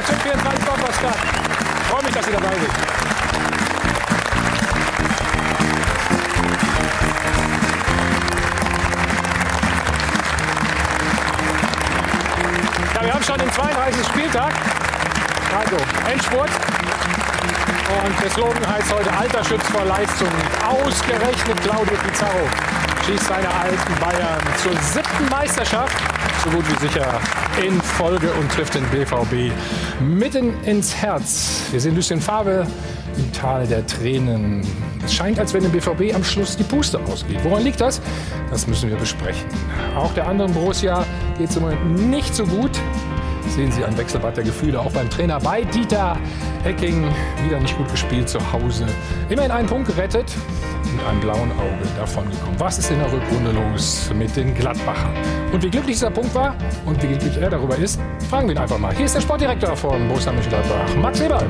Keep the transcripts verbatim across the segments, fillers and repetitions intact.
TÜV vierundzwanzig Podcast. Ich freue mich, dass Sie dabei sind. Ja, wir haben schon den zweiunddreißigsten Spieltag. Also Endspurt. Und der Slogan heißt heute Alter schützt vor Leistung. Ausgerechnet Claudio Pizarro schießt seine alten Bayern zur siebten Meisterschaft, so gut wie sicher in Folge, und trifft den B V B mitten ins Herz. Wir sehen Lucien Favre im Tal der Tränen. Es scheint, als wenn dem B V B am Schluss die Puste ausgeht. Woran liegt das? Das müssen wir besprechen. Auch der anderen Borussia geht es im Moment nicht so gut. Sehen Sie ein Wechselbad der Gefühle auch beim Trainer bei Dieter Hecking. Wieder nicht gut gespielt zu Hause. Immerhin einen Punkt gerettet, mit einem blauen Auge davongekommen. Was ist in der Rückrunde los mit den Gladbachern? Und wie glücklich dieser Punkt war und wie glücklich er darüber ist, fragen wir ihn einfach mal. Hier ist der Sportdirektor von Borussia Mönchengladbach, Max Eberl.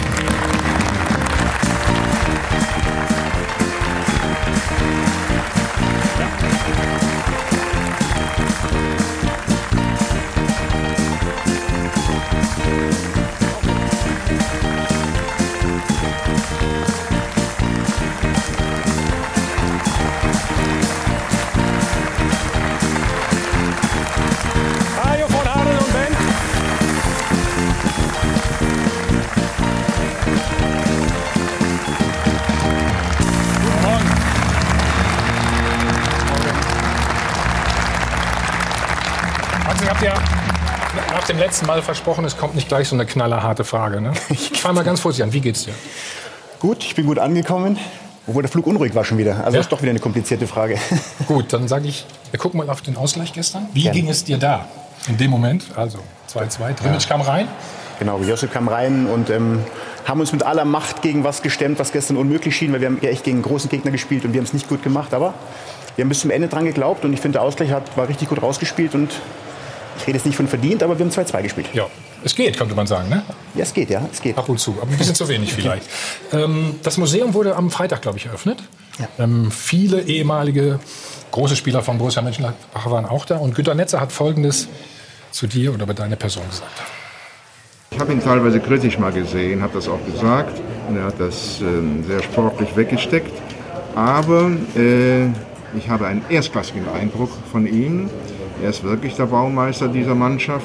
Dem letzten Mal versprochen, es kommt nicht gleich so eine knallerharte Frage. Ne? Ich fange mal ganz vorsichtig an. Wie geht's dir? Gut, ich bin gut angekommen, obwohl der Flug unruhig war schon wieder. Also ja? Das ist doch wieder eine komplizierte Frage. Gut, dann sage ich, wir gucken mal auf den Ausgleich gestern. Wie Gerne. ging es dir da in dem Moment? Also zwei zwei, Drimic ja. kam rein. Genau, Josip kam rein und ähm, haben uns mit aller Macht gegen was gestemmt, was gestern unmöglich schien, weil wir haben ja echt gegen einen großen Gegner gespielt und wir haben es nicht gut gemacht. Aber wir haben bis zum Ende dran geglaubt und ich finde, der Ausgleich hat, war richtig gut rausgespielt und ich rede jetzt nicht von verdient, aber wir haben zwei zwei gespielt. Ja, es geht, könnte man sagen, ne? Ja, es geht, ja, es geht. Ab und zu, aber ein bisschen zu wenig vielleicht. ähm, das Museum wurde am Freitag, glaube ich, eröffnet. Ja. Ähm, viele ehemalige große Spieler von Borussia Mönchengladbach waren auch da. Und Günter Netzer hat Folgendes zu dir oder über deine Person gesagt. Ich habe ihn teilweise kritisch mal gesehen, habe das auch gesagt. Und er hat das äh, sehr sportlich weggesteckt. Aber äh, ich habe einen erstklassigen Eindruck von ihm. Er ist wirklich der Baumeister dieser Mannschaft.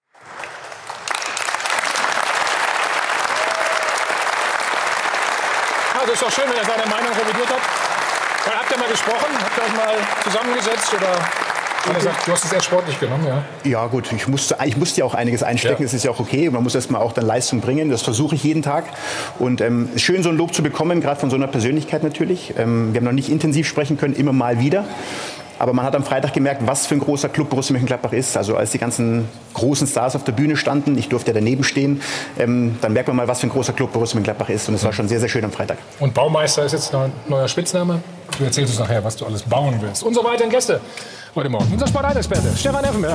Also ist doch schön, wenn er seine Meinung revidiert hat. Dann habt ihr mal gesprochen? Habt ihr euch mal zusammengesetzt? Oder hat er gesagt, du hast es eher sportlich genommen? Ja, ja gut, ich musste, ich musste ja auch einiges einstecken. Das ja. ist ja auch okay. Man muss erst mal auch dann Leistung bringen. Das versuche ich jeden Tag. Und ähm, schön, so ein Lob zu bekommen, gerade von so einer Persönlichkeit natürlich. Ähm, wir haben noch nicht intensiv sprechen können, immer mal wieder. Aber man hat am Freitag gemerkt, was für ein großer Club Borussia Mönchengladbach ist. Also als die ganzen großen Stars auf der Bühne standen, ich durfte ja daneben stehen, ähm, dann merkt man mal, was für ein großer Club Borussia Mönchengladbach ist. Und es war schon sehr, sehr schön am Freitag. Und Baumeister ist jetzt ein neuer Spitzname. Du erzählst uns nachher, was du alles bauen willst. Und so weiter, Gäste heute Morgen. Unser Sport-eins-Experte, Stefan Effenberg.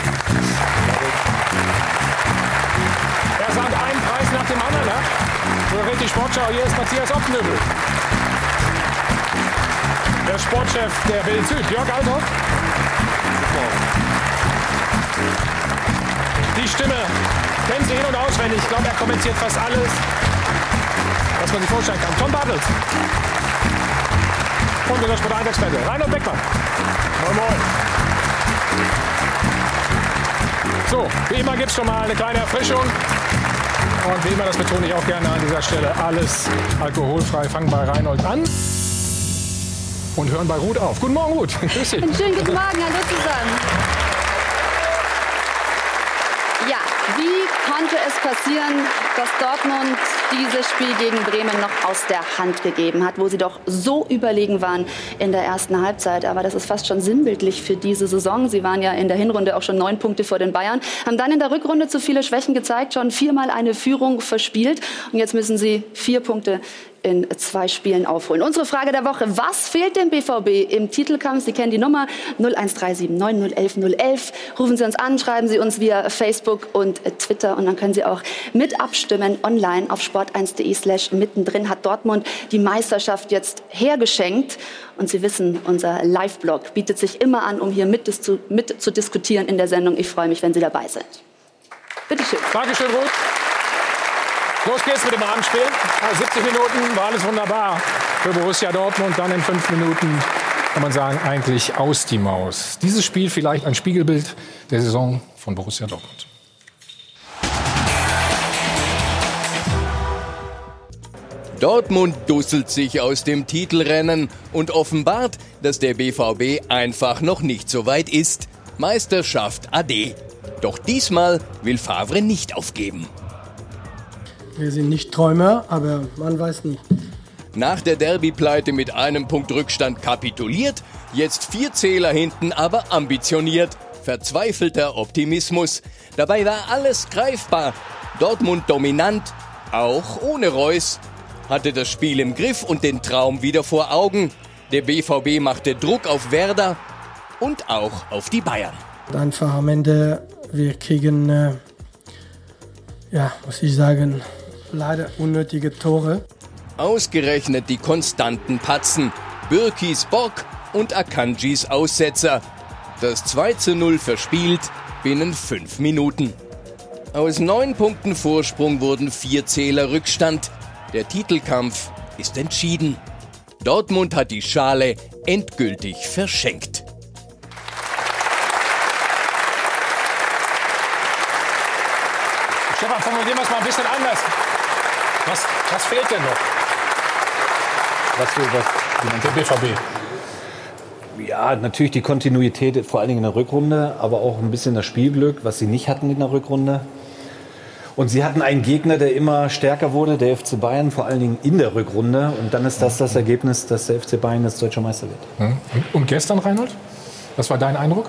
Er sagt einen Preis nach dem anderen. So richtig Sportschau, hier ist Matthias Oppenhövel. Der Sportchef der Bild Süd, Jörg Althoff. Die Stimme kennt Sie in- und auswendig. Ich glaube, er kommentiert fast alles, was man sich vorstellen kann. Tom Bartels. Und unser Sport eins Experte, Reinhold Beckmann. Moin, moin. So, wie immer gibt es schon mal eine kleine Erfrischung. Und wie immer, das betone ich auch gerne an dieser Stelle, alles alkoholfrei. Fangen bei Reinhold an. Und hören bei Ruth auf. Guten Morgen, Ruth. Grüß dich. Einen schönen guten Morgen, hallo zusammen. Ja, wie konnte es passieren, dass Dortmund dieses Spiel gegen Bremen noch aus der Hand gegeben hat, wo sie doch so überlegen waren in der ersten Halbzeit. Aber das ist fast schon sinnbildlich für diese Saison. Sie waren ja in der Hinrunde auch schon neun Punkte vor den Bayern, haben dann in der Rückrunde zu viele Schwächen gezeigt, schon viermal eine Führung verspielt. Und jetzt müssen sie vier Punkte in zwei Spielen aufholen. Unsere Frage der Woche: Was fehlt dem B V B im Titelkampf? Sie kennen die Nummer null eins drei sieben neun null eins null eins. Rufen Sie uns an, schreiben Sie uns via Facebook und Twitter und dann können Sie auch mit abstimmen online auf sport eins punkt de slash mittendrin. Hat Dortmund die Meisterschaft jetzt hergeschenkt? Und Sie wissen, unser Live-Blog bietet sich immer an, um hier mit, zu, mit zu diskutieren in der Sendung. Ich freue mich, wenn Sie dabei sind. Bitte schön. Dankeschön, Ruth. Los geht's mit dem Abendspiel. Also siebzig Minuten war alles wunderbar für Borussia Dortmund. Dann in fünf Minuten kann man sagen, eigentlich aus die Maus. Dieses Spiel vielleicht ein Spiegelbild der Saison von Borussia Dortmund. Dortmund dusselt sich aus dem Titelrennen und offenbart, dass der B V B einfach noch nicht so weit ist. Meisterschaft ade. Doch diesmal will Favre nicht aufgeben. Wir sind nicht Träumer, aber man weiß nicht. Nach der Derby-Pleite mit einem Punkt Rückstand kapituliert, jetzt vier Zähler hinten, aber ambitioniert. Verzweifelter Optimismus. Dabei war alles greifbar. Dortmund dominant, auch ohne Reus. Hatte das Spiel im Griff und den Traum wieder vor Augen. Der B V B machte Druck auf Werder und auch auf die Bayern. Einfach am Ende, wir kriegen, äh, ja, muss ich sagen, leider unnötige Tore. Ausgerechnet die konstanten Patzen, Bürkis Bock und Akanjis Aussetzer. Das zwei zu null verspielt binnen fünf Minuten. Aus neun Punkten Vorsprung wurden vier Zähler Rückstand. Der Titelkampf ist entschieden. Dortmund hat die Schale endgültig verschenkt. Stefan, formulieren wir es mal ein bisschen anders. Was, was fehlt denn noch? Was für was? Der B V B. Ja, natürlich die Kontinuität, vor allen Dingen in der Rückrunde, aber auch ein bisschen das Spielglück, was sie nicht hatten in der Rückrunde. Und sie hatten einen Gegner, der immer stärker wurde, der F C Bayern, vor allen Dingen in der Rückrunde. Und dann ist das das Ergebnis, dass der F C Bayern jetzt deutscher Meister wird. Und, und gestern, Reinhold? Was war dein Eindruck?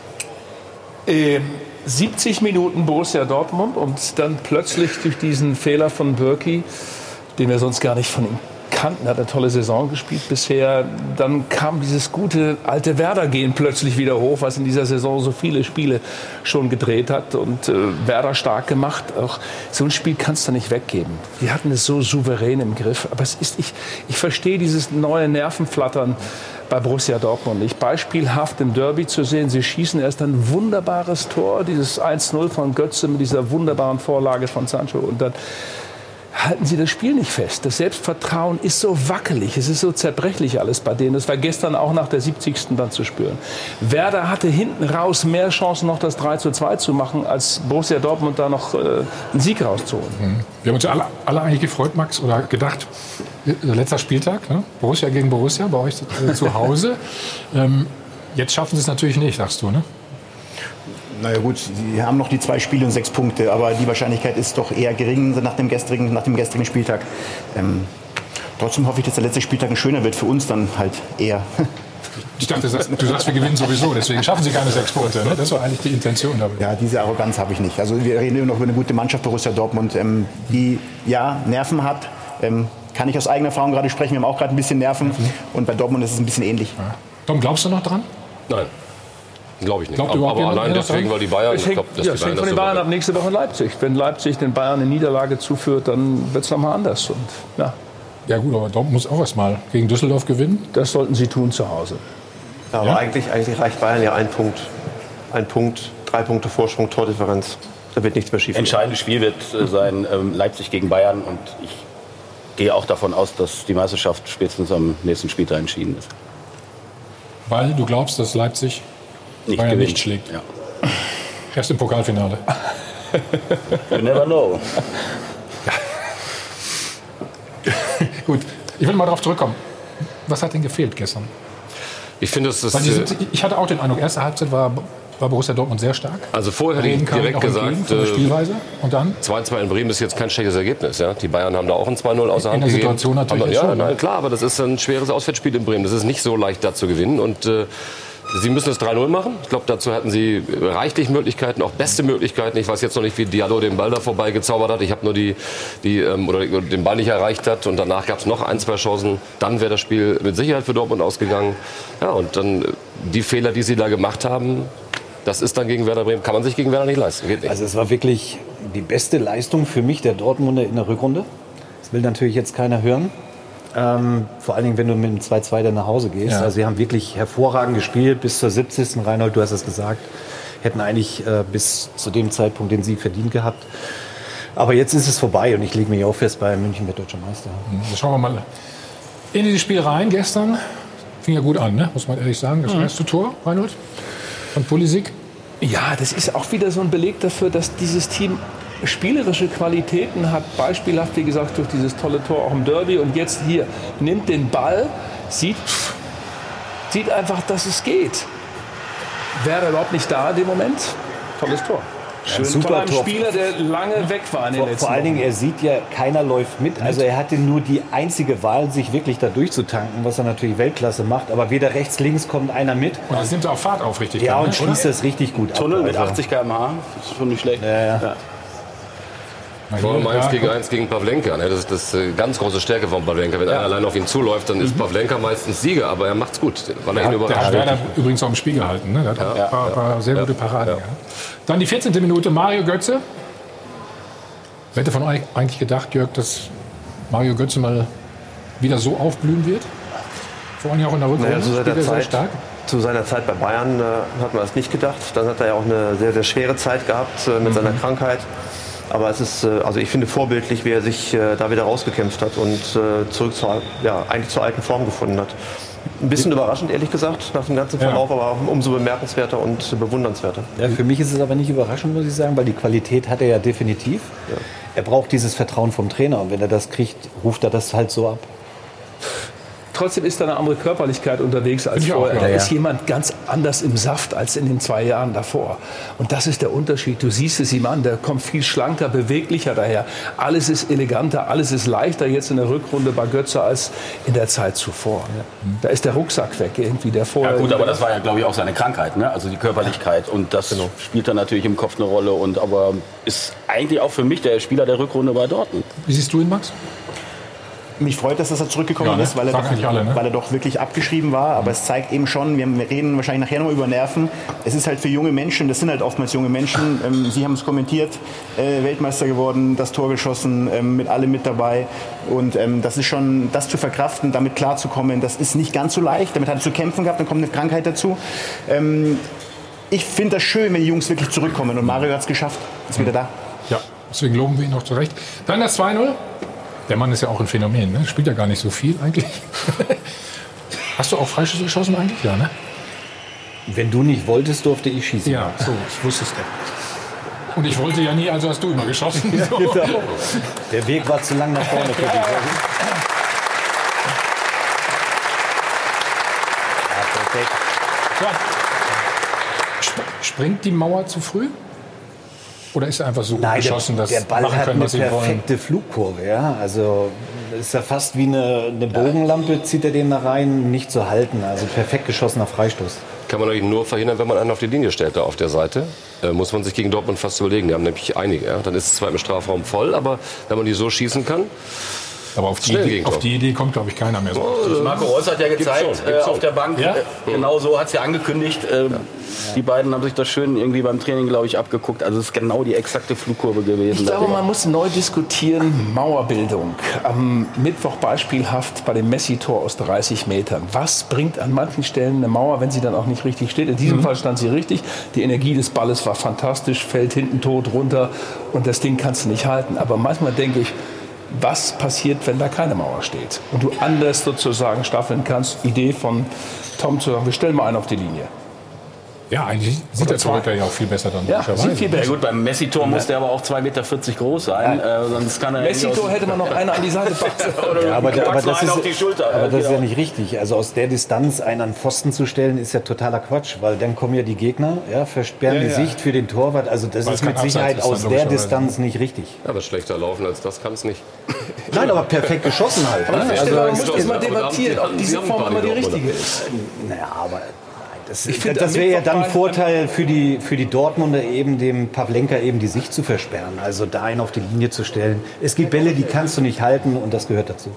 Äh, siebzig Minuten Borussia Dortmund und dann plötzlich durch diesen Fehler von Bürki, den wir sonst gar nicht von ihm kannten, hat eine tolle Saison gespielt bisher. Dann kam dieses gute alte Werder-Gehen plötzlich wieder hoch, was in dieser Saison so viele Spiele schon gedreht hat und äh, Werder stark gemacht. Auch so ein Spiel kannst du nicht weggeben. Die hatten es so souverän im Griff. Aber es ist, ich, ich verstehe dieses neue Nervenflattern bei Borussia Dortmund nicht. Beispielhaft im Derby zu sehen, sie schießen erst ein wunderbares Tor, dieses eins null von Götze mit dieser wunderbaren Vorlage von Sancho und dann halten sie das Spiel nicht fest. Das Selbstvertrauen ist so wackelig, es ist so zerbrechlich alles bei denen. Das war gestern auch nach der siebzigsten dann zu spüren. Werder hatte hinten raus mehr Chancen, noch das drei zu zwei zu machen, als Borussia Dortmund da noch äh, einen Sieg rauszuholen. Mhm. Wir haben uns ja alle, alle eigentlich gefreut, Max, oder gedacht, letzter Spieltag, ne? Borussia gegen Borussia, bei euch äh, zu Hause. ähm, jetzt schaffen sie es natürlich nicht, sagst du, ne? Naja gut, sie haben noch die zwei Spiele und sechs Punkte, aber die Wahrscheinlichkeit ist doch eher gering nach dem gestrigen, nach dem gestrigen Spieltag. Ähm, trotzdem hoffe ich, dass der letzte Spieltag ein schöner wird, für uns dann halt eher. Ich dachte, du sagst, du sagst, wir gewinnen sowieso, deswegen schaffen sie keine sechs Punkte. Ne? Das war eigentlich die Intention dabei. Ja, diese Arroganz habe ich nicht. Also wir reden immer noch über eine gute Mannschaft, Borussia Dortmund, ähm, die ja Nerven hat. Ähm, kann ich aus eigener Erfahrung gerade sprechen, wir haben auch gerade ein bisschen Nerven mhm. und bei Dortmund ist es ein bisschen ähnlich. Ja. Tom, glaubst du noch dran? Nein. Glaube ich nicht. Glaubt aber aber allein deswegen, weil die Bayern... Es hängt, ich glaub, dass ja, die es Bayern hängt von den das Bayern so ab nächste Woche in Leipzig. Wenn Leipzig den Bayern eine Niederlage zuführt, dann wird es nochmal anders. Und, ja. ja gut, aber Dortmund muss auch erst mal gegen Düsseldorf gewinnen. Das sollten sie tun zu Hause. Ja, aber ja? Eigentlich, eigentlich reicht Bayern ja ein Punkt. Ein Punkt, drei Punkte Vorsprung, Tordifferenz. Da wird nichts mehr schief. Entscheidendes Spiel wird äh, sein ähm, Leipzig gegen Bayern. Und ich gehe auch davon aus, dass die Meisterschaft spätestens am nächsten Spieltag entschieden ist. Weil du glaubst, dass Leipzig nicht, Bayern gewinnt. nicht schlägt? Ja. Erst im Pokalfinale. You never know. Gut, ich will mal darauf zurückkommen. Was hat denn gefehlt gestern? Ich finde, das ist... Sind, ich hatte auch den Eindruck, erste Halbzeit war, war Borussia Dortmund sehr stark. Also vorher hätte ich direkt gesagt, äh, Spielweise. Und dann? zwei zu zwei in Bremen ist jetzt kein schlechtes Ergebnis. Ja? Die Bayern haben da auch ein zwei null außer Hand gegeben. In der Situation natürlich aber, ja, schon. Nein, klar, aber das ist ein schweres Auswärtsspiel in Bremen. Das ist nicht so leicht, da zu gewinnen. Und äh, sie müssen es drei null machen. Ich glaube, dazu hatten sie reichlich Möglichkeiten, auch beste Möglichkeiten. Ich weiß jetzt noch nicht, wie Diallo den Ball da vorbei gezaubert hat. Ich habe nur die, die ähm, oder den Ball nicht erreicht hat. Und danach gab es noch ein, zwei Chancen. Dann wäre das Spiel mit Sicherheit für Dortmund ausgegangen. Ja, und dann die Fehler, die sie da gemacht haben, das ist dann gegen Werder Bremen, kann man sich gegen Werder nicht leisten. Geht nicht. Also es war wirklich die beste Leistung für mich der Dortmunder in der Rückrunde. Das will natürlich jetzt keiner hören. Ähm, vor allen Dingen, wenn du mit dem zwei zwei dann nach Hause gehst. Ja. Also sie haben wirklich hervorragend gespielt bis zur siebzigsten Reinhold, du hast es gesagt, hätten eigentlich äh, bis zu dem Zeitpunkt den Sieg verdient gehabt. Aber jetzt ist es vorbei und ich lege mich auch fest, Bayern München wird Deutscher Meister. Mhm. Schauen wir mal in dieses Spiel rein. Gestern fing ja gut an, ne? Muss man ehrlich sagen. Das mhm. erste Tor, Reinhold, von Pulisic. Ja, das ist auch wieder so ein Beleg dafür, dass dieses Team spielerische Qualitäten hat. Beispielhaft, wie gesagt, durch dieses tolle Tor auch im Derby. Und jetzt hier nimmt den Ball, sieht, sieht einfach, dass es geht. Wäre überhaupt nicht da in dem Moment. Tolles Tor. Schön, ja, super von einem Tor. Spieler, der lange weg war in den vor, letzten vor allen Dingen, Wochen. er sieht ja, keiner läuft mit. Also er hatte nur die einzige Wahl, sich wirklich da durchzutanken, was er natürlich Weltklasse macht. Aber weder rechts, links kommt einer mit. Und das nimmt er auch Fahrt auf, richtig. Ja, dann, und schließt das richtig gut ab. Tunnel mit also. achtzig Kilometer pro Stunde, das ist schon nicht schlecht. Ja, ja. Ja. Vor allem eins gegen eins gegen Pavlenka. Ne? Das ist das äh, ganz große Stärke von Pavlenka. Wenn ja. einer allein auf ihn zuläuft, dann ist Pavlenka meistens Sieger. Aber er macht's gut, weil er ihn überrascht. Der hat Werder übrigens auch im Spiel gehalten. Ne? Der hat ja, ein paar, ja, paar sehr ja, gute Paraden. Ja. Dann die vierzehnte Minute, Mario Götze. Wer hätte von euch eigentlich gedacht, Jörg, dass Mario Götze mal wieder so aufblühen wird? Vor allem auch in der Rückrunde. Naja, zu, seiner sehr Zeit, stark. zu seiner Zeit bei Bayern äh, hat man das nicht gedacht. Dann hat er ja auch eine sehr, sehr schwere Zeit gehabt äh, mit mhm. seiner Krankheit. Aber es ist, also ich finde vorbildlich, wie er sich äh, da wieder rausgekämpft hat und äh, zurück zur, ja, eigentlich zur alten Form gefunden hat. Ein bisschen überraschend, ehrlich gesagt, nach dem ganzen Verlauf, ja. aber umso bemerkenswerter und bewundernswerter. Ja, für mich ist es aber nicht überraschend, muss ich sagen, weil die Qualität hat er ja definitiv. Ja. Er braucht dieses Vertrauen vom Trainer und wenn er das kriegt, ruft er das halt so ab. Trotzdem ist da eine andere Körperlichkeit unterwegs als vorher. Da ist jemand ganz anders im Saft als in den zwei Jahren davor. Und das ist der Unterschied. Du siehst es ihm an, der kommt viel schlanker, beweglicher daher. Alles ist eleganter, alles ist leichter jetzt in der Rückrunde bei Götze als in der Zeit zuvor. Da ist der Rucksack weg irgendwie, der vorher... Ja gut, aber das war ja, glaube ich, auch seine Krankheit, ne? Also die Körperlichkeit. Und das genau. spielt dann natürlich im Kopf eine Rolle. Und aber ist eigentlich auch für mich der Spieler der Rückrunde bei Dortmund. Wie siehst du ihn, Max? Mich freut, dass er zurückgekommen ja, ne? ist, weil er, doch, alle, ne? weil er doch wirklich abgeschrieben war. Aber mhm. es zeigt eben schon, wir reden wahrscheinlich nachher noch über Nerven. Es ist halt für junge Menschen, das sind halt oftmals junge Menschen. Ähm, Sie haben es kommentiert, äh, Weltmeister geworden, das Tor geschossen, ähm, mit allem mit dabei. Und ähm, das ist schon, das zu verkraften, damit klarzukommen, das ist nicht ganz so leicht. Damit hat er zu kämpfen gehabt, dann kommt eine Krankheit dazu. Ähm, ich finde das schön, wenn die Jungs wirklich zurückkommen. Und Mario hat es geschafft, ist wieder da. Ja, deswegen loben wir ihn noch zurecht. Dann das zwei null. Der Mann ist ja auch ein Phänomen, ne? Spielt ja gar nicht so viel eigentlich. Hast du auch Freischüsse geschossen eigentlich? Ja, ne? Wenn du nicht wolltest, durfte ich schießen. Ja, so, ich wusste es denn. Und ich wollte ja nie, also hast du immer geschossen. Ja, genau. Der Weg war zu lang nach vorne für dich. Ja, perfekt. So. Springt die Mauer zu früh? Oder ist er einfach so Nein, geschossen, dass der Ball machen hat können, eine was sie perfekte wollen? Flugkurve, ja. Also ist ja fast wie eine, eine Bogenlampe, zieht er den da rein, nicht zu halten. Also perfekt geschossener Freistoß. Kann man natürlich nur verhindern, wenn man einen auf die Linie stellt, da auf der Seite. Äh, muss man sich gegen Dortmund fast überlegen. Die haben nämlich einige. Ja? Dann ist es zwar im Strafraum voll, aber wenn man die so schießen kann. Aber auf die, Idee, auf die Idee kommt, glaube ich, keiner mehr so. Oh, Marco Reus hat ja gezeigt, schon, äh, auf der Bank, ja? äh, genau so hat es ja angekündigt. Äh, ja. Die beiden haben sich das schön irgendwie beim Training, glaube ich, abgeguckt. Also es ist genau die exakte Flugkurve gewesen. Ich glaube, man muss neu diskutieren, Mauerbildung. Am Mittwoch beispielhaft bei dem Messi-Tor aus dreißig Metern. Was bringt an manchen Stellen eine Mauer, wenn sie dann auch nicht richtig steht? In diesem mhm. Fall stand sie richtig. Die Energie des Balles war fantastisch, fällt hinten tot runter und das Ding kannst du nicht halten. Aber manchmal denke ich, was passiert, wenn da keine Mauer steht? Und du anders sozusagen staffeln kannst. Idee von Tom zu sagen, wir stellen mal einen auf die Linie. Ja, eigentlich sieht Oder der Torhüter ja auch viel besser dann. Ja, sieht viel besser. Ja, gut, beim Messi-Tor muss der aber auch zwei Meter vierzig groß sein. Ja. Äh, sonst kann er Messi-Tor hätte man noch einer an die Seite packen. Oder ja, aber, aber das, ist, auf die Schulter. aber das genau. ist ja nicht richtig. Also aus der Distanz einen an Pfosten zu stellen, ist ja totaler Quatsch. Weil dann kommen ja die Gegner, ja, versperren ja, die ja. Sicht für den Torwart. Also das weil ist mit Sicherheit ist aus der Distanz nicht richtig. Ja, aber schlechter laufen als das kann es nicht. Nein, aber perfekt geschossen halt. Ne? Also, man muss jetzt mal debattieren, ob diese Form immer die richtige ist. Naja, aber... Das, das wäre ja dann ein Vorteil für die, für die Dortmunder, eben dem Pavlenka eben die Sicht zu versperren. Also da einen auf die Linie zu stellen. Es gibt Bälle, die kannst du nicht halten und das gehört dazu.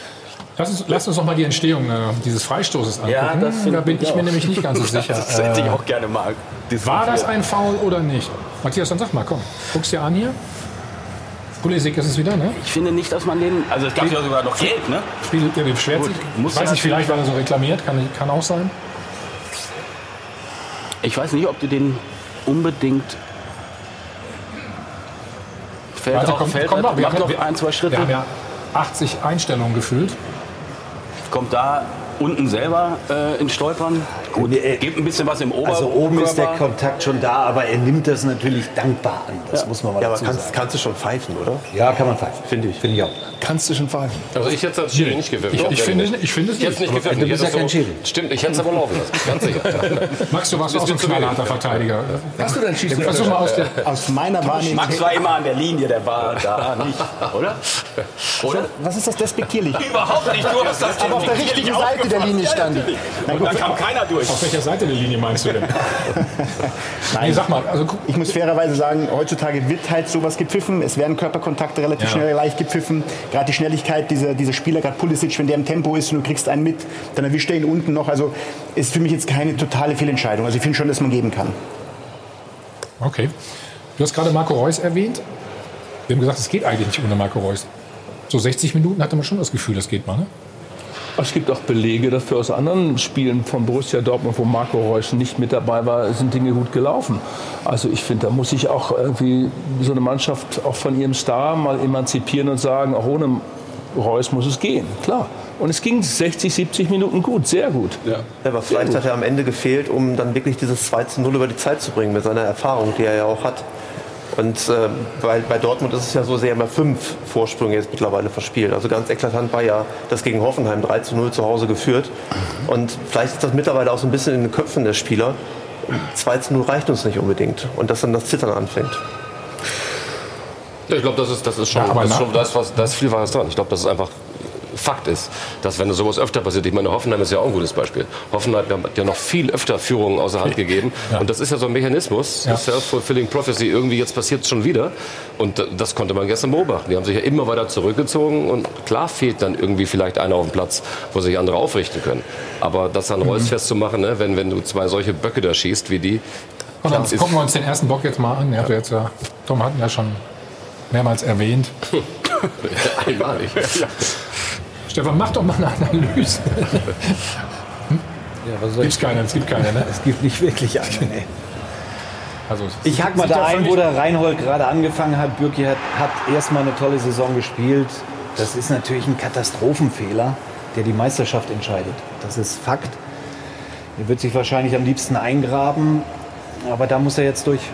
Lass uns, lass uns noch mal die Entstehung äh, dieses Freistoßes angucken. Ja, das da bin ich mir nämlich nicht ganz so sicher. Das hätte ich auch gerne mal. War das ein Foul oder nicht? Matthias, dann sag mal, komm. Guck's dir an hier. Pulisic ist es wieder, ne? Ich finde nicht, dass man den... Also es gab ja sogar noch Gelb, ne? Spielt der beschwert sich. Ich weiß nicht, vielleicht weil er so reklamiert. Kann, kann auch sein. Ich weiß nicht, ob du den unbedingt Fällt Weiter auch, kommt, fällt, kommt noch. Wir macht haben, noch wir, ein, zwei Schritte. Wir haben ja achtzig Einstellungen gefühlt. Kommt da unten selber äh, in Stolpern. Gut, Nee, gibt ein bisschen was im Oberkörper. Also oben ist der Kontakt schon da, aber er nimmt das natürlich dankbar an. Das Ja. muss man mal Ja, aber dazu kannst, sagen. kannst du schon pfeifen, oder? Ja, kann man pfeifen. Finde ich. Finde ich auch. Kannst du schon pfeifen? Also ich hätte das Schiri nicht gepfiffen. Ich, ich, finde, ich finde es Ich hätte es nicht. nicht gepfiffen. du Ich bist hätte ja kein es so, Schiri. stimmt, ich hätte es aber laufen lassen. Ganz sicher. Max, du warst Das auch so ein ist zu wenig. knallharter Verteidiger. Hast du denn Schießen? Versuch mal aus der... Aus meiner Wahrnehmung. Max war immer an der Linie, der war da nicht, oder? Oder? Was ist das despektierlich? Überhaupt nicht, du hast das Aber auf der richtigen Seite der Linie stand ich. Und da kam keiner durch. Auf welcher Seite der Linie meinst du denn? Nein, sag mal. Also, guck, Ich muss fairerweise sagen, heutzutage wird halt sowas gepfiffen. Es werden Körperkontakte relativ Ja. schnell leicht gepfiffen. Gerade die Schnelligkeit dieser, dieser Spieler, gerade Pulisic, wenn der im Tempo ist und du kriegst einen mit, dann erwischt er ihn unten noch. Also ist für mich jetzt keine totale Fehlentscheidung. Also ich finde schon, dass man geben kann. okay. Du hast gerade Marco Reus erwähnt. Wir haben gesagt, es geht eigentlich nicht ohne Marco Reus. So sechzig Minuten hatte man schon das Gefühl, das geht mal, ne? Es gibt auch Belege dafür aus anderen Spielen von Borussia Dortmund, wo Marco Reus nicht mit dabei war, sind Dinge gut gelaufen. Also ich finde, da muss sich auch irgendwie so eine Mannschaft auch von ihrem Star mal emanzipieren und sagen, auch ohne Reus muss es gehen, klar. Und es ging sechzig, siebzig Minuten gut, sehr gut. Ja. Ja, aber vielleicht hat er am Ende gefehlt, um dann wirklich dieses zwei zu null über die Zeit zu bringen, mit seiner Erfahrung, die er ja auch hat. Und äh, bei, bei Dortmund ist es ja so, sehr immer fünf Vorsprünge jetzt mittlerweile verspielt. Also ganz eklatant war ja das gegen Hoffenheim drei zu null zu Hause geführt. Und vielleicht ist das mittlerweile auch so ein bisschen in den Köpfen der Spieler. zwei zu null reicht uns nicht unbedingt. Und dass dann das Zittern anfängt. Ja, ich glaube, das ist, das ist schon, Ja, aber das ist na- schon da, ist was, da ist viel Wahres dran. Ich glaube, das ist einfach Fakt ist, dass wenn sowas öfter passiert, ich meine, Hoffenheim ist ja auch ein gutes Beispiel. Hoffenheim hat ja noch viel öfter Führungen außer Hand gegeben. Ja. Und das ist ja so ein Mechanismus, Ja. Self-Fulfilling Prophecy, irgendwie jetzt passiert es schon wieder. Und das konnte man gestern beobachten. Die haben sich ja immer weiter zurückgezogen und klar fehlt dann irgendwie vielleicht einer auf dem Platz, wo sich andere aufrichten können. Aber das an Reus festzumachen, ne, wenn, wenn du zwei solche Böcke da schießt wie die. Und dann ist- gucken wir uns den ersten Bock jetzt mal an. Ja, jetzt, ja, Tom hat ihn ja schon mehrmals erwähnt. Einmalig. Stefan, mach doch mal eine Analyse. Ja, was soll Gibt's keine, es gibt keine, ne? Es gibt nicht wirklich eine. Nee. Also, Ich hack mal da ein, wo der Reinhold gerade angefangen hat. Bürki hat, hat erstmal eine tolle Saison gespielt. Das ist natürlich ein Katastrophenfehler, der die Meisterschaft entscheidet. Das ist Fakt. Er wird sich wahrscheinlich am liebsten eingraben, aber da muss er jetzt durch.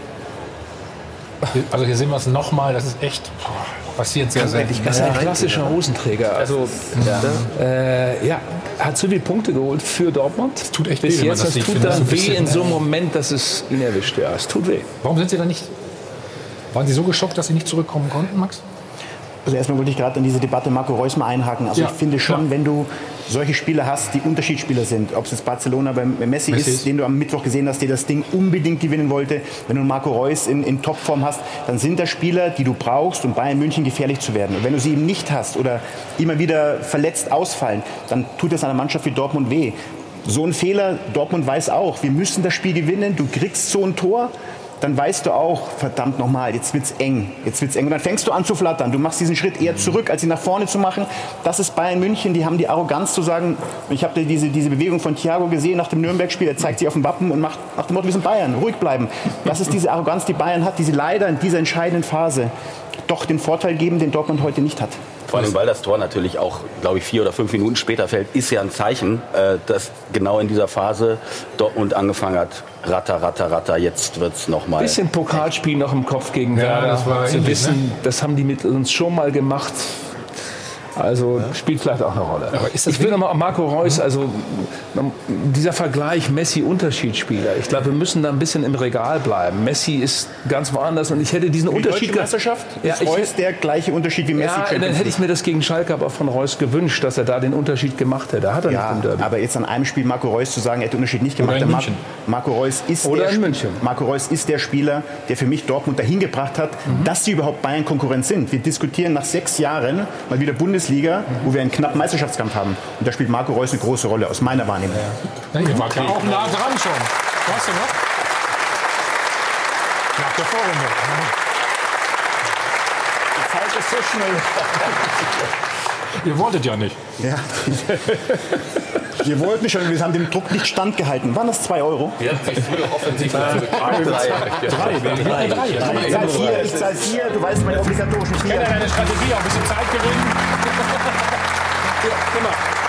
Also hier sehen wir es nochmal, das ist echt boah, passiert sehr selten. Das ist ein klassischer Hosenträger. Also, ja. Äh, ja, hat so viele Punkte geholt für Dortmund. Das tut echt Bis weh, wenn man jetzt, das das sieht, tut finde ich, dann so ein weh bisschen, in so einem ja. Moment, dass es ihn erwischt. Ja, es tut weh. Warum sind Sie da nicht? Waren Sie so geschockt, dass Sie nicht zurückkommen konnten, Max? Also erstmal wollte ich gerade in diese Debatte Marco Reus mal einhaken. Also Ja, ich finde schon, klar. wenn du solche Spieler hast, die Unterschiedsspieler sind, ob es jetzt Barcelona bei Messi, Messi ist, ist. den du am Mittwoch gesehen hast, der das Ding unbedingt gewinnen wollte, wenn du einen Marco Reus in, in Topform hast, dann sind das Spieler, die du brauchst, um Bayern München gefährlich zu werden. Und wenn du sie eben nicht hast oder immer wieder verletzt ausfallen, dann tut das einer Mannschaft wie Dortmund weh. So ein Fehler, Dortmund weiß auch, wir müssen das Spiel gewinnen, du kriegst so ein Tor, dann weißt du auch, verdammt nochmal, jetzt wird's eng, jetzt wird's eng. Und dann fängst du an zu flattern. Du machst diesen Schritt eher zurück, als ihn nach vorne zu machen. Das ist Bayern München, die haben die Arroganz zu sagen, ich habe diese, diese Bewegung von Thiago gesehen nach dem Nürnberg-Spiel, er zeigt sich auf dem Wappen und macht nach dem Motto, wir sind Bayern, ruhig bleiben. Das ist diese Arroganz, die Bayern hat, die sie leider in dieser entscheidenden Phase doch den Vorteil geben, den Dortmund heute nicht hat. Vor allem, weil das Tor natürlich auch, glaube ich, vier oder fünf Minuten später fällt, ist ja ein Zeichen, äh, dass genau in dieser Phase Dortmund angefangen hat, ratter, ratter, ratter, jetzt wird es nochmal. Ein bisschen Pokalspiel noch im Kopf gegen Ja, Werder. das war Sie ähnlich, wissen, das haben die mit uns schon mal gemacht. Also spielt vielleicht auch eine Rolle. Aber ist das ich will wirklich- nochmal auf Marco Reus, also dieser Vergleich Messi-Unterschiedsspieler. Ich glaube, wir müssen da ein bisschen im Regal bleiben. Messi ist ganz woanders und ich hätte diesen Die Unterschied... deutsche Meisterschaft Ja, ist ich- Reus der gleiche Unterschied wie Messi. Ja, dann Champions hätte ich mir das gegen Schalke aber von Reus gewünscht, dass er da den Unterschied gemacht hätte. Hat er Ja, nicht im Derby. aber jetzt an einem Spiel Marco Reus zu sagen, er hat den Unterschied nicht gemacht. Oder in der München. Marco Reus ist Oder der in Sp- München. Marco Reus ist der Spieler, der für mich Dortmund dahin gebracht hat, Mhm. dass sie überhaupt Bayern Konkurrenz sind. Wir diskutieren nach sechs Jahren mal wieder Bundesliga, wo wir einen knappen Meisterschaftskampf haben. Und da spielt Marco Reus eine große Rolle aus meiner Wahrnehmung. Ja, ihr wart ja auch nah dran schon. Weißt du noch? Nach der Vorrunde. Die Zeit ist so schnell. Ihr wolltet ja nicht. Ja. Wir wollten schon, wir haben dem Druck nicht standgehalten. Waren das zwei Euro? Ja, die früher offensiv. Drei. Drei. Drei. Ich zahle vier, ich zahle vier. Du weißt meine obligatorischen vier. Ich kenne deine Strategie, auch ein bisschen Zeit gewinnen. Ja, immer.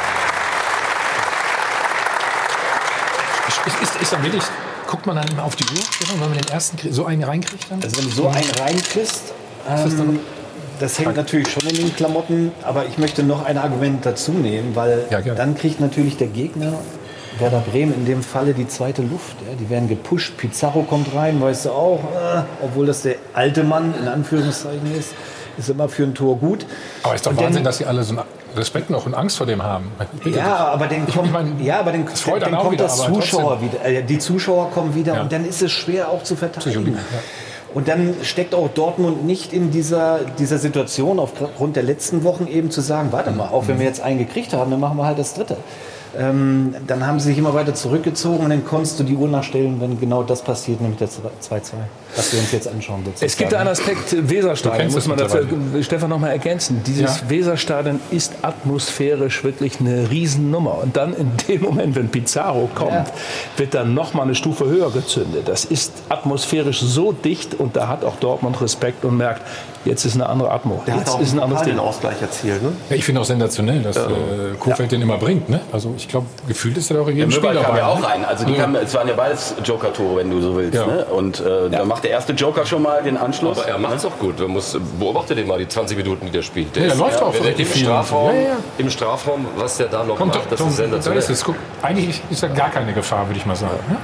Ist, ist, ist dann wirklich, guckt man dann immer auf die Uhr, wenn man den ersten so einen reinkriegt? Dann? Also wenn du so einen reinkriegst, ähm, das hängt natürlich schon in den Klamotten, aber ich möchte noch ein Argument dazu nehmen, weil ja, dann kriegt natürlich der Gegner, Werder Bremen in dem Falle, die zweite Luft. Ja, die werden gepusht, Pizarro kommt rein, weißt du auch, äh, obwohl das der alte Mann in Anführungszeichen ist, ist immer für ein Tor gut. Aber ist doch und Wahnsinn, dann, dass sie alle so einen Respekt noch und Angst vor dem haben. Bitte ja, aber dann kommt, mein, ja, aber dann, dann, dann kommt wieder, das Zuschauer wieder, äh, die Zuschauer kommen wieder ja. und dann ist es schwer auch zu verteidigen. Ja. Und dann steckt auch Dortmund nicht in dieser, dieser Situation aufgrund der letzten Wochen eben zu sagen, warte mal, auch wenn wir jetzt einen gekriegt haben, dann machen wir halt das dritte. Ähm, dann haben sie sich immer weiter zurückgezogen und dann konntest du die Uhr nachstellen, wenn genau das passiert, nämlich das zwei zwei, was wir uns jetzt anschauen. Es gibt einen Aspekt Weserstadion, muss man dazu, Stefan, noch mal ergänzen. Dieses ja. Weserstadion ist atmosphärisch wirklich eine Riesennummer. Und dann in dem Moment, wenn Pizarro kommt, ja. wird dann noch mal eine Stufe höher gezündet. Das ist atmosphärisch so dicht und da hat auch Dortmund Respekt und merkt, jetzt ist eine andere Atmo. Der jetzt hat auch ist ein anderes den Ausgleich erzielt. Ne? Ja, ich finde auch sensationell, dass ja. äh, Kofeld ja. den immer bringt. Ne? Also ich glaube, gefühlt ist er auch in jedem Spiel dabei. kam ja auch rein. Also die ja. kamen, es waren ja beides Joker-Tore, wenn du so willst. Ja. Ne? Und äh, ja. da macht der erste Joker schon mal den Anschluss. Aber er macht es auch gut. Man muss, beobachte den mal, die zwanzig Minuten, die der spielt. Der, ja, der ist, läuft ja, auch der im Strafraum, ja, ja. im Strafraum, was der da noch Kommt, macht, das Tom, ist sensationell. Da ist es. Guck, eigentlich ist da gar keine Gefahr, würde ich mal sagen. Ja.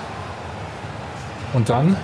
Und dann...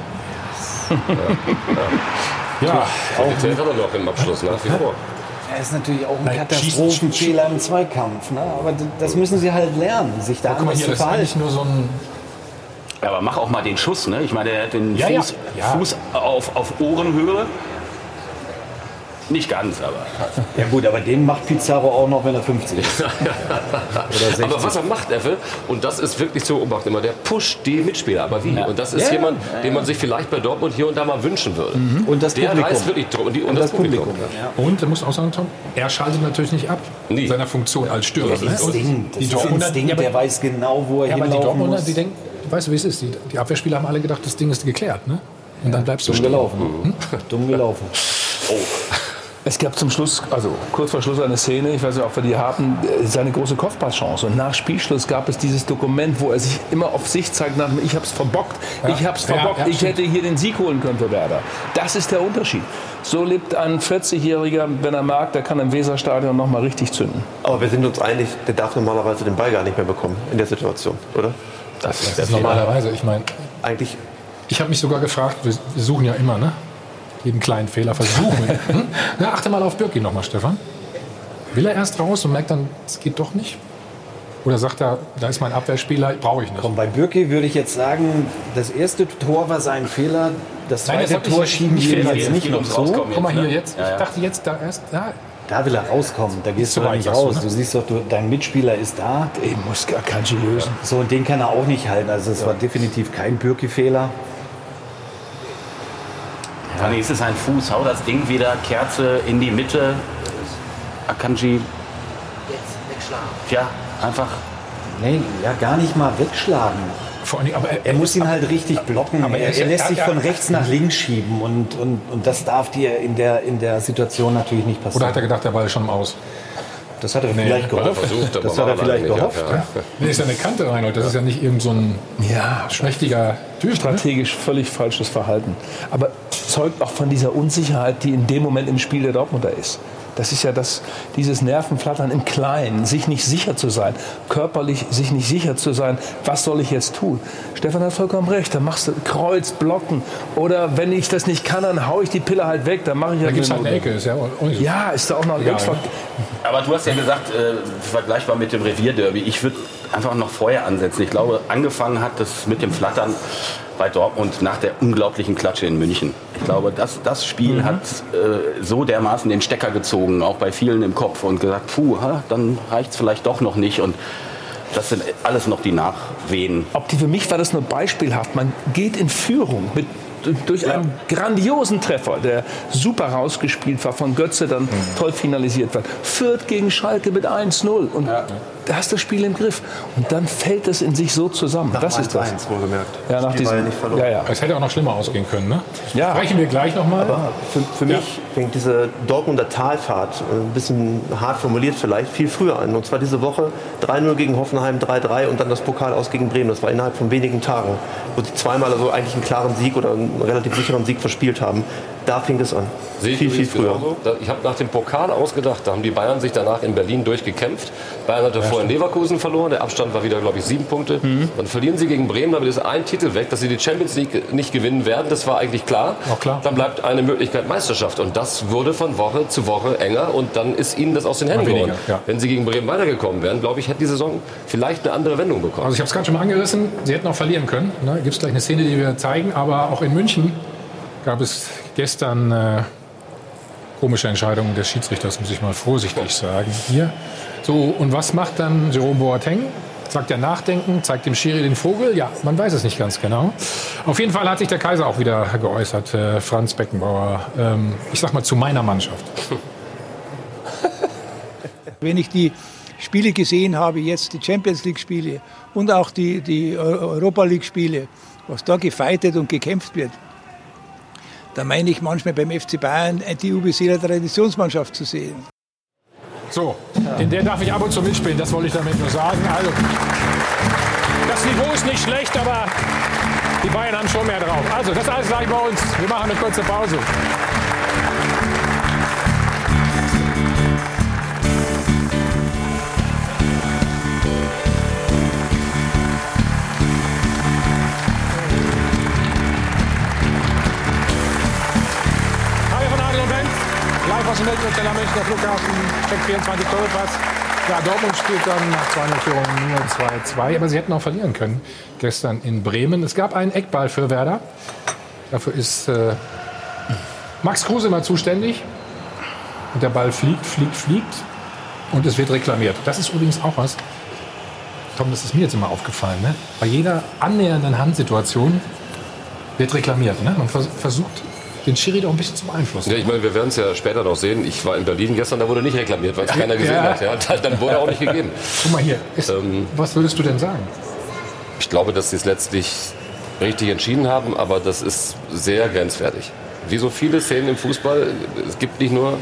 Ja, ja. Qualität hat er noch im Abschluss, nach wie vor. Er ist natürlich auch ein Katastrophenfehler im Zweikampf. Ne? Aber das müssen sie halt lernen, sich da anders zu verhalten. Nur so ein ja, aber mach auch mal den Schuss. Ne? Ich meine, der hat den ja, Fuß, ja. Fuß auf, auf Ohrenhöhe. Nicht ganz, aber... Ja gut, aber den macht Pizarro auch noch, wenn er fünfzig ist. Oder sechzig. Aber was er macht, Effe, und das ist wirklich zu beobachten immer, der pusht die Mitspieler. Aber wie? Ja. Und das ist ja. jemand, den man sich vielleicht bei Dortmund hier und da mal wünschen würde. Mhm. Und das der Publikum. Reißt wirklich, und, die, und, und das, das Publikum. Publikum. Ja. Und, da muss auch sagen, Tom, er schaltet natürlich nicht ab Nie. seiner Funktion als Stürmer. Ja, Instinkt, das ist Instinkt, der weiß genau, wo er ja, hinlaufen die Dortmunder, muss. Die denken, weißt du, wie es ist? Die, die Abwehrspieler haben alle gedacht, das Ding ist geklärt. Ne? Und ja. dann bleibst du Dumm stehen. gelaufen. Mhm. Dumm gelaufen. Oh. Es gab zum Schluss, also kurz vor Schluss eine Szene, ich weiß nicht, ob wir die haben, seine große Kopfballchance. Und nach Spielschluss gab es dieses Dokument, wo er sich immer auf sich zeigt, nach, ich hab's verbockt, ja. ich hab's verbockt, ja, ja, ich hätte hier den Sieg holen können für Werder. Das ist der Unterschied. So lebt ein vierzigjähriger, wenn er mag, der kann im Weserstadion noch mal richtig zünden. Aber wir sind uns einig, der darf normalerweise den Ball gar nicht mehr bekommen in der Situation, oder? Das, das ist, ist normalerweise, ich meine, eigentlich. Ich habe mich sogar gefragt, wir, wir suchen ja immer, ne? Jeden kleinen Fehler versuchen. hm? Na, achte mal auf Birki nochmal, Stefan. Will er erst raus und merkt dann, es geht doch nicht? Oder sagt er, da ist mein Abwehrspieler, brauche ich nicht? Komm, bei Birki würde ich jetzt sagen, das erste Tor war sein Fehler. Das zweite Nein, Tor schieben wir jetzt nicht noch so. Guck mal hier jetzt. Ich dachte jetzt da erst, da. Da will er rauskommen, da gehst du nicht raus. Du siehst doch, du, dein Mitspieler ist da. Den muss Akanji lösen. So, und den kann er auch nicht halten. Also es war definitiv kein Birki-Fehler. Dann ist es ein Fuß, hau das Ding wieder, Kerze in die Mitte. Akanji. Jetzt wegschlagen. Ja, einfach. Nee, ja, gar nicht mal wegschlagen. Vor allem, aber er, er muss ihn halt richtig blocken. Aber er, er lässt sich von rechts nach links schieben. Und, und, und das darf dir in der, in der Situation natürlich nicht passieren. Oder hat er gedacht, der Ball ist schon im Aus? Das hat er nee, vielleicht gehofft. Versucht, das hat er vielleicht gehofft. Ja. Ja. Nee, ist ja eine Kante rein. Das ist ja nicht irgend so ein ja, schmächtiger Typ. Strategisch völlig falsches Verhalten. Aber zeugt auch von dieser Unsicherheit, die in dem Moment im Spiel der Dortmunder ist. Das ist ja das, dieses Nervenflattern im Kleinen, sich nicht sicher zu sein, körperlich sich nicht sicher zu sein, was soll ich jetzt tun? Stefan hat vollkommen recht, dann machst du Kreuz, Blocken oder wenn ich das nicht kann, dann hau ich die Pille halt weg, dann mache ich da halt gibt's halt eine Ecke, ist ja auch nicht so. Ja, ist da auch noch ein ja, X-Faktor. Aber du hast ja gesagt, äh, vergleichbar mit dem Revierderby, ich würde einfach noch vorher ansetzen. Ich glaube, angefangen hat das mit dem Flattern bei Dortmund nach der unglaublichen Klatsche in München. Ich glaube, das, das Spiel mhm. hat äh, so dermaßen den Stecker gezogen, auch bei vielen im Kopf und gesagt, puh, ha, dann reicht es vielleicht doch noch nicht. Und das sind alles noch die Nachwehen. Ob die für mich war das nur beispielhaft. Man geht in Führung mit durch ja. einen grandiosen Treffer, der super rausgespielt war, von Götze dann mhm. toll finalisiert wird. Fürth gegen Schalke mit eins null und ja. da hast du das Spiel im Griff. Und dann fällt es in sich so zusammen. Nach das ist das. eins wohlgemerkt. Ja, nach diesem, nicht verloren. Ja, ja. Es hätte auch noch schlimmer ausgehen können, ne? Ja. Sprechen wir gleich nochmal. Aber für, für mich ja. fängt diese Dortmunder Talfahrt, ein bisschen hart formuliert vielleicht, viel früher an. Und zwar diese Woche drei null gegen Hoffenheim, drei drei und dann das Pokal aus gegen Bremen. Das war innerhalb von wenigen Tagen, wo sie zweimal also eigentlich einen klaren Sieg oder einen relativ sicheren Sieg verspielt haben. Da fing es an. Sehe viel, viel früher. Genauso. Ich habe nach dem Pokal ausgedacht, da haben die Bayern sich danach in Berlin durchgekämpft. Bayern hatte ja, vorher in Leverkusen verloren, der Abstand war wieder, glaube ich, sieben Punkte. Mhm. Dann verlieren sie gegen Bremen, damit ist ein Titel weg, dass sie die Champions League nicht gewinnen werden, das war eigentlich klar. Auch klar. Dann bleibt eine Möglichkeit Meisterschaft und das wurde von Woche zu Woche enger und dann ist ihnen das aus den Händen geworden. Ja. Wenn sie gegen Bremen weitergekommen wären, glaube ich, hätte die Saison vielleicht eine andere Wendung bekommen. Also ich habe es gerade schon mal angerissen, sie hätten auch verlieren können. Da gibt es gleich eine Szene, die wir zeigen, aber auch in München gab es gestern äh, komische Entscheidungen des Schiedsrichters, muss ich mal vorsichtig sagen. Hier. So, und was macht dann Jerome Boateng? Sagt er nachdenken, zeigt dem Schiri den Vogel? Ja, man weiß es nicht ganz genau. Auf jeden Fall hat sich der Kaiser auch wieder geäußert, äh, Franz Beckenbauer. Ähm, ich sag mal zu meiner Mannschaft. Wenn ich die Spiele gesehen habe, jetzt die Champions League Spiele und auch die, die Europa League Spiele, was da gefeitet und gekämpft wird, da meine ich manchmal beim F C Bayern die U B Cler Traditionsmannschaft zu sehen. So, in der darf ich ab und zu mitspielen, das wollte ich damit nur sagen. Also, das Niveau ist nicht schlecht, aber die Bayern haben schon mehr drauf. Also, das alles gleich bei uns. Wir machen eine kurze Pause. Aus dem Weltmeister Münchner Flughafen, Check vierundzwanzig Tore Pass. Ja, Dortmund spielt dann nach zwei null Führung nur zwei zwei. Aber sie hätten auch verlieren können gestern in Bremen. Es gab einen Eckball für Werder. Dafür ist äh, Max Kruse mal zuständig. Und der Ball fliegt, fliegt, fliegt. Und es wird reklamiert. Das ist übrigens auch was. Tom, das ist mir jetzt immer aufgefallen. Ne? Bei jeder annähernden Handsituation wird reklamiert. Ne? Man vers versucht, den Schiri doch ein bisschen zu beeinflussen. Ja, ich meine, wir werden es ja später noch sehen. Ich war in Berlin gestern, da wurde nicht reklamiert, weil es keiner gesehen ja. hat. Ja, dann wurde auch nicht gegeben. Guck mal hier, ist, ähm, was würdest du denn sagen? Ich glaube, dass sie es letztlich richtig entschieden haben, aber das ist sehr grenzwertig. Wie so viele Szenen im Fußball, es gibt nicht nur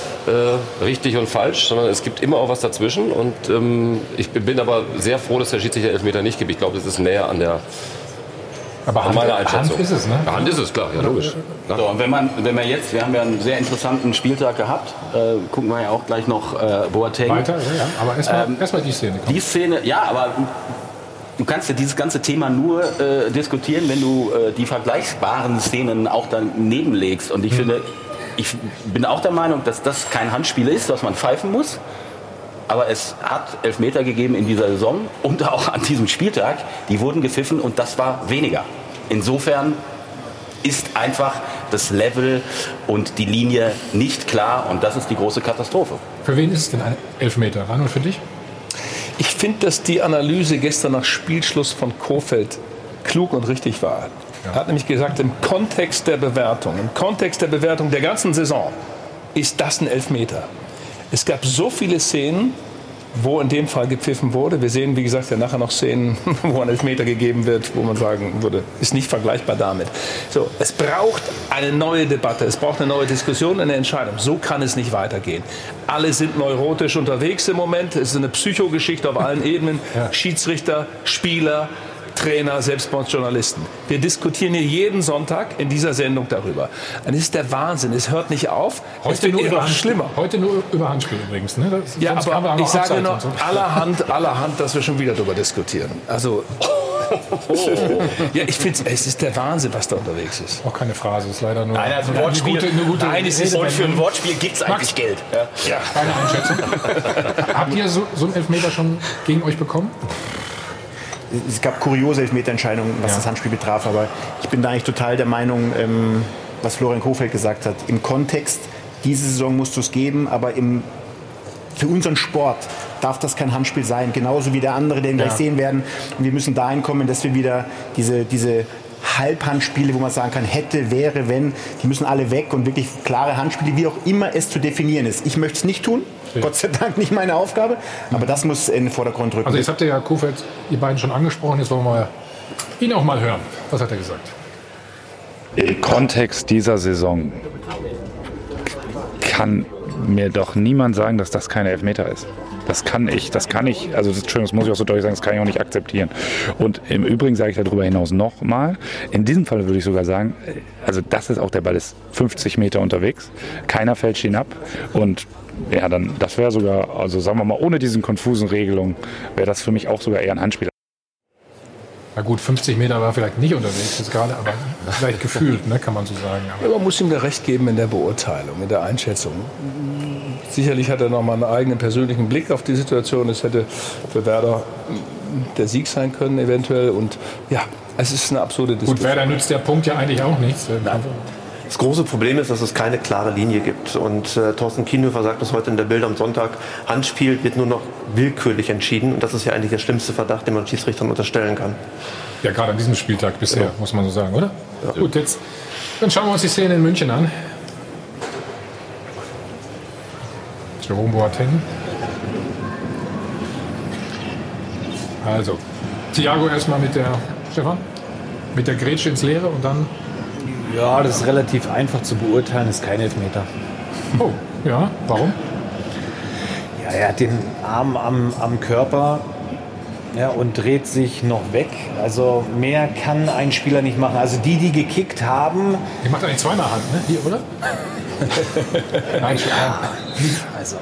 äh, richtig und falsch, sondern es gibt immer auch was dazwischen. Und ähm, ich bin aber sehr froh, dass der Schiedsrichter Elfmeter nicht gibt. Ich glaube, das ist näher an der Aber Hand, meine Einschätzung. Hand ist es, ne? Hand ist es, klar, ja, logisch. So, und wenn man, wenn man jetzt, wir haben ja einen sehr interessanten Spieltag gehabt, äh, gucken wir ja auch gleich noch äh, Boateng. Weiter, ja, ja. Aber erstmal ähm, erst mal die Szene. Komm. Die Szene, ja, aber du kannst ja dieses ganze Thema nur äh, diskutieren, wenn du äh, die vergleichbaren Szenen auch daneben legst. Und ich hm. finde, ich bin auch der Meinung, dass das kein Handspiel ist, was man pfeifen muss. Aber es hat Elfmeter gegeben in dieser Saison und auch an diesem Spieltag. Die wurden gepfiffen und das war weniger. Insofern ist einfach das Level und die Linie nicht klar und das ist die große Katastrophe. Für wen ist es denn ein Elfmeter? Ran und für dich? Ich finde, dass die Analyse gestern nach Spielschluss von Kohfeldt klug und richtig war. Ja. Er hat nämlich gesagt, im Kontext der Bewertung, im Kontext der Bewertung der ganzen Saison ist das ein Elfmeter. Es gab so viele Szenen, wo in dem Fall gepfiffen wurde. Wir sehen, wie gesagt, ja nachher noch Szenen, wo ein Elfmeter gegeben wird, wo man sagen würde, ist nicht vergleichbar damit. So, es braucht eine neue Debatte, es braucht eine neue Diskussion, eine Entscheidung. So kann es nicht weitergehen. Alle sind neurotisch unterwegs im Moment. Es ist eine Psychogeschichte auf allen Ebenen. Ja. Schiedsrichter, Spieler, Trainer, selbst bei uns Journalisten. Wir diskutieren hier jeden Sonntag in dieser Sendung darüber. Und es ist der Wahnsinn. Es hört nicht auf. Heute nur über schlimmer. Heute nur über Handspiel übrigens. Ne? Das, ja, aber ich sage noch, so. allerhand, allerhand, dass wir schon wieder darüber diskutieren. Also, oh. ja, ich finde, es ist der Wahnsinn, was da unterwegs ist. Auch keine Phrase, ist leider nur Nein, also ein Wortspiel. Eine gute, eine gute Nein, es ist Rede, für ein Wortspiel gibt es eigentlich Geld. Ja. Ja. Keine Einschätzung. Habt ihr so, so einen Elfmeter schon gegen euch bekommen? Es gab kuriose Elfmeterentscheidungen, was ja. das Handspiel betraf, aber ich bin da eigentlich total der Meinung, ähm, was Florian Kohfeldt gesagt hat. Im Kontext, diese Saison musst du es geben, aber im, für unseren Sport darf das kein Handspiel sein, genauso wie der andere, den wir ja. gleich sehen werden. Und wir müssen dahin kommen, dass wir wieder diese, diese Halbhandspiele, wo man sagen kann, hätte, wäre, wenn, die müssen alle weg und wirklich klare Handspiele, wie auch immer es zu definieren ist. Ich möchte es nicht tun, ja. Gott sei Dank nicht meine Aufgabe, aber das muss in den Vordergrund rücken. Also jetzt habt ihr ja Kofeld, ihr beiden schon angesprochen, jetzt wollen wir mal ihn auch mal hören. Was hat er gesagt? Im Kontext dieser Saison kann mir doch niemand sagen, dass das keine Elfmeter ist. Das kann ich, das kann ich, also das, das muss ich auch so deutlich sagen, das kann ich auch nicht akzeptieren. Und im Übrigen sage ich darüber hinaus nochmal, in diesem Fall würde ich sogar sagen, also das ist auch, der Ball ist fünfzig Meter unterwegs, keiner fällt hinab und ja, dann, das wäre sogar, also sagen wir mal, ohne diesen konfusen Regelungen, wäre das für mich auch sogar eher ein Handspiel. Na gut, fünfzig Meter war vielleicht nicht unterwegs jetzt gerade, aber vielleicht gefühlt, ne, kann man so sagen. Aber ja, man muss ihm da recht geben in der Beurteilung, in der Einschätzung. Sicherlich hat er noch mal einen eigenen persönlichen Blick auf die Situation. Es hätte für Werder der Sieg sein können eventuell. Und ja, es ist eine absurde Diskussion. Gut, Werder nützt der Punkt ja eigentlich auch nichts. Nein. Das große Problem ist, dass es keine klare Linie gibt. Und äh, Thorsten Kienhöfer sagt das heute in der Bild am Sonntag. Handspiel wird nur noch willkürlich entschieden. Und das ist ja eigentlich der schlimmste Verdacht, den man Schiedsrichtern unterstellen kann. Ja, gerade an diesem Spieltag bisher, ja. muss man so sagen, oder? Ja. Gut, jetzt dann schauen wir uns die Szene in München an. Jerome Boateng. Also, Thiago erstmal mit der, Stefan, mit der Grätsche ins Leere und dann... Ja, das ist relativ einfach zu beurteilen, ist kein Elfmeter. Oh, ja, warum? Ja, er hat den Arm am, am Körper, ja, und dreht sich noch weg. Also mehr kann ein Spieler nicht machen. Also die, die gekickt haben... Die macht eigentlich zweimal Hand, ne? Hier, oder? Nein, ja, also...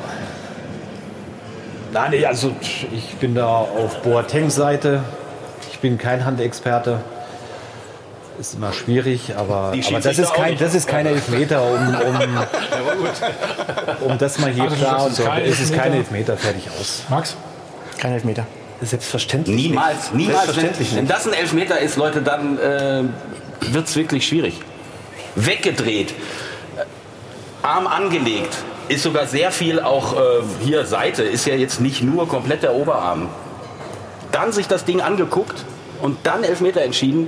Nein, also ich bin da auf Boatengs Seite. Ich bin kein Handexperte. Ist immer schwierig, aber, aber das, ist kein, das ist kein Elfmeter, um, um, um das mal hier also, klar und so. Es ist kein Elfmeter, fertig aus. Max? Kein Elfmeter. Selbstverständlich. Niemals, niemals. Selbstverständlich wenn, wenn das ein Elfmeter ist, Leute, dann äh, wird es wirklich schwierig. Weggedreht, äh, Arm angelegt, ist sogar sehr viel auch äh, hier Seite, ist ja jetzt nicht nur komplett der Oberarm. Dann sich das Ding angeguckt und dann Elfmeter entschieden.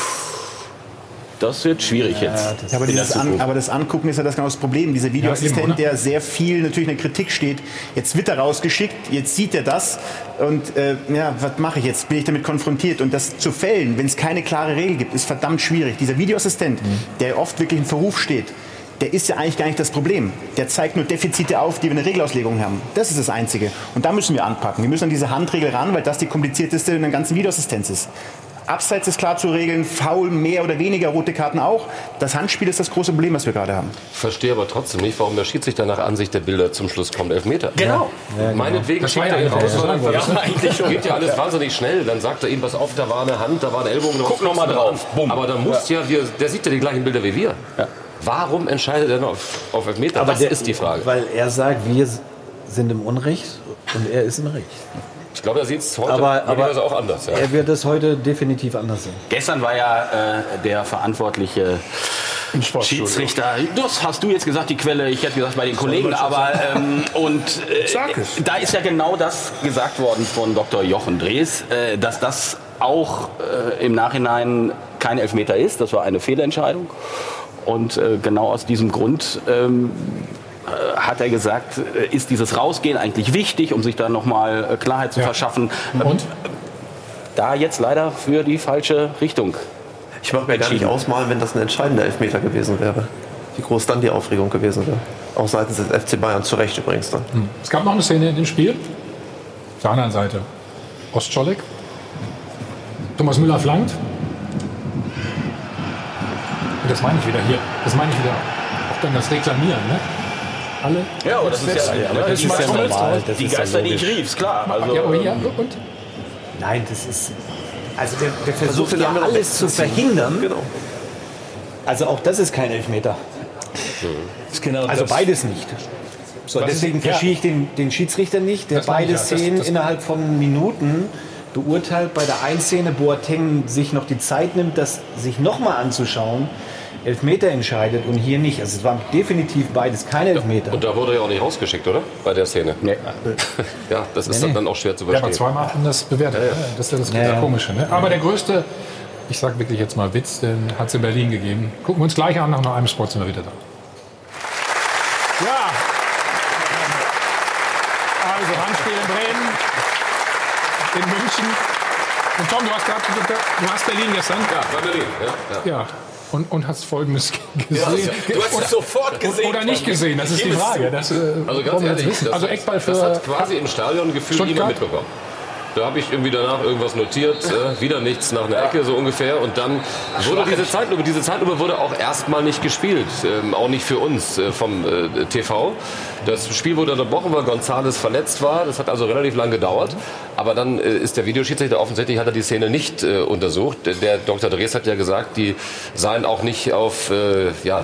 Das wird schwierig jetzt. Ja, das aber, dieses An, aber das Angucken ist ja das genau das Problem. Dieser Videoassistent, ja, der sehr viel natürlich in der Kritik steht, jetzt wird er rausgeschickt, jetzt sieht er das und äh, ja, was mache ich jetzt? Bin ich damit konfrontiert? Und das zu fällen, wenn es keine klare Regel gibt, ist verdammt schwierig. Dieser Videoassistent, mhm. der oft wirklich in Verruf steht, der ist ja eigentlich gar nicht das Problem. Der zeigt nur Defizite auf, die wir in der Regelauslegung haben. Das ist das Einzige. Und da müssen wir anpacken. Wir müssen an diese Handregel ran, weil das die komplizierteste in der ganzen Videoassistenz ist. Abseits ist klar zu regeln, Foul mehr oder weniger, rote Karten auch. Das Handspiel ist das große Problem, was wir gerade haben. Ich verstehe aber trotzdem nicht, warum der Schiedsrichter nach Ansicht der Bilder zum Schluss kommt, Elfmeter. Genau. Ja, meinetwegen schickt er ihn raus, weil dann ja, eigentlich schon. Geht ja alles ja. wahnsinnig schnell. Dann sagt er ihm, pass auf, da war eine Hand, da war ein Ellbogen. Guck noch mal drauf. Bumm. Aber dann muss ja, ja der sieht ja die gleichen Bilder wie wir. Ja. Warum entscheidet er noch auf, auf Elfmeter? Aber das der, ist die Frage. Weil er sagt, wir sind im Unrecht und er ist im Recht. Ich glaube, er sieht es heute aber, aber auch anders. Ja. Er wird es heute definitiv anders sehen. Gestern war ja äh, der verantwortliche Schiedsrichter, das hast du jetzt gesagt, die Quelle, ich hätte gesagt bei den Kollegen, aber ähm, und äh, da ist ja genau das gesagt worden von Doktor Jochen Drees, äh, dass das auch äh, im Nachhinein kein Elfmeter ist, das war eine Fehlentscheidung und äh, genau aus diesem Grund ähm, hat er gesagt, ist dieses Rausgehen eigentlich wichtig, um sich da nochmal Klarheit zu ja. verschaffen. Und? Da jetzt leider für die falsche Richtung. Ich mag mir gar nicht ausmalen, wenn das ein entscheidender Elfmeter gewesen wäre. Wie groß dann die Aufregung gewesen wäre. Auch seitens des F C Bayern, zu Recht übrigens dann. Hm. Es gab noch eine Szene in dem Spiel. Auf der anderen Seite. Ostscholek. Thomas Müller flankt. Und das meine ich wieder hier. Das meine ich wieder. Auch dann das Reklamieren, ne? Alle. Ja, aber das, das ist ja, ja, das ist ja normal. Das die ist Geister, ja die ich rief, klar. Also, ja, aber hier, und? Nein, das ist... Also der, der versucht ja alles zu verhindern. Genau. Also auch das ist kein Elfmeter. Das genau also das. Beides nicht. So, deswegen verschiehe ich den, den Schiedsrichter nicht, der beide ja. Szenen das, das innerhalb von Minuten beurteilt. Bei der einen Szene Boateng sich noch die Zeit nimmt, das sich nochmal anzuschauen. Elfmeter entscheidet und hier nicht. Also es war definitiv beides keine Elfmeter. Und da wurde er ja auch nicht rausgeschickt, oder? Bei der Szene. Nee. Ja, das ist nee, nee. dann auch schwer zu verstehen. Ja, aber zweimal haben das bewertet. Ja, ja. Das ist ja das ja, ja. Komische. Ne? Aber der größte ich sage wirklich jetzt mal Witz, den hat es in Berlin gegeben. Gucken wir uns gleich an, nach noch einem Spot sind wir wieder da. Ja, also Handspiel in Bremen, in München. Und Tom, du hast gerade, du hast Berlin gestern. Ja, war Berlin. Ja, ja. ja. Und, und hast Folgendes gesehen. Ja, du hast es sofort gesehen. Oder nicht gesehen, das ist die Frage. Das, äh, also ganz ehrlich, das, also Eckball für das hat quasi im Stadion gefühlt niemand mitbekommen. Da habe ich irgendwie danach irgendwas notiert, äh, wieder nichts nach einer Ecke so ungefähr. Und dann wurde diese Zeitlupe, diese Zeitlupe wurde auch erstmal nicht gespielt, ähm, auch nicht für uns äh, vom äh, T V. Das Spiel wurde unterbrochen, weil González verletzt war. Das hat also relativ lang gedauert. Aber dann äh, ist der Videoschiedsrichter offensichtlich, hat er die Szene nicht äh, untersucht. Der Doktor Drees hat ja gesagt, die seien auch nicht auf, äh, ja,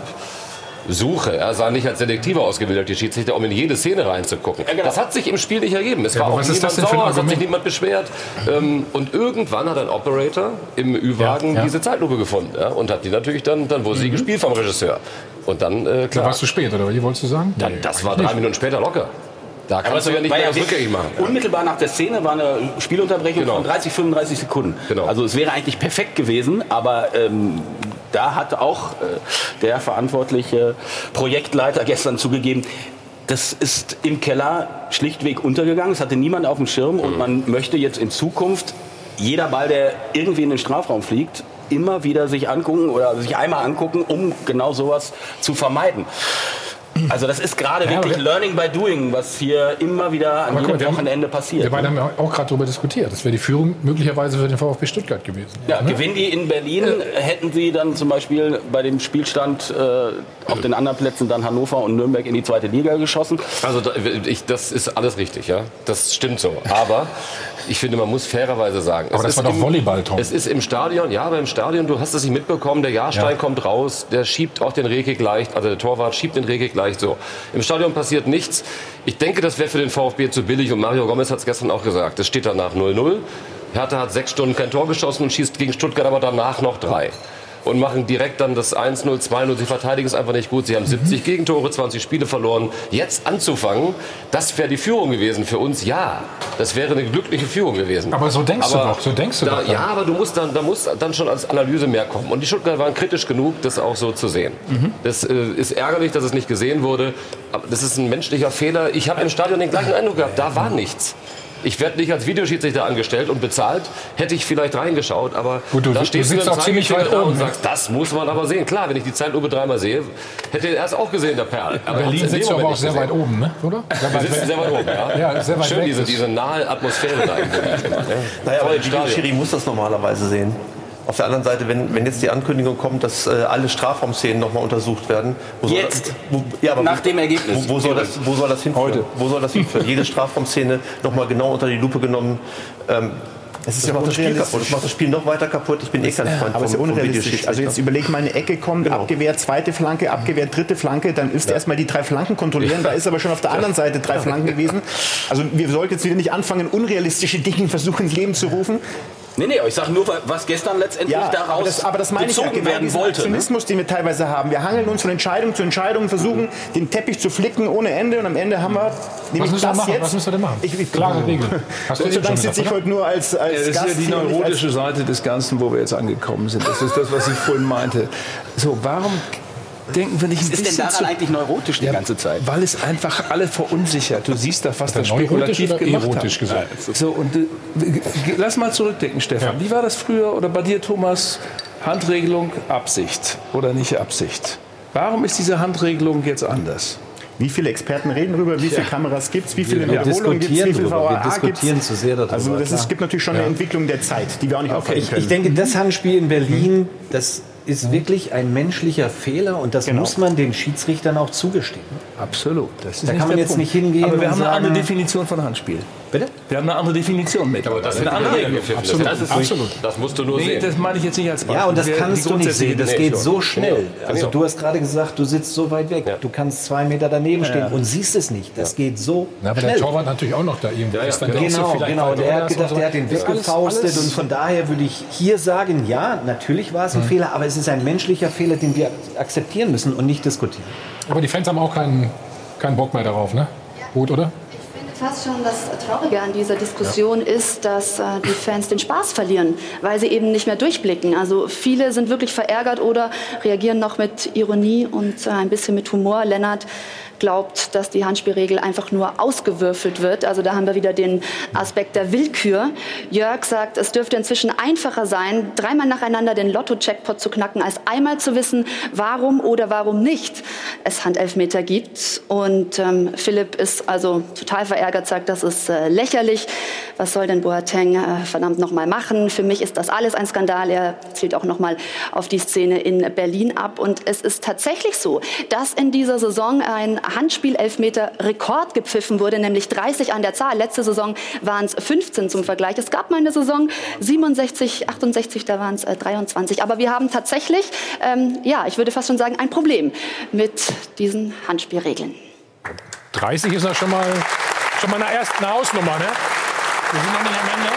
Suche. Er sah nicht als Selektiver ausgebildet, die Schiedsrichter, um in jede Szene reinzugucken. Ja, genau. Das hat sich im Spiel nicht ergeben. Es ja, war auch niemand sauer, es hat sich niemand beschwert. Ähm, und irgendwann hat ein Operator im Ü-Wagen ja, ja. diese Zeitlupe gefunden. Ja, und hat die natürlich dann, dann wurde sie mhm. gespielt vom Regisseur. Und dann, äh, klar. Da warst du spät, oder wie wolltest du sagen? Dann, das war drei nicht. Minuten später locker. Da kannst du ja nicht mehr das rückgängig machen. Unmittelbar nach der Szene war eine Spielunterbrechung genau. von dreißig, fünfunddreißig Sekunden. Genau. Also es wäre eigentlich perfekt gewesen, aber ähm, da hat auch äh, der verantwortliche Projektleiter gestern zugegeben, das ist im Keller schlichtweg untergegangen. Es hatte niemand auf dem Schirm und man möchte jetzt in Zukunft jeder Ball, der irgendwie in den Strafraum fliegt, immer wieder sich angucken oder sich einmal angucken, um genau sowas zu vermeiden. Also das ist gerade ja, wirklich Learning by Doing, was hier immer wieder an jedem Wochenende passiert. Wir beiden haben ja auch gerade darüber diskutiert. Das wäre die Führung möglicherweise für den VfB Stuttgart gewesen. Ja, ne? Gewinnen die in Berlin, äh, hätten sie dann zum Beispiel bei dem Spielstand äh, auf den anderen Plätzen dann Hannover und Nürnberg in die zweite Liga geschossen. Also ich, das ist alles richtig, ja. Das stimmt so. Aber ich finde, man muss fairerweise sagen. Aber das war doch Volleyball, Tom. Es ist im Stadion, ja, aber im Stadion, du hast es nicht mitbekommen, der Jahrstein ja. kommt raus, der schiebt auch den Rekik leicht, also der Torwart schiebt den Rekik leicht so. Im Stadion passiert nichts. Ich denke, das wäre für den VfB zu billig und Mario Gomez hat es gestern auch gesagt. Es steht danach null null. Hertha hat sechs Stunden kein Tor geschossen und schießt gegen Stuttgart aber danach noch drei. Und machen direkt dann das eins null, zwei null. Sie verteidigen es einfach nicht gut. Sie haben siebzig mhm. Gegentore, zwanzig Spiele verloren. Jetzt anzufangen, das wäre die Führung gewesen für uns. Ja, das wäre eine glückliche Führung gewesen. Aber so denkst aber du doch. So denkst du da, doch ja, aber du musst dann, da muss dann schon als Analyse mehr kommen. Und die Stuttgarter waren kritisch genug, das auch so zu sehen. Mhm. Das äh, ist ärgerlich, dass es nicht gesehen wurde. Aber das ist ein menschlicher Fehler. Ich habe im Stadion den gleichen Eindruck gehabt. Da war nichts. Ich werde nicht als Videoschiedsrichter angestellt und bezahlt. Hätte ich vielleicht reingeschaut, aber gut, du, da stehst du, du auch ziemlich weit oben und sagst, das muss man aber sehen. Klar, wenn ich die Zeitlupe dreimal sehe, hätte er es auch gesehen, der Perl. Aber Berlin sitzt aber auch sehr gesehen. Weit oben, ne? Oder? Wir sitzen sehr weit oben, ja. ja sehr weit Schön, weg diese, diese nahe Atmosphäre da. Naja, aber der Videoschiri muss das normalerweise sehen. Auf der anderen Seite, wenn, wenn jetzt die Ankündigung kommt, dass äh, alle Strafraumszenen nochmal untersucht werden. Wo jetzt? Das, wo, ja, aber nach wo, dem Ergebnis. Wo, wo, soll das, wo soll das hinführen? Heute. Wo soll das hinführen? Jede Strafraumszene nochmal genau unter die Lupe genommen. Ähm, Es ist das ja macht das Spiel kaputt. Das macht das Spiel noch weiter kaputt. Ich bin eh kein Freund aber es ist ja unrealistisch. Also jetzt überleg mal, eine Ecke kommt, genau. abgewehrt, zweite Flanke, abgewehrt, dritte Flanke, dann ist ja. erstmal die drei Flanken kontrollieren. Da ist aber schon auf der anderen Seite drei Flanken gewesen. Also wir sollten jetzt wieder nicht anfangen, unrealistische Dinge versuchen ins Leben zu rufen. Nee, nee, ich sage nur, was gestern letztendlich ja, daraus aber das, aber das meine gezogen ich ja, werden wollte. Der Aktionismus, den wir teilweise haben. Wir hangeln uns von Entscheidung zu Entscheidung, versuchen, den Teppich zu flicken ohne Ende und am Ende haben wir nämlich was das machen? jetzt. Was müssen wir denn machen? Ich, ich, Klare Regeln. Gott sei Dank sitze ich heute nur als, als ja, das Gast. Das ist ja die neurotische Seite des Ganzen, wo wir jetzt angekommen sind. Das ist das, was ich vorhin meinte. So, warum denken wir nicht ein bisschen Was ist denn daran eigentlich neurotisch die ja, ganze Zeit? Weil es einfach alle verunsichert. Du siehst da fast das spekulativ gemacht erotisch gesagt. So, und, äh, lass mal zurückdenken, Stefan. Ja. Wie war das früher oder bei dir, Thomas? Handregelung, Absicht oder nicht Absicht? Warum ist diese Handregelung jetzt anders? Wie viele Experten reden darüber, wie viele ja. Kameras gibt es, wie viele wir Wiederholungen gibt es, wie viel V A A gibt es. Zu sehr darüber, also das ist, gibt natürlich schon ja. eine Entwicklung der Zeit, die wir auch nicht okay. aufhalten können. Ich, ich denke, das Handspiel in Berlin, das ist wirklich ein menschlicher Fehler und das genau. muss man den Schiedsrichtern auch zugestehen. Absolut. Das ist da kann man jetzt Punkt. nicht hingehen. Aber wir haben sagen, eine andere Definition von Handspiel. Bitte? Wir haben eine andere Definition mit. Aber das ist eine andere Definition. Absolut. Das, ist absolut. Das musst du nur nee, sehen. Das meine ich jetzt nicht als Beispiel. Ja, und das kannst du nicht sehen. Das geht so schnell. Ja. Also du hast gerade gesagt, du sitzt so weit weg. Ja. Du kannst zwei Meter daneben stehen ja. und siehst es nicht. Das ja. geht so ja, aber schnell. der Torwart natürlich auch noch da irgendwo. Ja, ja. Genau, genau. So genau. Der hat gedacht, so. der hat den weggefaustet. Alles, alles. Und von daher würde ich hier sagen, ja, natürlich war es ein mhm. Fehler, aber es ist ein menschlicher Fehler, den wir akzeptieren müssen und nicht diskutieren. Aber die Fans haben auch keinen, keinen Bock mehr darauf, ne? Gut, oder? Ich finde, Fast schon das Traurige an dieser Diskussion ja. ist, dass äh, die Fans den Spaß verlieren, weil sie eben nicht mehr durchblicken. Also viele sind wirklich verärgert oder reagieren noch mit Ironie und äh, ein bisschen mit Humor. Lennart glaubt, dass die Handspielregel einfach nur ausgewürfelt wird. Also da haben wir wieder den Aspekt der Willkür. Jörg sagt, es dürfte inzwischen einfacher sein, dreimal nacheinander den Lotto-Jackpot zu knacken, als einmal zu wissen, warum oder warum nicht es Handelfmeter gibt. Und ähm, Philipp ist also total verärgert, sagt, das ist äh, lächerlich. Was soll denn Boateng äh, verdammt noch mal machen? Für mich ist das alles ein Skandal. Er zielt auch noch mal auf die Szene in Berlin ab. Und es ist tatsächlich so, dass in dieser Saison ein Handspiel-Elfmeter-Rekord gepfiffen wurde, nämlich dreißig an der Zahl. Letzte Saison waren es fünfzehn zum Vergleich. Es gab mal eine Saison siebenundsechzig, achtundsechzig, da waren es äh, dreiundzwanzig. Aber wir haben tatsächlich, ähm, ja, ich würde fast schon sagen, ein Problem mit diesen Handspielregeln. dreißig ist ja schon mal, schon mal eine erste Hausnummer, ne? Wir sind noch nicht am Ende.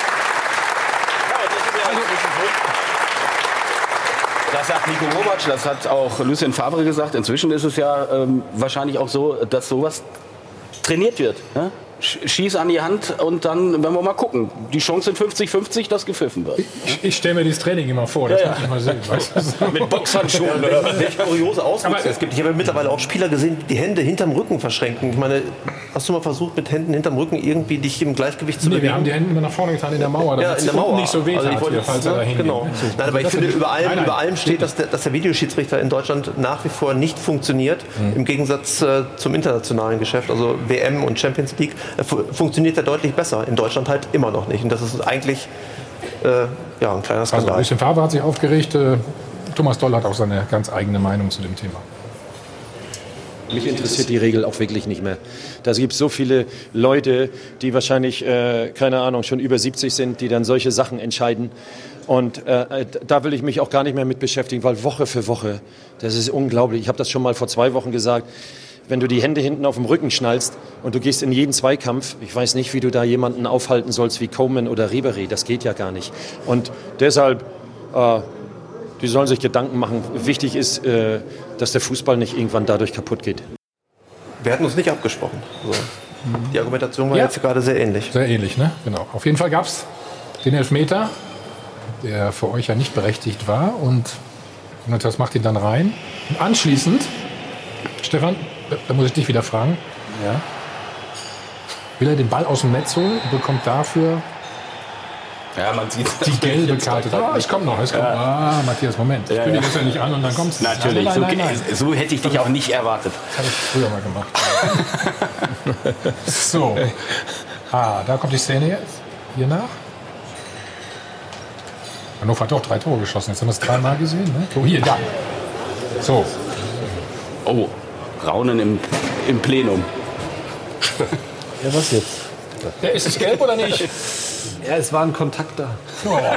Das sagt Nico Kovac, das hat auch Lucien Favre gesagt. Inzwischen ist es ja ähm, wahrscheinlich auch so, dass sowas trainiert wird. Ne? Schieß an die Hand und dann werden wir mal gucken. Die Chance sind fünfzig fünfzig, dass gepfiffen wird. Ich, ich stelle mir dieses Training immer vor, das ja, muss ich mal sehen. Weißt du? Mit Boxhandschuhen. Ja, welche kuriose Auswüchse es gibt. Ich habe mittlerweile auch Spieler gesehen, die Hände hinterm Rücken verschränken. Ich meine, hast du mal versucht, mit Händen hinterm Rücken irgendwie dich im Gleichgewicht zu nee, bewegen? Wir haben die Hände immer nach vorne getan in der Mauer, damit ja, in der Mauer nicht so weh also tat, wollte, falls er da hingeht. Genau. So. Nein, aber ich finde, über allem, nein, nein, über allem steht, dass der, dass der Videoschiedsrichter in Deutschland nach wie vor nicht funktioniert, mhm. im Gegensatz äh, zum internationalen Geschäft. Also W M und Champions League äh, funktioniert er deutlich besser. In Deutschland halt immer noch nicht. Und das ist eigentlich äh, ja, ein kleiner Skandal. Also Lucien Favre hat sich aufgeregt. Äh, Thomas Doll hat auch seine ganz eigene Meinung zu dem Thema. Mich interessiert die Regel auch wirklich nicht mehr. Da gibt es so viele Leute, die wahrscheinlich, äh, keine Ahnung, schon über siebzig sind, die dann solche Sachen entscheiden. Und äh, da will ich mich auch gar nicht mehr mit beschäftigen, weil Woche für Woche, das ist unglaublich. Ich habe das schon mal vor zwei Wochen gesagt. Wenn du die Hände hinten auf dem Rücken schnallst und du gehst in jeden Zweikampf, ich weiß nicht, wie du da jemanden aufhalten sollst wie Coman oder Ribéry, das geht ja gar nicht. Und deshalb, äh, die sollen sich Gedanken machen. Wichtig ist, äh, dass der Fußball nicht irgendwann dadurch kaputt geht. Wir hatten uns nicht abgesprochen. Also, die Argumentation war ja jetzt gerade sehr ähnlich. Sehr ähnlich, ne? Genau. Auf jeden Fall gab es den Elfmeter, der für euch ja nicht berechtigt war. Und das macht ihn dann rein. Und anschließend, Stefan, da muss ich dich wieder fragen. Ja. Will er den Ball aus dem Netz holen und bekommt dafür ja, man sieht die gelbe Karte? Ah, es kommt noch. Es kommt. Ja. Ah, Matthias, Moment. Ich ja, kündige ja. das ja nicht an und dann kommt es. Natürlich. Nein, nein, nein, nein. So, so hätte ich dich auch nicht erwartet. Das habe ich früher mal gemacht. So. Ah, da kommt die Szene jetzt. Hier nach. Hannover hat doch drei Tore geschossen. Jetzt haben wir es dreimal gesehen. Ne? So, hier, da. So. Oh, Raunen im, im Plenum. Ja, was jetzt? Ja, ist es gelb oder nicht? Ja, es war ein Kontakt da. Oh. ähm.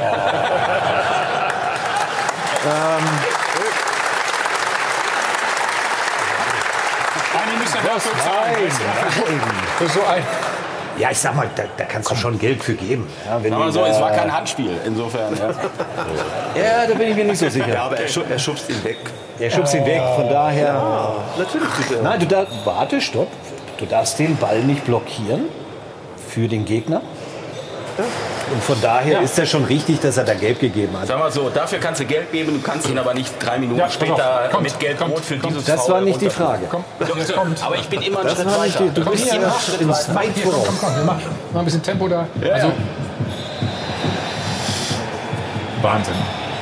Eine müssen wir dafür zahlen. Für so ein Ja, ich sag mal, da, da kannst du schon Geld für geben. Ja, wenn aber so, es war kein Handspiel, insofern. Ja, ja da bin ich mir nicht so sicher. Ja, aber er, schub, er schubst ihn weg. Er schubst ihn weg, von daher... Ja, natürlich. Bitte. Nein, du darfst... Warte, stopp. Du darfst den Ball nicht blockieren für den Gegner. Ja. Und von daher ja. ist er schon richtig, dass er da Gelb gegeben hat. Sag mal so, dafür kannst du Gelb geben, du kannst ihn aber nicht drei Minuten ja, später kommt, mit Gelb-Rot für kommt, dieses Das Foul war nicht die Frage. Kommt, kommt. Aber ich bin immer einen das Schritt weiter. Die, du bist immer einen Schritt weit voraus. Komm, komm, wir machen mal ein bisschen Tempo da. Ja, also, ja. Wahnsinn.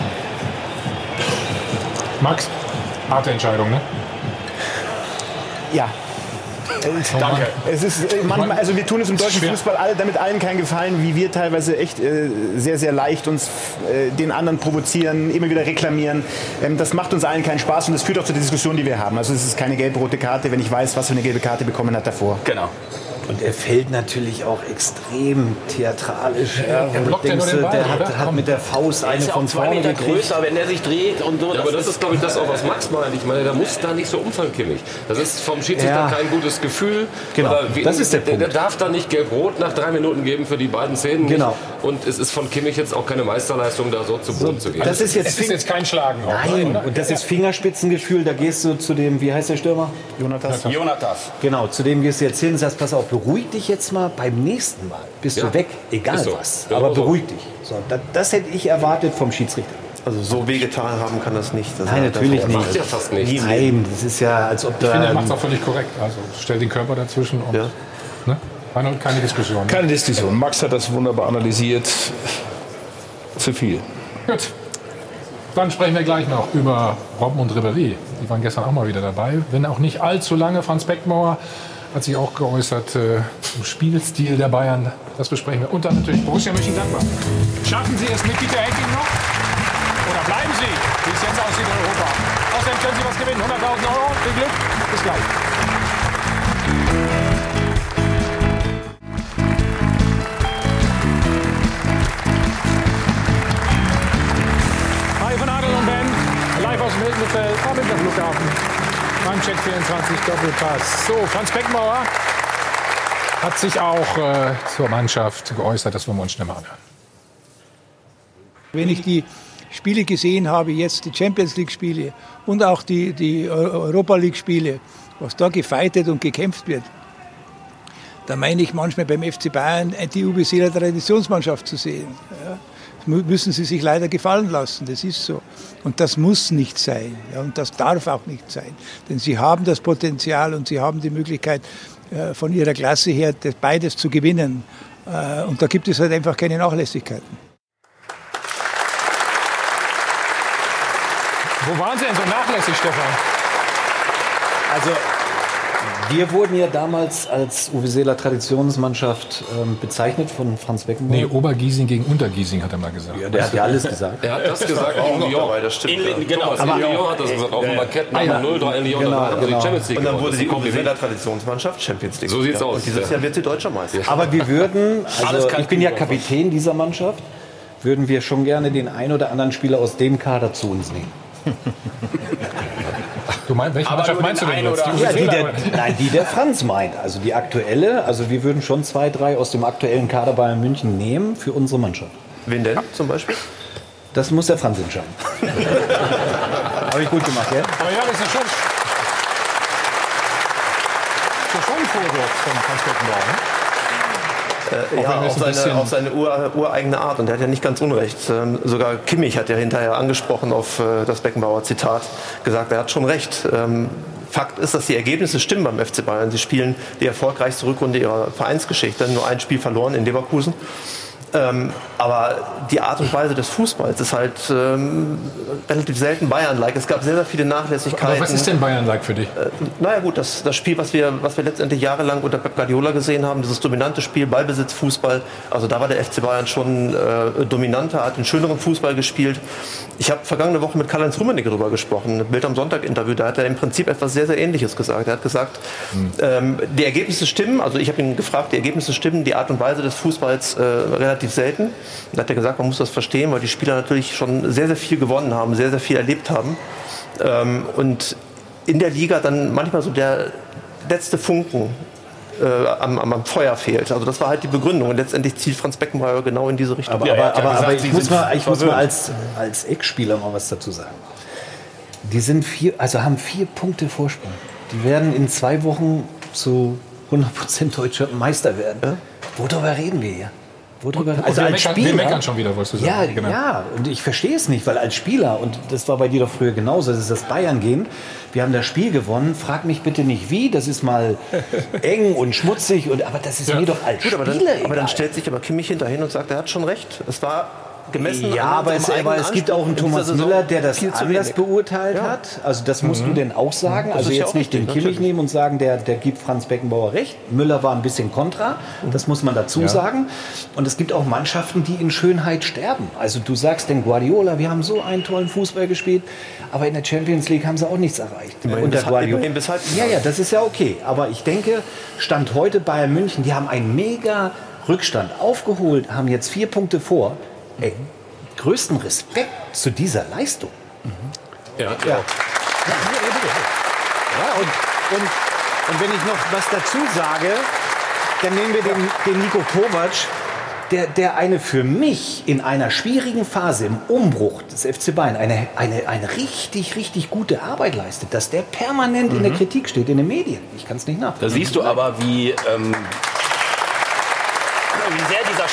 Max, harte Entscheidung, ne? Ja. Danke. Es ist manchmal, also wir tun es im deutschen Fußball alle, damit allen keinen Gefallen, wie wir teilweise echt äh, sehr, sehr leicht uns äh, den anderen provozieren, immer wieder reklamieren. Ähm, das macht uns allen keinen Spaß und das führt auch zu der Diskussion, die wir haben. Also es ist keine gelb-rote Karte, wenn ich weiß, was für eine gelbe Karte bekommen hat davor. Genau. Und er fällt natürlich auch extrem theatralisch. Ja, er blockt ja nur den Ball, der hat, oder? hat mit der Faust eine von vorne gekriegt. größer, wenn der sich dreht und so. Ja, aber das ist, glaube ich, das auch, was Max meint. Ich meine, der muss da nicht so umfangkimmig. Das ist vom Schiedsrichter ja. kein gutes Gefühl. Genau, wie, das ist der Punkt. Der darf da nicht gelb-rot nach drei Minuten geben für die beiden Szenen. Genau. Und es ist von Kimmich jetzt auch keine Meisterleistung, da so zu Boden so, zu gehen. Das ist jetzt, es ist jetzt kein Schlagen. Nein, auch, und das ist Fingerspitzengefühl. Da gehst du zu dem, wie heißt der Stürmer? Jonatas. Jonatas. Genau, zu dem gehst du jetzt hin und sagst, pass auf, du beruhig dich jetzt mal, beim nächsten Mal bist Ja. du weg, egal Ist so. was. Ja, Aber so. beruhig dich. So, das, das hätte ich erwartet vom Schiedsrichter. Also so wehgetan haben kann das nicht. Das Nein, natürlich nicht. Macht ja fast nichts. Nein, das ist ja, als ob Ich da... finde, er macht es auch völlig korrekt. Also stellt den Körper dazwischen und ne? Reinhold, keine Diskussion. Keine Diskussion. Max hat das wunderbar analysiert. Zu viel. Gut. Dann sprechen wir gleich noch über Robben und Ribéry. Die waren gestern auch mal wieder dabei. Wenn auch nicht allzu lange. Franz Beckenbauer hat sich auch geäußert äh, zum Spielstil der Bayern. Das besprechen wir. Und dann natürlich Borussia Mönchengladbach. Schaffen Sie es mit Dieter Hecking noch? Oder bleiben Sie, wie es jetzt aussieht in Europa? Außerdem können Sie was gewinnen. hunderttausend Euro. Viel Glück. Bis gleich. Hi von Adel und Ben. Live aus dem Mittelfeld am Flughafen. Beim Check vierundzwanzig Doppelpass. So, Franz Beckenbauer hat sich auch äh, zur Mannschaft geäußert. Das wollen wir uns schnell mal anhören. Wenn ich die Spiele gesehen habe, jetzt die Champions League-Spiele und auch die, die Europa League-Spiele, was da gefeitet und gekämpft wird, da meine ich manchmal beim F C Bayern die Ubeseeler Traditionsmannschaft zu sehen. Ja, das müssen sie sich leider gefallen lassen, das ist so. Und das muss nicht sein, ja, und das darf auch nicht sein. Denn sie haben das Potenzial und sie haben die Möglichkeit, äh, von ihrer Klasse her das beides zu gewinnen. Äh, und da gibt es halt einfach keine Nachlässigkeiten. Wo waren Sie denn so nachlässig, Stefan? Also, wir wurden ja damals als Uwe Seeler Traditionsmannschaft ähm, bezeichnet von Franz Beckenbauer. Nee, Obergiesing gegen Untergiesing, hat er mal gesagt. Ja, der hat ja alles gesagt. Er hat das gesagt in Lyon. Das stimmt. In, genau, in Lyon hat er das gesagt. Auf dem Parkett nach null drei in Lyon. Genau, Dann hat er die genau. Champions League Und dann gewonnen. wurde Das die ist ein Kompliment. Uwe Traditionsmannschaft Champions League. So sieht's ja. aus. Und dieses Ja. Jahr wird sie Deutscher Meister. Aber wir würden, Alles also kein ich bin ja Fußball. Kapitän dieser Mannschaft, würden wir schon gerne den ein oder anderen Spieler aus dem Kader zu uns nehmen. Du meinst, welche Aber Mannschaft nur meinst du den denn einen jetzt? Die oder Ja, die Uwe der, Seeler? nein, die der Franz meint. Also die aktuelle, also wir würden schon zwei, drei aus dem aktuellen Kader Bayern München nehmen für unsere Mannschaft. Wen denn zum Beispiel? Das muss der Franz entscheiden. Habe ich gut gemacht, ja? Aber ja, das ist ja schon, das ist schon ein Vorwurf von Franz Beckenbauer. Ne? Äh, Auch ja, wenn wir auf es ein seine, bisschen- auf seine ur, ureigene Art. Und der hat ja nicht ganz unrecht. Ähm, sogar Kimmich hat ja hinterher angesprochen auf äh, das Beckenbauer Zitat, gesagt, er hat schon recht. Ähm, Fakt ist, dass die Ergebnisse stimmen beim F C Bayern. Sie spielen die erfolgreichste Rückrunde ihrer Vereinsgeschichte. Nur ein Spiel verloren in Leverkusen. Ähm, aber die Art und Weise des Fußballs ist halt ähm, relativ selten Bayern-like. Es gab sehr, sehr viele Nachlässigkeiten. Aber was ist denn Bayern-like für dich? Äh, naja gut, das, das Spiel, was wir, was wir letztendlich jahrelang unter Pep Guardiola gesehen haben, dieses dominante Spiel, Ballbesitz, Fußball, also da war der F C Bayern schon äh, dominanter, hat einen schöneren Fußball gespielt. Ich habe vergangene Woche mit Karl-Heinz Rummenigge darüber gesprochen, Bild am Sonntag-Interview, da hat er im Prinzip etwas sehr, sehr Ähnliches gesagt. Er hat gesagt, hm. ähm, die Ergebnisse stimmen, also ich habe ihn gefragt, die Ergebnisse stimmen, die Art und Weise des Fußballs äh, relativ selten. Da hat er gesagt, man muss das verstehen, weil die Spieler natürlich schon sehr, sehr viel gewonnen haben, sehr, sehr viel erlebt haben. Ähm, und in der Liga dann manchmal so der letzte Funken äh, am, am Feuer fehlt. Also das war halt die Begründung. Und letztendlich zielt Franz Beckenbauer genau in diese Richtung. Aber, Ja, aber, er hat ja aber, gesagt, aber ich sie muss sind mal, ich muss mal verwöhnt. als, als Ex-Spieler mal was dazu sagen. Die sind vier, also haben vier Punkte Vorsprung. Die werden in zwei Wochen zu hundert Prozent deutscher Meister werden. Ja? Worüber reden wir hier? Worüber, Und also wir, als meckern, Spieler, wir meckern schon wieder, wolltest du ja, sagen. Genau. ja, und ich verstehe es nicht, weil als Spieler, und das war bei dir doch früher genauso, das ist das Bayern gehen, wir haben das Spiel gewonnen, frag mich bitte nicht wie, das ist mal eng und schmutzig, und, aber das ist Ja. mir doch als Gut, aber, Spieler dann, aber dann egal. stellt sich aber Kimmich hinterhin und sagt, er hat schon recht. Es war gemessen Ja, an aber es, unserem aber eigenen es gibt Anspruch auch einen in dieser Thomas Saison Müller, der das viel zu anders wenig. beurteilt Ja. hat. Also das musst Mhm. du denn auch sagen. Das Also ist ja jetzt auch nicht den richtig, Kimmich natürlich. nehmen und sagen, der, der gibt Franz Beckenbauer recht. Müller war ein bisschen kontra, das muss man dazu Ja. sagen. Und es gibt auch Mannschaften, die in Schönheit sterben. Also du sagst den Guardiola, wir haben so einen tollen Fußball gespielt, aber in der Champions League haben sie auch nichts erreicht. Immerhin Unter bis- Guardiola. immerhin bis Halbfinale. Ja, ja, das ist ja okay. Aber ich denke, Stand heute Bayern München, die haben einen mega Rückstand aufgeholt, haben jetzt vier Punkte vor. Ey, größten Respekt zu dieser Leistung. Ja, Ja. Ja, und, und, und wenn ich noch was dazu sage, dann nehmen wir den, den Niko Kovac, der, der eine für mich in einer schwierigen Phase im Umbruch des F C Bayern eine, eine, eine richtig, richtig gute Arbeit leistet, dass der permanent in der Kritik steht, in den Medien. Ich kann es nicht nachvollziehen. Da siehst du aber, wie ähm,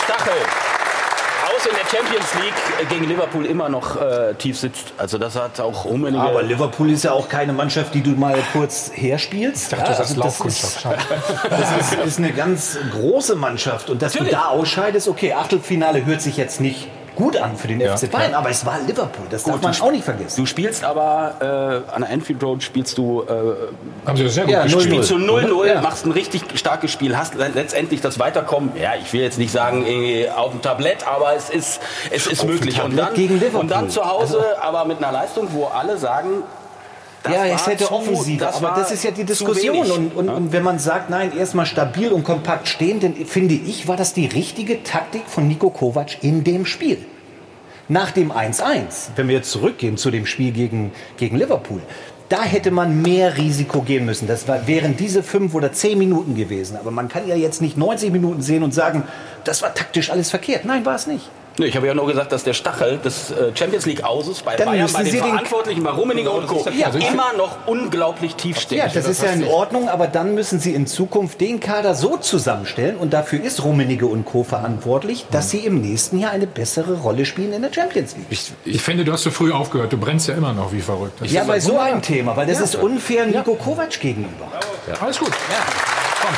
Stachel aus in der Champions League gegen Liverpool immer noch äh, tief sitzt. Also das hat auch Rummenigge... Aber Liverpool ist ja auch keine Mannschaft, die du mal kurz herspielst. Ich dachte, ja, das ist also Laufkundschaft. Das ist, ist eine ganz große Mannschaft. Und dass Natürlich. du da ausscheidest, okay, Achtelfinale hört sich jetzt nicht gut an für den ja, F C Bayern, klar. aber es war Liverpool, das gut, darf man auch nicht vergessen. Du spielst aber äh, an der Anfield Road spielst du äh, haben Sie das sehr gut ja, gespielt. Spielst du null null, ja. machst ein richtig starkes Spiel, hast letztendlich das Weiterkommen, ja, ich will jetzt nicht sagen äh, auf dem Tablett, aber es ist, es ist möglich. Und dann, gegen und dann zu Hause, also, aber mit einer Leistung, wo alle sagen, Das ja, es hätte offensiv, aber das ist ja die Diskussion. Und, und, ja. und wenn man sagt, nein, erstmal stabil und kompakt stehen, dann finde ich, war das die richtige Taktik von Niko Kovac in dem Spiel. Nach dem eins eins, wenn wir jetzt zurückgehen zu dem Spiel gegen, gegen Liverpool, da hätte man mehr Risiko gehen müssen. Das war, wären diese fünf oder zehn Minuten gewesen. Aber man kann ja jetzt nicht neunzig Minuten sehen und sagen, das war taktisch alles verkehrt. Nein, war es nicht. Ich habe ja nur gesagt, dass der Stachel des Champions League Auses bei Dann Bayern, bei den Sie Verantwortlichen, bei Rummenigge und Co. Ja, immer noch unglaublich tief steht. Ja, das ist ja in Ordnung, aber dann müssen Sie in Zukunft den Kader so zusammenstellen, und dafür ist Rummenigge und Co. verantwortlich, dass Sie im nächsten Jahr eine bessere Rolle spielen in der Champions League. Ich, ich finde, du hast zu früh aufgehört. Du brennst ja immer noch wie verrückt. Das ja, bei so einem Thema, weil das ja. ist unfair Niko ja. Kovac gegenüber. Ja. Alles gut. Ja. Komm.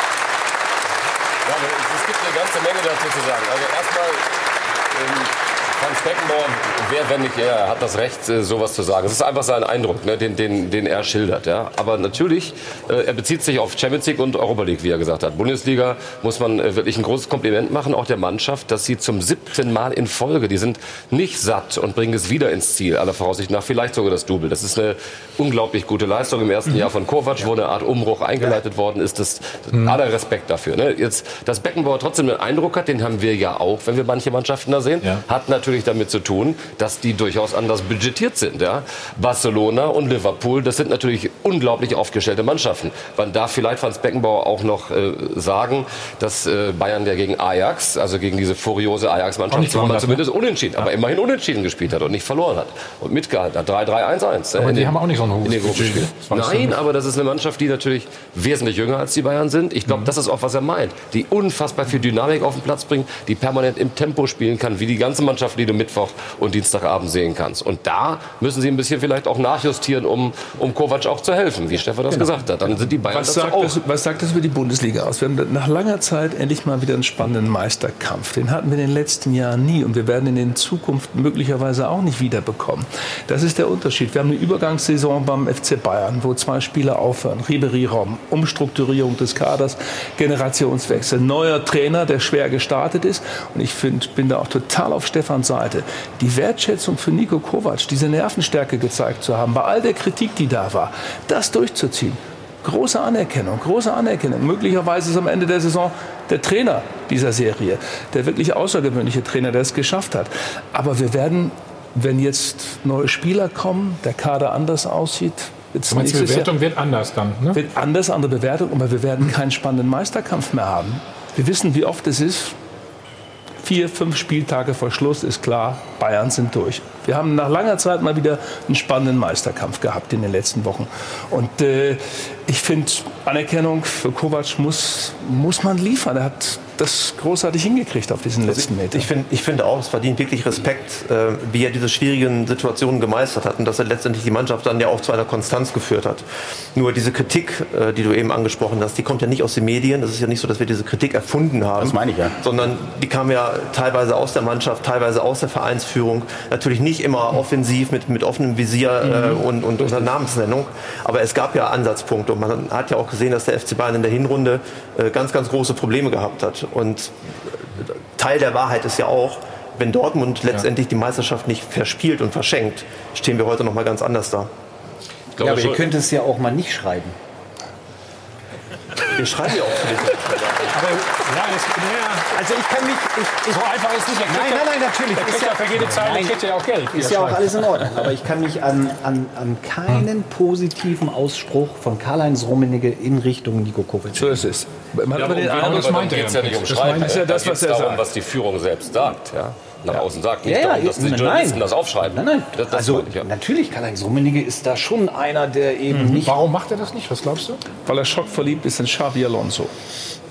Ja, es gibt eine ganze Menge dazu zu sagen. Also erstmal Franz Beckenbauer, wer, wenn nicht er, hat das Recht, sowas zu sagen. Es ist einfach sein Eindruck, ne, den, den, den er schildert. Ja. Aber natürlich, äh, er bezieht sich auf Champions League und Europa League, wie er gesagt hat. Bundesliga muss man äh, wirklich ein großes Kompliment machen, auch der Mannschaft, dass sie zum siebten Mal in Folge, die sind nicht satt und bringen es wieder ins Ziel, aller Voraussicht nach, vielleicht sogar das Double. Das ist eine unglaublich gute Leistung im ersten mhm. Jahr von Kovac, wo eine Art Umbruch eingeleitet ja. worden ist. Das, mhm. aller Respekt dafür. Ne. Jetzt, dass Beckenbauer trotzdem einen Eindruck hat, den haben wir ja auch, wenn wir manche Mannschaften da sehen, ja. hat natürlich damit zu tun, dass die durchaus anders budgetiert sind. Ja? Barcelona und Liverpool, das sind natürlich unglaublich aufgestellte Mannschaften. Man darf vielleicht Franz Beckenbauer auch noch äh, sagen, dass äh, Bayern ja gegen Ajax, also gegen diese furiose Ajax-Mannschaft, zwar zumindest unentschieden, ja. aber immerhin unentschieden gespielt hat und nicht verloren hat und mitgehalten hat. drei drei eins eins. Aber äh, die den, haben auch nicht so ein hohes Budget. Nein, aber das ist eine Mannschaft, die natürlich wesentlich jünger als die Bayern sind. Ich glaube, mhm. das ist auch, was er meint. Die unfassbar viel Dynamik auf den Platz bringt, die permanent im Tempo spielen kann, wie die ganze Mannschaft, die du Mittwoch und Dienstagabend sehen kannst. Und da müssen sie ein bisschen vielleicht auch nachjustieren, um, um Kovac auch zu helfen, wie Stefan das genau. gesagt hat. Dann sind die Bayern was sagt, auch. das, was sagt das über die Bundesliga aus? Wir haben nach langer Zeit endlich mal wieder einen spannenden Meisterkampf. Den hatten wir in den letzten Jahren nie und wir werden ihn in Zukunft möglicherweise auch nicht wiederbekommen. Das ist der Unterschied. Wir haben eine Übergangssaison beim F C Bayern, wo zwei Spieler aufhören. Ribéry, Robben, Umstrukturierung des Kaders, Generationswechsel, neuer Trainer, der schwer gestartet ist. Und ich find, bin da auch total auf Stefans Seite. Die Wertschätzung für Niko Kovac, diese Nervenstärke gezeigt zu haben, bei all der Kritik, die da war, das durchzuziehen. Große Anerkennung, große Anerkennung. Möglicherweise ist am Ende der Saison der Trainer dieser Serie, der wirklich außergewöhnliche Trainer, der es geschafft hat. Aber wir werden, wenn jetzt neue Spieler kommen, der Kader anders aussieht, jetzt die Bewertung Jahr, wird anders dann, ne? Wird anders, andere Bewertung, aber wir werden keinen spannenden Meisterkampf mehr haben. Wir wissen, wie oft es ist. Vier, fünf Spieltage vor Schluss ist klar, Bayern sind durch. Wir haben nach langer Zeit mal wieder einen spannenden Meisterkampf gehabt in den letzten Wochen. Und äh, ich finde, Anerkennung für Kovac muss, muss man liefern. Er hat das großartig hingekriegt auf diesen letzten Metern. Ich, ich finde ich find auch, es verdient wirklich Respekt, äh, wie er diese schwierigen Situationen gemeistert hat und dass er letztendlich die Mannschaft dann ja auch zu einer Konstanz geführt hat. Nur diese Kritik, äh, die du eben angesprochen hast, die kommt ja nicht aus den Medien. Das ist ja nicht so, dass wir diese Kritik erfunden haben. Das meine ich ja. Sondern die kam ja teilweise aus der Mannschaft, teilweise aus der Vereinsführung. Natürlich nicht immer offensiv mit, mit offenem Visier äh, mhm. und, und unter Namensnennung. Aber es gab ja Ansatzpunkte. Und man hat ja auch gesehen, dass der F C Bayern in der Hinrunde äh, ganz, ganz große Probleme gehabt hat. Und Teil der Wahrheit ist ja auch, wenn Dortmund letztendlich ja. die Meisterschaft nicht verspielt und verschenkt, stehen wir heute noch mal ganz anders da. Ich glaube, ja, aber ihr könnt es ja auch mal nicht schreiben. Wir schreiben ja auch für dich. Aber ja, das, ja, also ich kann mich... Ich, ich, so einfach ist es nicht. Nein, nein, nein, natürlich. Der kriegt ja für jede Zeile kriegt ja auch Geld. Ist ja auch alles in Ordnung. Aber ich kann mich an, an, an keinen positiven Ausspruch von Karl-Heinz Rummenigge in Richtung Niko Kovac. So ist es. Man ja, hat den Eindruck, das meint er ja nicht um Schreiben. Das ist ja das, was er darum, sagt. was die Führung selbst sagt. Ja? Nach ja. außen sagt. Nicht ja, ja, darum, dass die nein, Journalisten das aufschreiben. Nein, nein. Das, das also ich, ja. natürlich, Karl-Heinz Rummenigge ist da schon einer, der eben mhm. nicht... Warum macht er das nicht? Was glaubst du? Weil er schockverliebt ist in Xabi Alonso.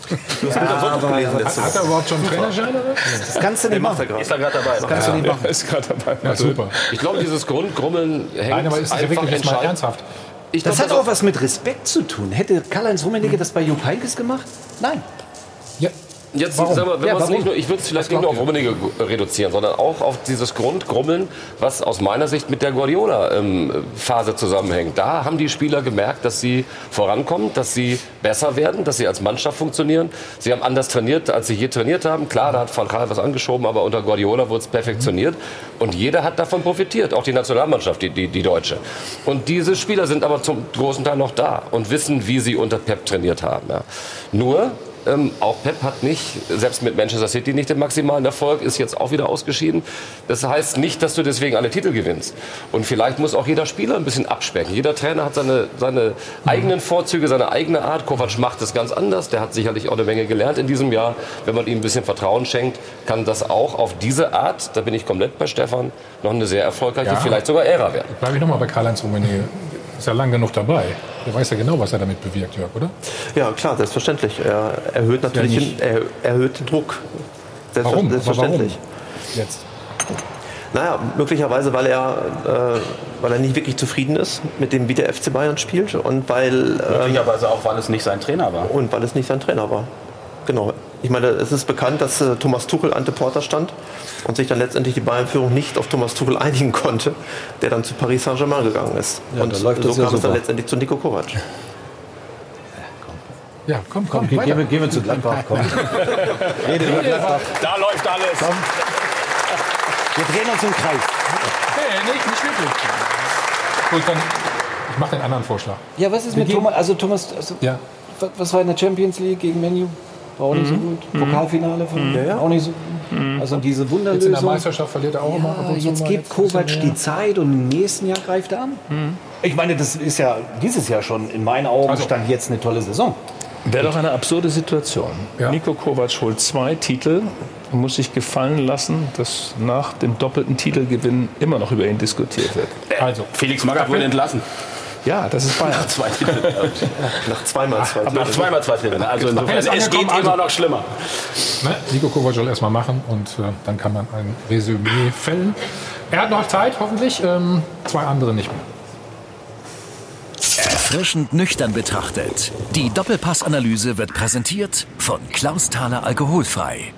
Du hast ja, aber gelesen, hat, hat er überhaupt schon einen Trainerschein? Das kannst du nicht machen. Ist er gerade dabei? Das kannst du nicht machen. Ist gerade dabei. Ja, super. Ich glaube, dieses Grundgrummeln hängt Nein, aber ist das ja wirklich jetzt mal ernsthaft? Ich das glaub, hat auch was mit Respekt zu tun. Hätte Karl-Heinz Rummenigge das bei Jupp Heynckes gemacht? Nein. Ja. Jetzt, sag mal, wenn ja, nicht nur, ich würde es vielleicht nicht nur auf Rummenigge reduzieren, sondern auch auf dieses Grundgrummeln, was aus meiner Sicht mit der Guardiola-Phase zusammenhängt. Da haben die Spieler gemerkt, dass sie vorankommen, dass sie besser werden, dass sie als Mannschaft funktionieren. Sie haben anders trainiert, als sie je trainiert haben. Klar, da hat Van Gaal was angeschoben, aber unter Guardiola wurde es perfektioniert. Und jeder hat davon profitiert, auch die Nationalmannschaft, die, die, die Deutsche. Und diese Spieler sind aber zum großen Teil noch da und wissen, wie sie unter Pep trainiert haben. Ja. Nur... Ähm, auch Pep hat nicht, selbst mit Manchester City, nicht den maximalen Erfolg, ist jetzt auch wieder ausgeschieden. Das heißt nicht, dass du deswegen alle Titel gewinnst. Und vielleicht muss auch jeder Spieler ein bisschen abspecken. Jeder Trainer hat seine, seine eigenen Vorzüge, seine eigene Art. Kovac macht es ganz anders. Der hat sicherlich auch eine Menge gelernt in diesem Jahr. Wenn man ihm ein bisschen Vertrauen schenkt, kann das auch auf diese Art, da bin ich komplett bei Stefan, noch eine sehr erfolgreiche, ja, vielleicht sogar Ära werden. Bleibe ich noch mal bei Karl-Heinz Rummenigge. Ist ja lang genug dabei. Der weiß ja genau, was er damit bewirkt, Jörg, oder? Ja, klar, selbstverständlich. Er erhöht natürlich ja, den, er erhöht den Druck. Selbst, warum? Selbstverständlich. Warum? Jetzt? Naja, möglicherweise, weil er, äh, weil er nicht wirklich zufrieden ist mit dem, wie der F C Bayern spielt. Und weil, möglicherweise äh, auch, weil es nicht sein Trainer war. Und weil es nicht sein Trainer war. Genau. Ich meine, es ist bekannt, dass äh, Thomas Tuchel ante Porta stand und sich dann letztendlich die Bayern-Führung nicht auf Thomas Tuchel einigen konnte, der dann zu Paris Saint-Germain gegangen ist. Ja, und so kam ja es dann letztendlich zu Nico Kovac. Ja, komm, komm, komm gehen, wir, gehen wir zu Gladbach. Komm. Rede über Gladbach. Da läuft alles. Komm. Wir drehen uns im Kreis. Nee, nicht, nicht wirklich. Gut, dann ich mache den anderen Vorschlag. Ja, was ist wir mit Thomas? Also Thomas, also, ja. was war in der Champions League gegen Man U? War auch nicht mhm. so gut. Pokalfinale von mhm. auch nicht so gut. Mhm. Also diese Wunderlösung. Jetzt in der Meisterschaft verliert er auch ja, immer. Ab und jetzt so gibt Kovac die Zeit und im nächsten Jahr greift er an. Mhm. Ich meine, das ist ja dieses Jahr schon in meinen Augen also. stand jetzt eine tolle Saison. Wäre doch eine absurde Situation. Ja. Nico Kovac holt zwei Titel und muss sich gefallen lassen, dass nach dem doppelten Titelgewinn immer noch über ihn diskutiert wird. Also, Felix Magath wurde entlassen. Ja, das ist Bayern. Nach zwei Titel. Nach zweimal zwei Titel. Nach zweimal zwei Titel. Also insofern, es, es geht also, immer noch schlimmer. Ne, Nico Kovac soll erst mal machen und äh, dann kann man ein Resümee fällen. Er hat noch Zeit, hoffentlich. Ähm, zwei andere nicht mehr. Erfrischend nüchtern betrachtet. Die Doppelpass-Analyse wird präsentiert von Klaus Thaler Alkoholfrei.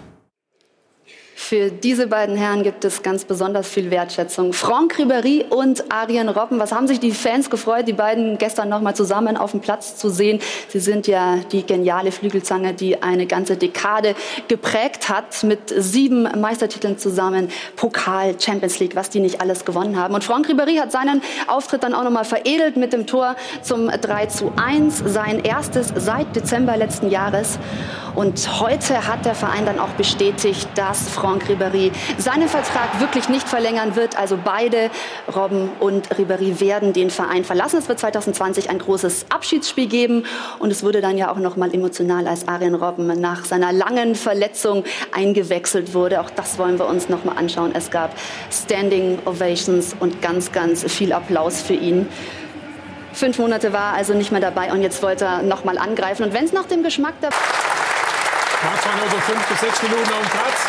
Für diese beiden Herren gibt es ganz besonders viel Wertschätzung. Franck Ribéry und Arjen Robben. Was haben sich die Fans gefreut, die beiden gestern noch mal zusammen auf dem Platz zu sehen? Sie sind ja die geniale Flügelzange, die eine ganze Dekade geprägt hat, mit sieben Meistertiteln zusammen, Pokal, Champions League, was die nicht alles gewonnen haben. Und Franck Ribéry hat seinen Auftritt dann auch noch mal veredelt mit dem Tor zum drei zu eins, sein erstes seit Dezember letzten Jahres. Und heute hat der Verein dann auch bestätigt, dass Franck Ribéry seinen Vertrag wirklich nicht verlängern wird. Also beide, Robben und Ribéry, werden den Verein verlassen. Es wird zwanzig zwanzig ein großes Abschiedsspiel geben. Und es wurde dann ja auch noch mal emotional, als Arjen Robben nach seiner langen Verletzung eingewechselt wurde. Auch das wollen wir uns noch mal anschauen. Es gab Standing Ovations und ganz, ganz viel Applaus für ihn. Fünf Monate war er also nicht mehr dabei und jetzt wollte er noch mal angreifen. Und wenn es nach dem Geschmack der... War zwar nur so fünf bis sechs Minuten auf dem Platz,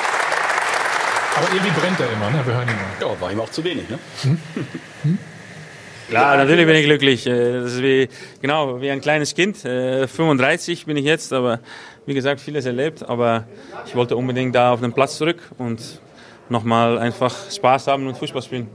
aber irgendwie brennt er immer, ne? Wir hören ihn mal. Ja, war ihm auch zu wenig, ne? Hm? Hm? Klar, natürlich bin ich glücklich. Das ist wie, genau, wie ein kleines Kind. fünfunddreißig bin ich jetzt, aber wie gesagt, vieles erlebt. Aber ich wollte unbedingt da auf den Platz zurück und nochmal einfach Spaß haben und Fußball spielen.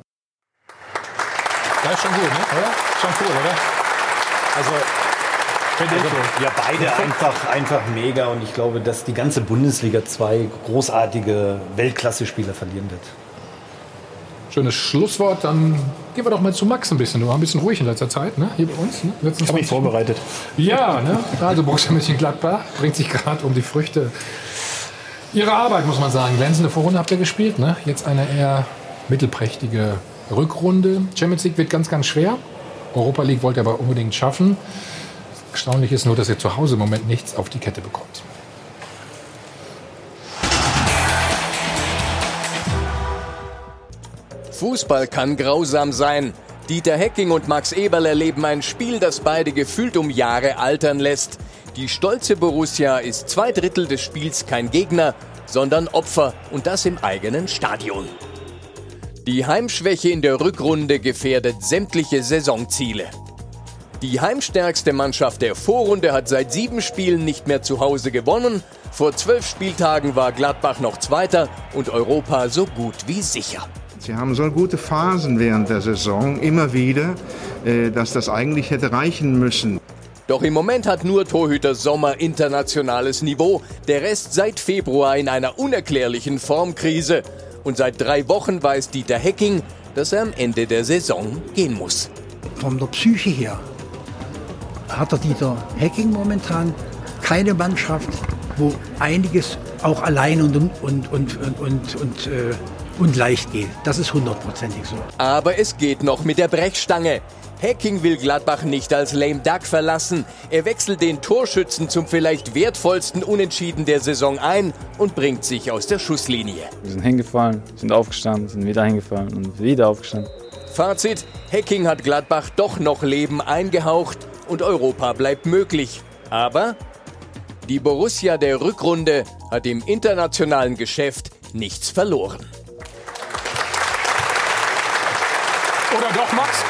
Das ist schon gut, ne? Oder? Schon cool, oder? Also... Also, ja, beide einfach, einfach mega und ich glaube, dass die ganze Bundesliga zwei großartige Weltklasse-Spieler verlieren wird. Schönes Schlusswort, dann gehen wir doch mal zu Max ein bisschen. Du warst ein bisschen ruhig in letzter Zeit, ne? Hier bei uns. Ne? Ich habe mich vorbereitet. Ja, ne? Also Borussia Mönchengladbach bringt sich gerade um die Früchte ihrer Arbeit, muss man sagen. Glänzende Vorrunde habt ihr gespielt, ne? Jetzt eine eher mittelprächtige Rückrunde. Champions League wird ganz, ganz schwer. Europa League wollt ihr aber unbedingt schaffen. Erstaunlich ist nur, dass ihr zu Hause im Moment nichts auf die Kette bekommt. Fußball kann grausam sein. Dieter Hecking und Max Eberl erleben ein Spiel, das beide gefühlt um Jahre altern lässt. Die stolze Borussia ist zwei Drittel des Spiels kein Gegner, sondern Opfer und das im eigenen Stadion. Die Heimschwäche in der Rückrunde gefährdet sämtliche Saisonziele. Die heimstärkste Mannschaft der Vorrunde hat seit sieben Spielen nicht mehr zu Hause gewonnen. Vor zwölf Spieltagen war Gladbach noch Zweiter und Europa so gut wie sicher. Sie haben so gute Phasen während der Saison, immer wieder, dass das eigentlich hätte reichen müssen. Doch im Moment hat nur Torhüter Sommer internationales Niveau. Der Rest seit Februar in einer unerklärlichen Formkrise. Und seit drei Wochen weiß Dieter Hecking, dass er am Ende der Saison gehen muss. Von der Psyche her hat der Dieter Hecking momentan keine Mannschaft, wo einiges auch allein und, und, und, und, und, und, äh, und leicht geht. Das ist hundertprozentig so. Aber es geht noch mit der Brechstange. Hecking will Gladbach nicht als lame duck verlassen. Er wechselt den Torschützen zum vielleicht wertvollsten Unentschieden der Saison ein und bringt sich aus der Schusslinie. Wir sind hingefallen, sind aufgestanden, sind wieder hingefallen und wieder aufgestanden. Fazit: Hecking hat Gladbach doch noch Leben eingehaucht und Europa bleibt möglich. Aber die Borussia der Rückrunde hat im internationalen Geschäft nichts verloren. Oder doch, Max?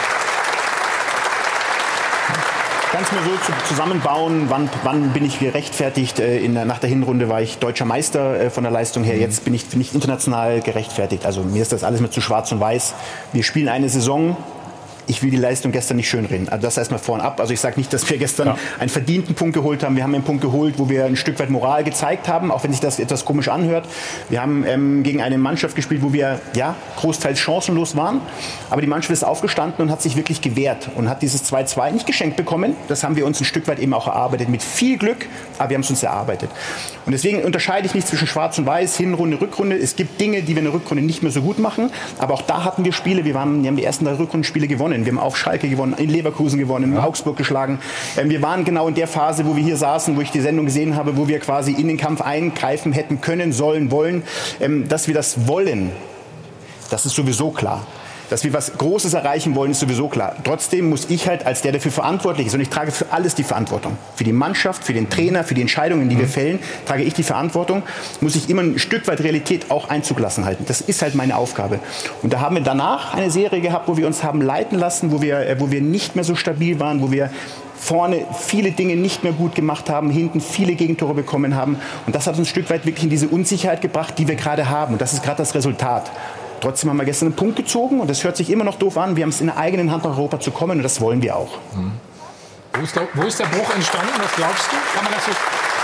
Ganz mal so zu, zusammenbauen, wann, wann bin ich gerechtfertigt. Äh, in der, nach der Hinrunde war ich deutscher Meister äh, von der Leistung her. Jetzt bin ich, bin ich international gerechtfertigt. Also mir ist das alles mit zu schwarz und weiß. Wir spielen eine Saison. Ich will die Leistung gestern nicht schönreden. Also das erstmal vorn ab. Also ich sage nicht, dass wir gestern ja. einen verdienten Punkt geholt haben. Wir haben einen Punkt geholt, wo wir ein Stück weit Moral gezeigt haben, auch wenn sich das etwas komisch anhört. Wir haben ähm, gegen eine Mannschaft gespielt, wo wir ja großteils chancenlos waren. Aber die Mannschaft ist aufgestanden und hat sich wirklich gewehrt und hat dieses zwei zwei nicht geschenkt bekommen. Das haben wir uns ein Stück weit eben auch erarbeitet. Mit viel Glück, aber wir haben es uns erarbeitet. Und deswegen unterscheide ich nicht zwischen Schwarz und Weiß, Hinrunde, Rückrunde. Es gibt Dinge, die wir in der Rückrunde nicht mehr so gut machen. Aber auch da hatten wir Spiele. Wir, waren, wir haben die ersten drei Rückrundenspiele gewonnen. Wir haben auf Schalke gewonnen, in Leverkusen gewonnen, in ja. Augsburg geschlagen. Wir waren genau in der Phase, wo wir hier saßen, wo ich die Sendung gesehen habe, wo wir quasi in den Kampf eingreifen hätten können, sollen, wollen. Dass wir das wollen, das ist sowieso klar. Dass wir was Großes erreichen wollen, ist sowieso klar. Trotzdem muss ich halt als der, der dafür verantwortlich ist, und ich trage für alles die Verantwortung. Für die Mannschaft, für den Trainer, für die Entscheidungen, die mhm. wir fällen, trage ich die Verantwortung. Muss ich immer ein Stück weit Realität auch Einzug lassen halten. Das ist halt meine Aufgabe. Und da haben wir danach eine Serie gehabt, wo wir uns haben leiten lassen, wo wir, wo wir nicht mehr so stabil waren, wo wir vorne viele Dinge nicht mehr gut gemacht haben, hinten viele Gegentore bekommen haben. Und das hat uns ein Stück weit wirklich in diese Unsicherheit gebracht, die wir gerade haben. Und das ist gerade das Resultat. Trotzdem haben wir gestern einen Punkt gezogen und das hört sich immer noch doof an. Wir haben es in der eigenen Hand nach Europa zu kommen und das wollen wir auch. Mhm. Wo, ist der, wo ist der Bruch entstanden? Was glaubst du? Kann man das so?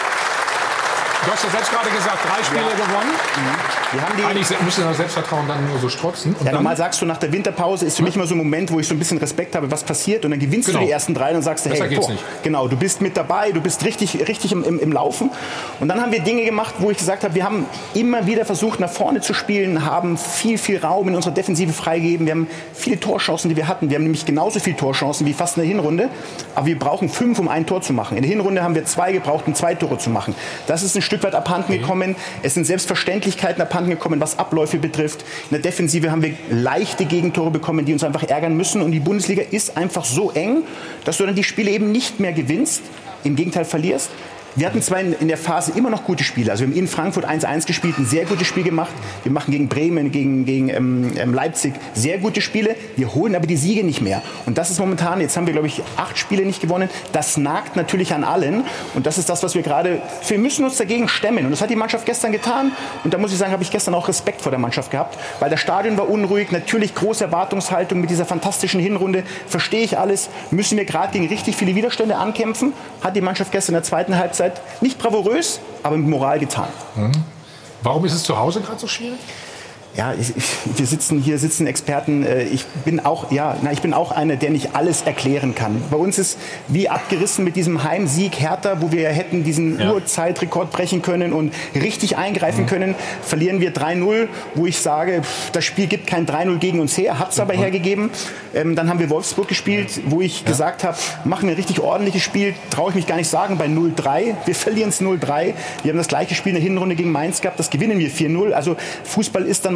Du hast ja selbst gerade gesagt, drei Spiele ja. gewonnen. Mhm. Wir haben die Eigentlich müsste das Selbstvertrauen dann nur so strotzen. Und ja, normal sagst du, nach der Winterpause ist für mich immer so ein Moment, wo ich so ein bisschen Respekt habe, was passiert. Und dann gewinnst genau. du die ersten drei und sagst, hey, boah, genau, du bist mit dabei, du bist richtig, richtig im, im, im Laufen. Und dann haben wir Dinge gemacht, wo ich gesagt habe, wir haben immer wieder versucht, nach vorne zu spielen, haben viel, viel Raum in unserer Defensive freigegeben. Wir haben viele Torchancen, die wir hatten. Wir haben nämlich genauso viele Torchancen wie fast in der Hinrunde. Aber wir brauchen fünf, um ein Tor zu machen. In der Hinrunde haben wir zwei gebraucht, um zwei Tore zu machen. Das ist ein Stück weit abhanden gekommen. Es sind Selbstverständlichkeiten abhanden gekommen, was Abläufe betrifft. In der Defensive haben wir leichte Gegentore bekommen, die uns einfach ärgern müssen. Und die Bundesliga ist einfach so eng, dass du dann die Spiele eben nicht mehr gewinnst, im Gegenteil verlierst. Wir hatten zwar in der Phase immer noch gute Spiele. Also wir haben in Frankfurt eins eins gespielt, ein sehr gutes Spiel gemacht. Wir machen gegen Bremen, gegen, gegen ähm, Leipzig sehr gute Spiele. Wir holen aber die Siege nicht mehr. Und das ist momentan, jetzt haben wir, glaube ich, acht Spiele nicht gewonnen. Das nagt natürlich an allen. Und das ist das, was wir gerade, wir müssen uns dagegen stemmen. Und das hat die Mannschaft gestern getan. Und da muss ich sagen, habe ich gestern auch Respekt vor der Mannschaft gehabt. Weil das Stadion war unruhig. Natürlich große Erwartungshaltung mit dieser fantastischen Hinrunde. Verstehe ich alles. Müssen wir gerade gegen richtig viele Widerstände ankämpfen. Hat die Mannschaft gestern in der zweiten Halbzeit nicht bravourös, aber mit Moral getan. Mhm. Warum ist es zu Hause gerade so schwierig? Ja, ich, ich, wir sitzen hier, sitzen Experten. Ich bin auch, ja, na, ich bin auch einer, der nicht alles erklären kann. Bei uns ist wie abgerissen mit diesem Heimsieg Hertha, wo wir hätten diesen ja. Uhrzeitrekord brechen können und richtig eingreifen mhm. können. Verlieren wir drei null, wo ich sage, das Spiel gibt kein drei null gegen uns her, hat es aber mhm. hergegeben. Ähm, dann haben wir Wolfsburg gespielt, wo ich ja. gesagt habe, machen wir ein richtig ordentliches Spiel, traue ich mich gar nicht sagen, bei null drei. Wir verlieren es null drei. Wir haben das gleiche Spiel in der Hinrunde gegen Mainz gehabt, das gewinnen wir vier null. Also Fußball ist dann manchmal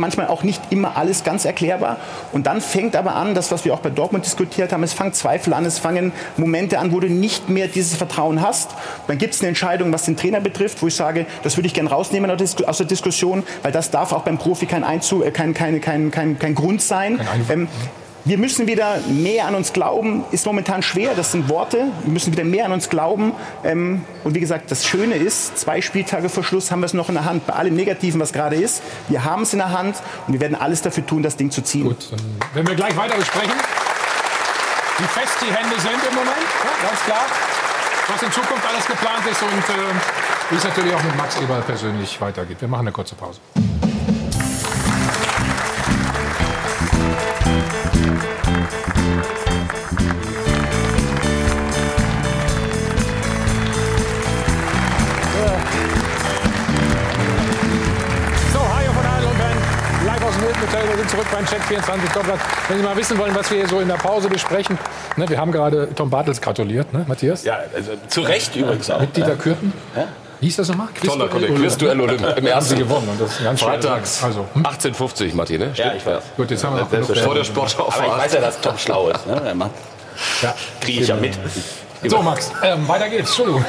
manchmal auch nicht immer alles ganz erklärbar. Und dann fängt aber an, das, was wir auch bei Dortmund diskutiert haben, es fangen Zweifel an, es fangen Momente an, wo du nicht mehr dieses Vertrauen hast. Dann gibt es eine Entscheidung, was den Trainer betrifft, wo ich sage, das würde ich gerne rausnehmen aus der Diskussion, weil das darf auch beim Profi kein, Einzug, kein, kein, kein, kein, kein Grund sein. Ähm, Wir müssen wieder mehr an uns glauben, ist momentan schwer, das sind Worte. Wir müssen wieder mehr an uns glauben. Ähm, und wie gesagt, das Schöne ist, zwei Spieltage vor Schluss haben wir es noch in der Hand. Bei allem Negativen, was gerade ist, wir haben es in der Hand und wir werden alles dafür tun, das Ding zu ziehen. Gut, dann werden wir gleich weiter besprechen, wie fest die Hände sind im Moment, ja, ganz klar. Was in Zukunft alles geplant ist und äh, wie es natürlich auch mit Max Eberl persönlich weitergeht. Wir machen eine kurze Pause. Wir sind zurück beim Check vierundzwanzig Doppelpass. Wenn Sie mal wissen wollen, was wir hier so in der Pause besprechen. Ne, wir haben gerade Tom Bartels gratuliert, ne, Matthias? Ja, also zu Recht übrigens auch. Mit Dieter Kürten. Ja? Wie hieß das nochmal? Toller Kollege, Quizduell Olymp. Im ersten gewonnen. Und das ist ein ganz Freitags also, hm? achtzehn fünfzig, Martin, ne? Ja, ich weiß. Gut, jetzt haben wir noch genug vor der Sportschau. Aber ich weiß ja, dass Tom schlau ist. Ne? Ja, kriege ich ja mit. So, Max, ähm, weiter geht's. Entschuldigung.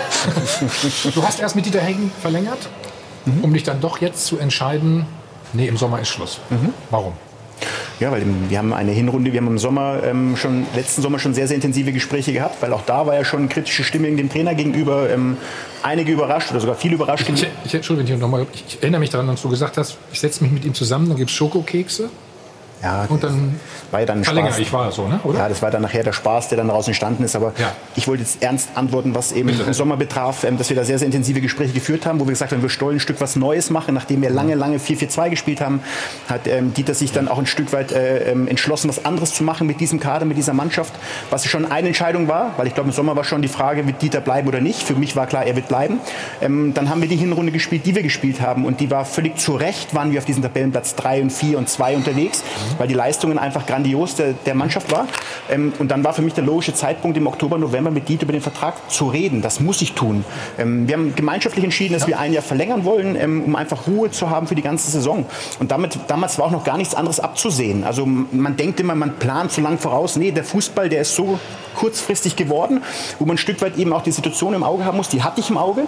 Du hast erst mit Dieter Heggen verlängert, mhm. um dich dann doch jetzt zu entscheiden, nee, im Sommer ist Schluss. Mhm. Warum? Ja, weil wir haben eine Hinrunde, wir haben im Sommer ähm, schon, letzten Sommer schon sehr, sehr intensive Gespräche gehabt, weil auch da war ja schon kritische Stimmung dem Trainer gegenüber, ähm, einige überrascht oder sogar viele überrascht. Ich, ich, Entschuldigung, noch mal, ich erinnere mich daran, dass du gesagt hast, ich setze mich mit ihm zusammen, dann gibt es Schokokekse. Ja, und dann war ja dann verlängere Spaß. ich, war so, ne? Oder? Ja, das war dann nachher der Spaß, der dann daraus entstanden ist. Aber ja. ich wollte jetzt ernst antworten, was eben im Sommer betraf, ähm, dass wir da sehr, sehr intensive Gespräche geführt haben, wo wir gesagt haben, wir wollen ein Stück was Neues machen. Nachdem wir lange, lange vier vier zwei gespielt haben, hat ähm, Dieter sich dann auch ein Stück weit äh, entschlossen, was anderes zu machen mit diesem Kader, mit dieser Mannschaft. Was schon eine Entscheidung war, weil ich glaube, im Sommer war schon die Frage, wird Dieter bleiben oder nicht. Für mich war klar, er wird bleiben. Ähm, dann haben wir die Hinrunde gespielt, die wir gespielt haben. Und die war völlig zu Recht, waren wir auf diesem Tabellenplatz drei und vier und zwei unterwegs, mhm. weil die Leistungen einfach einfach grandios der, der Mannschaft war. Ähm, und dann war für mich der logische Zeitpunkt, im Oktober, November mit Dieter über den Vertrag zu reden. Das muss ich tun. Ähm, wir haben gemeinschaftlich entschieden, dass ja. wir ein Jahr verlängern wollen, ähm, um einfach Ruhe zu haben für die ganze Saison. Und damit, damals war auch noch gar nichts anderes abzusehen. Also man denkt immer, man plant so lang voraus. Nee, der Fußball, der ist so kurzfristig geworden, wo man ein Stück weit eben auch die Situation im Auge haben muss. Die hatte ich im Auge.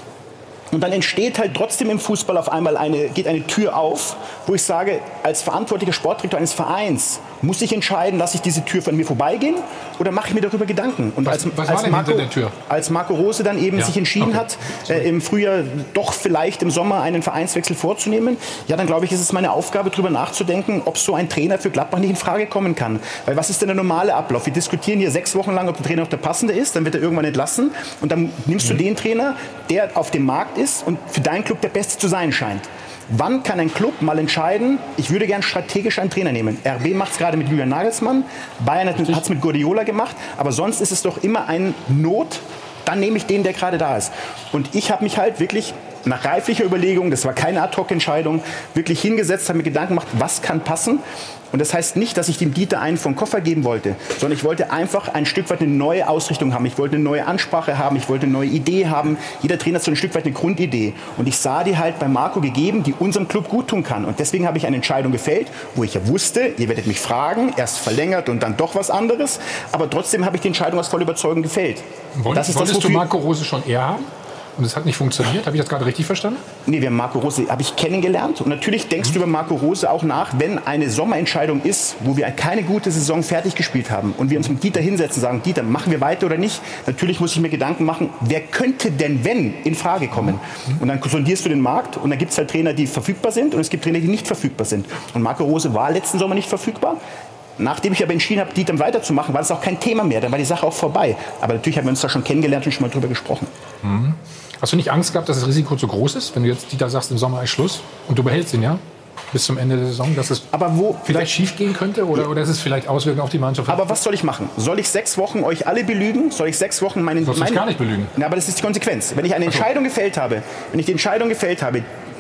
Und dann entsteht halt trotzdem im Fußball auf einmal eine, geht eine Tür auf, wo ich sage, als verantwortlicher Sportdirektor eines Vereins muss ich entscheiden, lasse ich diese Tür von mir vorbeigehen oder mache ich mir darüber Gedanken? Und was, als, was als, war denn Marco, hinter der Tür? als Marco Rose dann eben ja. sich entschieden okay. hat, äh, im Frühjahr doch vielleicht im Sommer einen Vereinswechsel vorzunehmen, ja, dann glaube ich, ist es meine Aufgabe, darüber nachzudenken, ob so ein Trainer für Gladbach nicht in Frage kommen kann. Weil was ist denn der normale Ablauf? Wir diskutieren hier sechs Wochen lang, ob der Trainer noch der passende ist, dann wird er irgendwann entlassen und dann nimmst mhm. du den Trainer, der auf dem Markt ist und für deinen Club der Beste zu sein scheint. Wann kann ein Club mal entscheiden, ich würde gern strategisch einen Trainer nehmen? R B macht es gerade mit Julian Nagelsmann, Bayern hat es mit Guardiola gemacht, aber sonst ist es doch immer ein Not, dann nehme ich den, der gerade da ist. Und ich habe mich halt wirklich nach reiflicher Überlegung, das war keine Ad-Hoc-Entscheidung, wirklich hingesetzt, habe mir Gedanken gemacht, was kann passen. Und das heißt nicht, dass ich dem Dieter einen vom Koffer geben wollte, sondern ich wollte einfach ein Stück weit eine neue Ausrichtung haben. Ich wollte eine neue Ansprache haben, ich wollte eine neue Idee haben. Jeder Trainer hat so ein Stück weit eine Grundidee. Und ich sah die halt bei Marco gegeben, die unserem Club gut tun kann. Und deswegen habe ich eine Entscheidung gefällt, wo ich ja wusste, ihr werdet mich fragen, erst verlängert und dann doch was anderes. Aber trotzdem habe ich die Entscheidung aus voller Überzeugung gefällt. Wollt, das ist wolltest das, du Marco Rose schon eher haben? Und es hat nicht funktioniert? Habe ich das gerade richtig verstanden? Nee, wir haben Marco Rose, habe ich kennengelernt. Und natürlich denkst mhm. du über Marco Rose auch nach, wenn eine Sommerentscheidung ist, wo wir keine gute Saison fertig gespielt haben und wir uns mit Dieter hinsetzen und sagen, Dieter, machen wir weiter oder nicht? Natürlich muss ich mir Gedanken machen, wer könnte denn, wenn, in Frage kommen? Mhm. Und dann sondierst du den Markt und dann gibt es halt Trainer, die verfügbar sind und es gibt Trainer, die nicht verfügbar sind. Und Marco Rose war letzten Sommer nicht verfügbar. Nachdem ich aber entschieden habe, Dieter weiterzumachen, war das auch kein Thema mehr. Dann war die Sache auch vorbei. Aber natürlich haben wir uns da schon kennengelernt und schon mal drüber gesprochen. Mhm. Hast du nicht Angst gehabt, dass das Risiko zu groß ist, wenn du jetzt Dieter sagst, im Sommer ist Schluss und du behältst ihn ja bis zum Ende der Saison, dass es aber wo vielleicht schief gehen könnte oder, oder ist es vielleicht Auswirkungen auf die Mannschaft? Aber was soll ich machen? Soll ich sechs Wochen euch alle belügen? Soll ich sechs Wochen meinen... Sollst du meinen gar nicht belügen? Na, aber das ist die Konsequenz. Wenn ich eine Entscheidung gefällt habe, wenn ich die Entscheidung gefällt habe,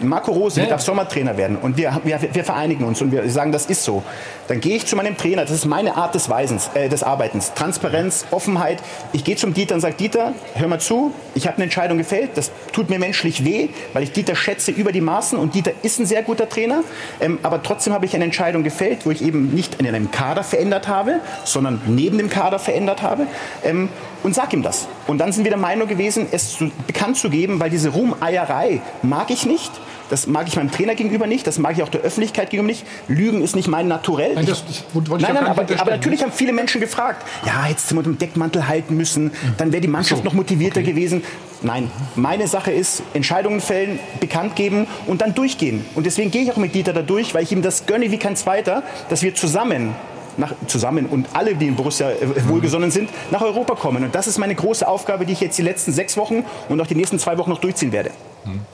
Marco Rose ja. wird ab Sommer Trainer werden und wir, wir, wir vereinigen uns und wir sagen, das ist so, dann gehe ich zu meinem Trainer, das ist meine Art des Weisens, äh, des Arbeitens, Transparenz, Offenheit. Ich gehe zum Dieter und sage, Dieter, hör mal zu, ich habe eine Entscheidung gefällt, das tut mir menschlich weh, weil ich Dieter schätze über die Maßen und Dieter ist ein sehr guter Trainer, ähm, aber trotzdem habe ich eine Entscheidung gefällt, wo ich eben nicht in einem Kader verändert habe, sondern neben dem Kader verändert habe. Ähm, und sag ihm das. Und dann sind wir der Meinung gewesen, es zu, bekannt zu geben, weil diese Rumeierei mag ich nicht. Das mag ich meinem Trainer gegenüber nicht, das mag ich auch der Öffentlichkeit gegenüber nicht. Lügen ist nicht mein Naturell. Nein, das, ich, ich nein, nein, aber, aber natürlich haben viele Menschen gefragt, ja, hättest du mit dem Deckmantel halten müssen, dann wäre die Mannschaft so, noch motivierter okay. gewesen. Nein, meine Sache ist, Entscheidungen fällen, bekannt geben und dann durchgehen. Und deswegen gehe ich auch mit Dieter da durch, weil ich ihm das gönne wie kein Zweiter, dass wir zusammen Nach, zusammen und alle, die in Borussia äh, wohlgesonnen sind, nach Europa kommen. Und das ist meine große Aufgabe, die ich jetzt die letzten sechs Wochen und auch die nächsten zwei Wochen noch durchziehen werde. Hm. Ähm,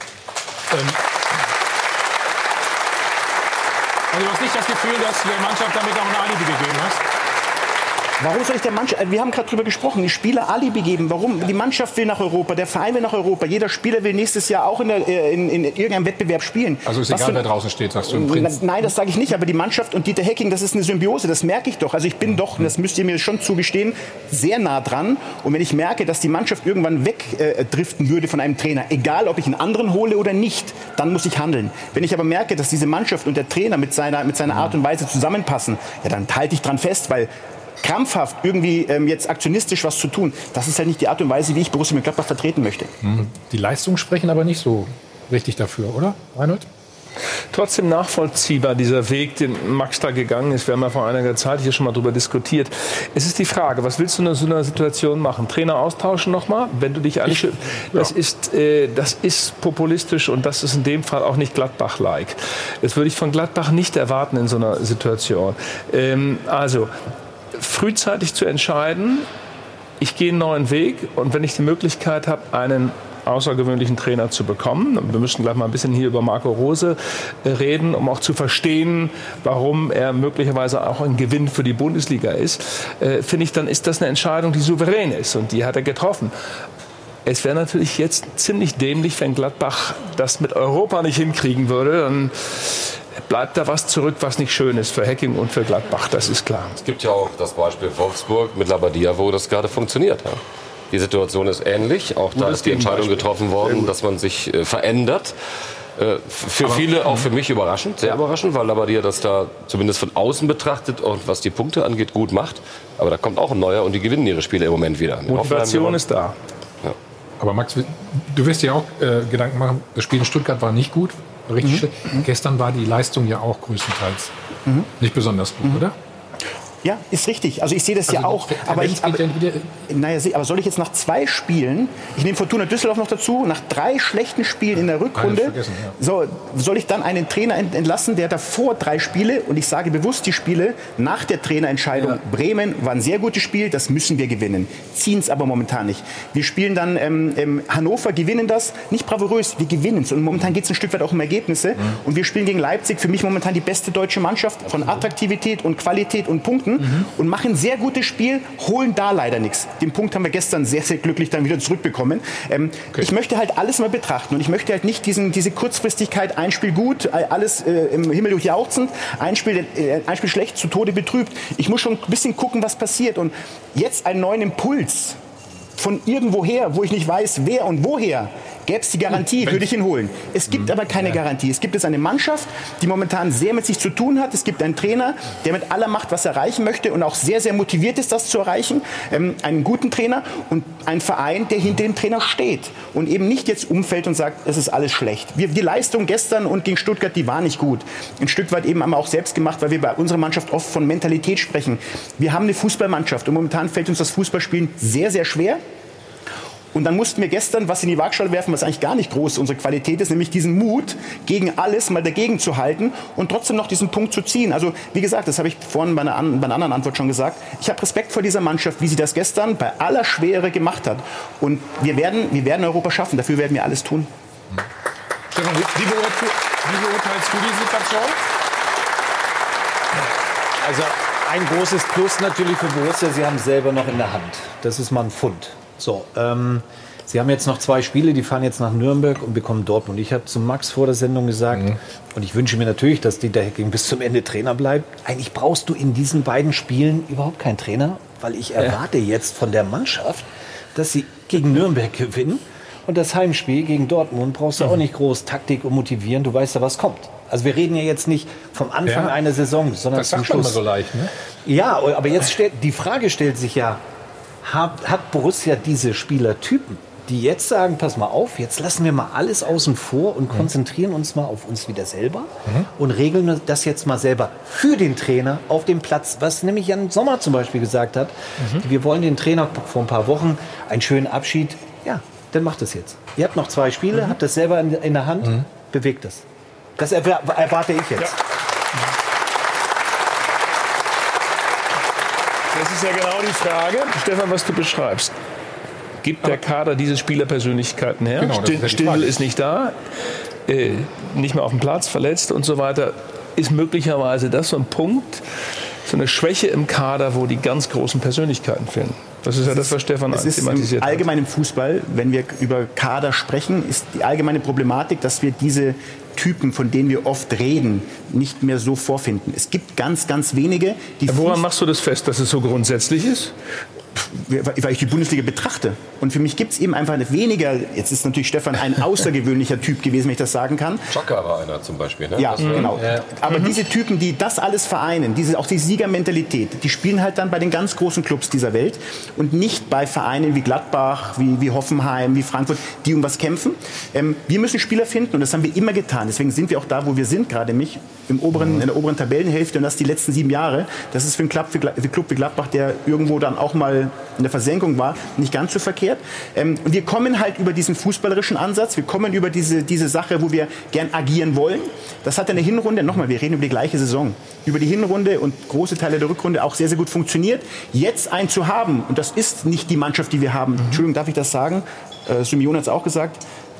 also du hast nicht das Gefühl, dass du der Mannschaft damit auch ein Alibi gegeben hast? Warum soll ich der Mannschaft, wir haben gerade drüber gesprochen, die Spieler Alibi geben. Warum? Die Mannschaft will nach Europa, der Verein will nach Europa. Jeder Spieler will nächstes Jahr auch in, der, in, in irgendeinem Wettbewerb spielen. Also ist egal, wer draußen steht, sagst du im Prinzip. Nein, das sage ich nicht, aber die Mannschaft und Dieter Hecking, das ist eine Symbiose, das merke ich doch. Also ich bin doch, das müsst ihr mir schon zugestehen, sehr nah dran. Und wenn ich merke, dass die Mannschaft irgendwann wegdriften äh, würde von einem Trainer, egal ob ich einen anderen hole oder nicht, dann muss ich handeln. Wenn ich aber merke, dass diese Mannschaft und der Trainer mit seiner, mit seiner Art und Weise zusammenpassen, ja, dann halte ich dran fest, weil krampfhaft irgendwie ähm, jetzt aktionistisch was zu tun, das ist halt nicht die Art und Weise, wie ich Borussia Mönchengladbach vertreten möchte. Die Leistungen sprechen aber nicht so richtig dafür, oder, Reinhold? Trotzdem nachvollziehbar, dieser Weg, den Max da gegangen ist. Wir haben ja vor einiger Zeit hier schon mal darüber diskutiert. Es ist die Frage, was willst du in so einer Situation machen? Trainer austauschen nochmal? Wenn du dich eigentlich, das, ja. ist, äh, das ist populistisch und das ist in dem Fall auch nicht Gladbach-like. Das würde ich von Gladbach nicht erwarten in so einer Situation. Ähm, also, frühzeitig zu entscheiden, ich gehe einen neuen Weg und wenn ich die Möglichkeit habe, einen außergewöhnlichen Trainer zu bekommen. Wir müssen gleich mal ein bisschen hier über Marco Rose reden, um auch zu verstehen, warum er möglicherweise auch ein Gewinn für die Bundesliga ist. Äh, finde ich, dann ist das eine Entscheidung, die souverän ist und die hat er getroffen. Es wäre natürlich jetzt ziemlich dämlich, wenn Gladbach das mit Europa nicht hinkriegen würde. Dann bleibt da was zurück, was nicht schön ist für Hecking und für Gladbach, das ist klar. Es gibt ja auch das Beispiel Wolfsburg mit Labadia, wo das gerade funktioniert. Ja. Die Situation ist ähnlich. Auch da ist die Entscheidung getroffen worden, dass man sich äh, verändert. Äh, für Aber, viele, auch für mich überraschend, sehr überraschend, weil Labadia das da zumindest von außen betrachtet und was die Punkte angeht gut macht. Aber da kommt auch ein neuer und die gewinnen ihre Spiele im Moment wieder. Motivation ist da. Ja. Aber Max, du wirst dir auch äh, Gedanken machen, das Spiel in Stuttgart war nicht gut. Richtig mhm. schlecht. Gestern war die Leistung ja auch größtenteils mhm. nicht besonders gut, mhm. oder? Ja, ist richtig. Also ich sehe das also, ja auch. Aber, ich, aber, naja, aber soll ich jetzt nach zwei Spielen, ich nehme Fortuna Düsseldorf noch dazu, nach drei schlechten Spielen in der Rückrunde, ja. so, soll ich dann einen Trainer entlassen, der davor drei Spiele, und ich sage bewusst die Spiele, nach der Trainerentscheidung, ja. Bremen war ein sehr gutes Spiel, das müssen wir gewinnen. Ziehen es aber momentan nicht. Wir spielen dann ähm, ähm, Hannover, gewinnen das, nicht bravourös, wir gewinnen es. Und momentan geht es ein Stück weit auch um Ergebnisse. Mhm. Und wir spielen gegen Leipzig, für mich momentan die beste deutsche Mannschaft von Attraktivität und Qualität und Punkten. Mhm. Und machen ein sehr gutes Spiel, holen da leider nichts. Den Punkt haben wir gestern sehr, sehr glücklich dann wieder zurückbekommen. Ähm, okay. Ich möchte halt alles mal betrachten und ich möchte halt nicht diesen, diese Kurzfristigkeit, ein Spiel gut, alles äh, im Himmel durchjauchzend, ein Spiel, äh, ein Spiel schlecht, zu Tode betrübt. Ich muss schon ein bisschen gucken, was passiert. Und jetzt einen neuen Impuls von irgendwoher, wo ich nicht weiß, wer und woher, gäbe es die Garantie, würde ich ihn holen. Es gibt aber keine Garantie. Es gibt jetzt eine Mannschaft, die momentan sehr mit sich zu tun hat. Es gibt einen Trainer, der mit aller Macht was erreichen möchte und auch sehr, sehr motiviert ist, das zu erreichen. Ähm, einen guten Trainer und einen Verein, der hinter dem Trainer steht und eben nicht jetzt umfällt und sagt, es ist alles schlecht. Wir, die Leistung gestern und gegen Stuttgart, die war nicht gut. Ein Stück weit eben aber auch selbst gemacht, weil wir bei unserer Mannschaft oft von Mentalität sprechen. Wir haben eine Fußballmannschaft und momentan fällt uns das Fußballspielen sehr, sehr schwer. Und dann mussten wir gestern was in die Waagschale werfen, was eigentlich gar nicht groß unsere Qualität ist, nämlich diesen Mut, gegen alles mal dagegen zu halten und trotzdem noch diesen Punkt zu ziehen. Also wie gesagt, das habe ich vorhin bei einer, bei einer anderen Antwort schon gesagt. Ich habe Respekt vor dieser Mannschaft, wie sie das gestern bei aller Schwere gemacht hat. Und wir werden, wir werden Europa schaffen, dafür werden wir alles tun. Stefan, wie beurteilst, wie beurteilst du die Situation? Also ein großes Plus natürlich für Borussia, sie haben es selber noch in der Hand. Das ist mal ein Fund. So, ähm, Sie haben jetzt noch zwei Spiele, die fahren jetzt nach Nürnberg und bekommen Dortmund. Ich habe zu Max vor der Sendung gesagt, mhm. und ich wünsche mir natürlich, dass Dieter Hecking bis zum Ende Trainer bleibt. Eigentlich brauchst du in diesen beiden Spielen überhaupt keinen Trainer, weil ich erwarte ja. jetzt von der Mannschaft, dass sie gegen Nürnberg gewinnen. Und das Heimspiel gegen Dortmund brauchst du mhm. auch nicht groß Taktik und motivieren. Du weißt ja, was kommt. Also wir reden ja jetzt nicht vom Anfang ja. einer Saison, sondern das zum sagt Schluss. Man so leicht, ne? Ja, aber jetzt stellt, die Frage stellt sich ja, hat, hat Borussia diese Spielertypen, die jetzt sagen, pass mal auf, jetzt lassen wir mal alles außen vor und konzentrieren uns mal auf uns wieder selber mhm. und regeln das jetzt mal selber für den Trainer auf dem Platz, was nämlich Jan Sommer zum Beispiel gesagt hat. Mhm. Wir wollen den Trainer vor ein paar Wochen einen schönen Abschied. Ja, dann macht es jetzt. Ihr habt noch zwei Spiele, mhm. habt das selber in, in der Hand, mhm. bewegt es. Das erwar- erwarte ich jetzt. Ja. Das ist ja genau die Frage, Stefan, was du beschreibst. Gibt der Kader diese Spielerpersönlichkeiten her? Genau, St- ist Stindl ist nicht da, äh, nicht mehr auf dem Platz, verletzt und so weiter. Ist möglicherweise das so ein Punkt, so eine Schwäche im Kader, wo die ganz großen Persönlichkeiten fehlen? Das ist ja das, was Stefan es ist thematisiert im allgemeinen Fußball, wenn wir über Kader sprechen, ist die allgemeine Problematik, dass wir diese Typen, von denen wir oft reden, nicht mehr so vorfinden. Es gibt ganz, ganz wenige, die... Ja, woran machst du das fest, dass es so grundsätzlich ist? Weil ich die Bundesliga betrachte. Und für mich gibt es eben einfach weniger, jetzt ist natürlich Stefan ein außergewöhnlicher Typ gewesen, wenn ich das sagen kann. Chaka war einer zum Beispiel. Ne? Ja, mhm. genau. Ja. Aber mhm. diese Typen, die das alles vereinen, diese, auch die Siegermentalität, die spielen halt dann bei den ganz großen Clubs dieser Welt und nicht bei Vereinen wie Gladbach, wie, wie Hoffenheim, wie Frankfurt, die um was kämpfen. Ähm, wir müssen Spieler finden und das haben wir immer getan. Deswegen sind wir auch da, wo wir sind, gerade mich, im oberen, mhm. in der oberen Tabellenhälfte und das die letzten sieben Jahre. Das ist für einen Club wie, für einen Club wie Gladbach, der irgendwo dann auch mal in der Versenkung war, nicht ganz so verkehrt. Ähm, und wir kommen halt über diesen fußballerischen Ansatz, wir kommen über diese, diese Sache, wo wir gern agieren wollen. Das hat in der Hinrunde, nochmal, wir reden über die gleiche Saison, über die Hinrunde und große Teile der Rückrunde auch sehr, sehr gut funktioniert. Jetzt einen zu haben, und das ist nicht die Mannschaft, die wir haben, mhm. Entschuldigung, darf ich das sagen? Äh, Simeone hat es auch gesagt,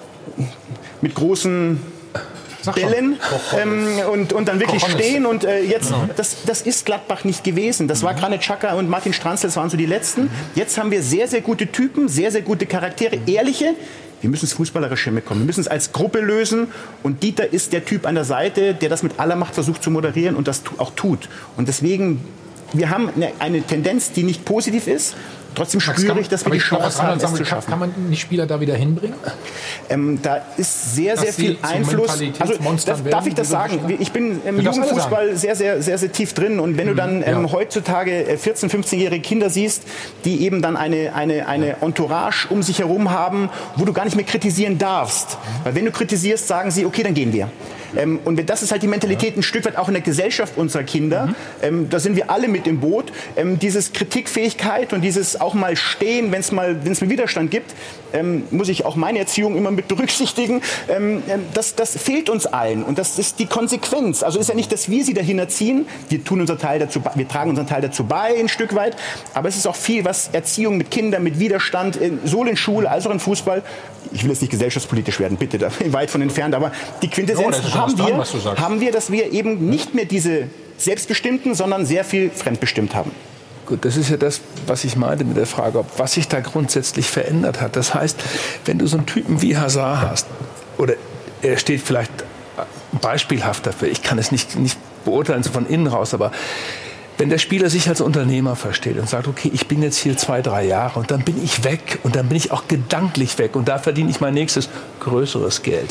mit großen Bällen ähm, und, und dann wirklich Kochonis. stehen und äh, jetzt, das, das ist Gladbach nicht gewesen. Das war Granit Xhaka und Martin Stranzl, das waren so die Letzten. Jetzt haben wir sehr, sehr gute Typen, sehr, sehr gute Charaktere, ehrliche. Wir müssen es fußballerische mitkommen. Wir müssen es als Gruppe lösen und Dieter ist der Typ an der Seite, der das mit aller Macht versucht zu moderieren und das auch tut. Und deswegen, wir haben eine, eine Tendenz, die nicht positiv ist. Trotzdem spüre ich, dass wir die Chance haben, es zu schaffen. Kann man die Spieler da wieder hinbringen? Ähm, da ist sehr, sehr viel Einfluss. Also, das, darf ich das sagen? Ich bin im Jugendfußball sehr, sehr, sehr, sehr tief drin. Und wenn du dann ähm, ja. heutzutage vierzehn-, fünfzehnjährige Kinder siehst, die eben dann eine, eine, eine Entourage um sich herum haben, wo du gar nicht mehr kritisieren darfst. Weil wenn du kritisierst, sagen sie, okay, dann gehen wir. Ähm, und das ist halt die Mentalität ein Stück weit auch in der Gesellschaft unserer Kinder. Mhm. Ähm, da sind wir alle mit im Boot. Ähm, dieses Kritikfähigkeit und dieses auch mal stehen, wenn es mal, wenn es mal Widerstand gibt, ähm, muss ich auch meine Erziehung immer mit berücksichtigen. Ähm, das, das fehlt uns allen und das ist die Konsequenz. Also ist ja nicht, dass wir sie dahin erziehen. Wir tun unser Teil dazu, wir tragen unseren Teil dazu bei, ein Stück weit. Aber es ist auch viel, was Erziehung mit Kindern, mit Widerstand, sowohl in Schule als auch in Fußball. Ich will jetzt nicht gesellschaftspolitisch werden, bitte, da bin ich weit von entfernt. Aber die Quintessenz oh, haben, dran, wir, haben wir, dass wir eben nicht mehr diese Selbstbestimmten, sondern sehr viel fremdbestimmt haben. Gut, das ist ja das, was ich meinte mit der Frage, ob was sich da grundsätzlich verändert hat. Das heißt, wenn du so einen Typen wie Hazard hast, oder er steht vielleicht beispielhaft dafür, ich kann es nicht, nicht beurteilen, so von innen raus, aber wenn der Spieler sich als Unternehmer versteht und sagt, okay, ich bin jetzt hier zwei, drei Jahre und dann bin ich weg und dann bin ich auch gedanklich weg und da verdiene ich mein nächstes größeres Geld.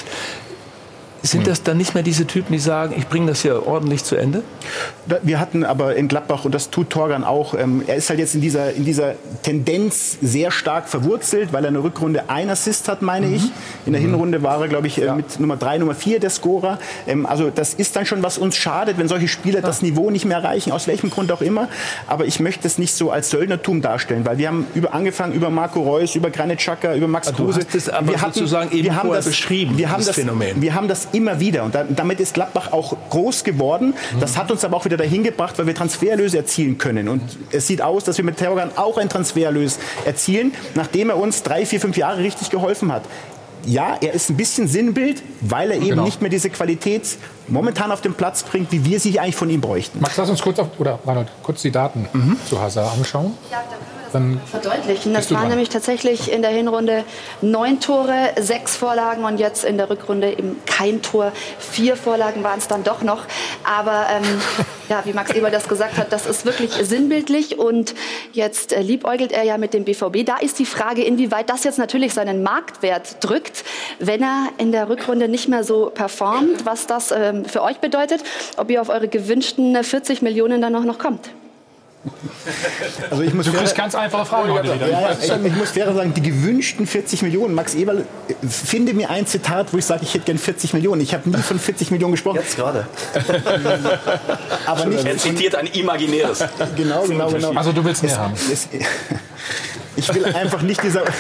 Sind das dann nicht mehr diese Typen, die sagen, ich bringe das hier ordentlich zu Ende? Wir hatten aber in Gladbach, und das tut Torgan auch, ähm, er ist halt jetzt in dieser, in dieser Tendenz sehr stark verwurzelt, weil er in der Rückrunde ein Assist hat, meine mhm. ich. In der mhm. Hinrunde war er, glaube ich, äh, ja. mit Nummer drei, Nummer vier der Scorer. Ähm, also das ist dann schon, was uns schadet, wenn solche Spieler ja. das Niveau nicht mehr erreichen, aus welchem Grund auch immer. Aber ich möchte es nicht so als Söldnertum darstellen, weil wir haben über, angefangen über Marco Reus, über Granit Xhaka, über Max Kruse. Du hast es aber wir hatten, sozusagen eben wir haben vorher das, beschrieben, wir haben das das Phänomen. Wir haben das immer wieder. Und damit ist Gladbach auch groß geworden. Das hat uns aber auch wieder dahin gebracht, weil wir Transfererlöse erzielen können. Und es sieht aus, dass wir mit Torgan auch einen Transfererlös erzielen, nachdem er uns drei, vier, fünf Jahre richtig geholfen hat. Ja, er ist ein bisschen Sinnbild, weil er eben genau. nicht mehr diese Qualität momentan auf den Platz bringt, wie wir sie eigentlich von ihm bräuchten. Max, lass uns kurz, auf, oder Reinhold, kurz die Daten mhm. zu Hazard anschauen. Ja, dann können wir dann verdeutlichen. Das waren nämlich tatsächlich in der Hinrunde neun Tore, sechs Vorlagen und jetzt in der Rückrunde eben kein Tor. Vier Vorlagen waren es dann doch noch. Aber ähm, ja, wie Max Eberl das gesagt hat, das ist wirklich sinnbildlich. Und jetzt äh, liebäugelt er ja mit dem B V B. Da ist die Frage, inwieweit das jetzt natürlich seinen Marktwert drückt, wenn er in der Rückrunde nicht mehr so performt, was das ähm, für euch bedeutet, ob ihr auf eure gewünschten vierzig Millionen dann auch noch kommt. Also ich muss du kriegst ganz einfache Fragen heute wieder. Ja, ja, ich muss fair sagen, die gewünschten vierzig Millionen. Max Eberl, finde mir ein Zitat, wo ich sage, ich hätte gern vierzig Millionen. Ich habe nie von vierzig Millionen gesprochen. Jetzt gerade. Aber nicht. Er zitiert ein imaginäres. Genau, genau, genau. Also du willst mehr es, haben. Es, ich will einfach nicht dieser... Ja.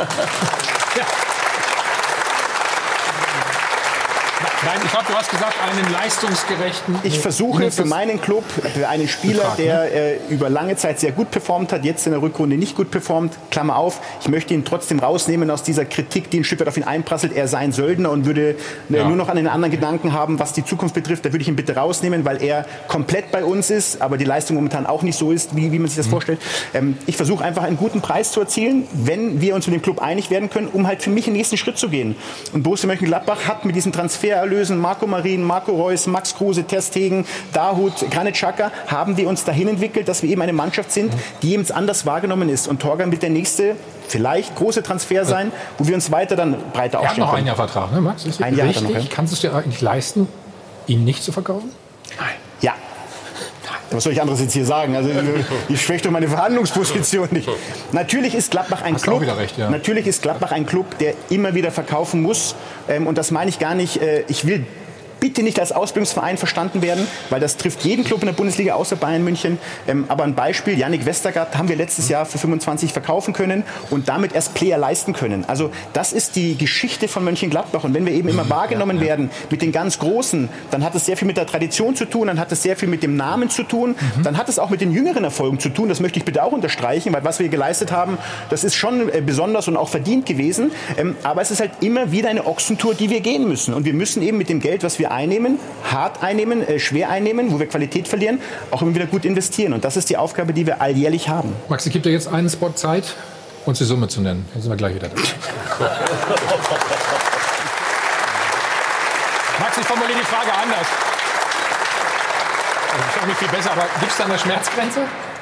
Nein, ich glaube, du hast gesagt, einen leistungsgerechten... Ich versuche für meinen Club, für einen Spieler, Betrag, ne? der äh, über lange Zeit sehr gut performt hat, jetzt in der Rückrunde nicht gut performt, Klammer auf, ich möchte ihn trotzdem rausnehmen aus dieser Kritik, die ein Stück weit auf ihn einprasselt, er sei ein Söldner und würde äh, Ja. nur noch einen anderen Gedanken haben, was die Zukunft betrifft, da würde ich ihn bitte rausnehmen, weil er komplett bei uns ist, aber die Leistung momentan auch nicht so ist, wie, wie man sich das Mhm. vorstellt. Ähm, ich versuche einfach einen guten Preis zu erzielen, wenn wir uns mit dem Club einig werden können, um halt für mich den nächsten Schritt zu gehen. Und Borussia Mönchengladbach hat mit diesen Transfererlösen Marco Marin, Marco Reus, Max Kruse, Ter Stegen, Dahut, Granit Xhaka, haben wir uns dahin entwickelt, dass wir eben eine Mannschaft sind, die eben anders wahrgenommen ist. Und Torgan wird der nächste, vielleicht große Transfer sein, wo wir uns weiter dann breiter Er hat aufstellen noch ein können. Jahr Vertrag, ne Max? Ist Ein Jahr hat er richtig? noch, ja. Kannst du es dir eigentlich leisten, ihn nicht zu verkaufen? Ja. Was soll ich anderes jetzt hier sagen? Also, ich schwäche doch meine Verhandlungsposition nicht. Natürlich ist Gladbach ein Hast du Club. auch wieder recht, ja. Natürlich ist Gladbach ein Club, der immer wieder verkaufen muss. Ähm, und das meine ich gar nicht. Äh, ich will bitte nicht als Ausbildungsverein verstanden werden, weil das trifft jeden Club in der Bundesliga außer Bayern München. Ähm, aber ein Beispiel, Yannick Westergaard haben wir letztes Jahr für fünfundzwanzig verkaufen können und damit erst Player leisten können. Also das ist die Geschichte von Mönchengladbach. Und wenn wir eben immer wahrgenommen ja, ja. werden mit den ganz Großen, dann hat es sehr viel mit der Tradition zu tun, dann hat es sehr viel mit dem Namen zu tun, mhm. dann hat es auch mit den jüngeren Erfolgen zu tun. Das möchte ich bitte auch unterstreichen, weil was wir geleistet haben, das ist schon äh, besonders und auch verdient gewesen. Ähm, aber es ist halt immer wieder eine Ochsentour, die wir gehen müssen. Und wir müssen eben mit dem Geld, was wir einnehmen, hart einnehmen, äh, schwer einnehmen, wo wir Qualität verlieren, auch immer wieder gut investieren. Und das ist die Aufgabe, die wir alljährlich haben. Max, ich gebe dir jetzt einen Spot Zeit, uns die Summe zu nennen. Dann sind wir gleich wieder da. Max, ich formuliere die Frage anders. Also, das ist auch nicht viel besser, aber gibt es da eine Schmerzgrenze?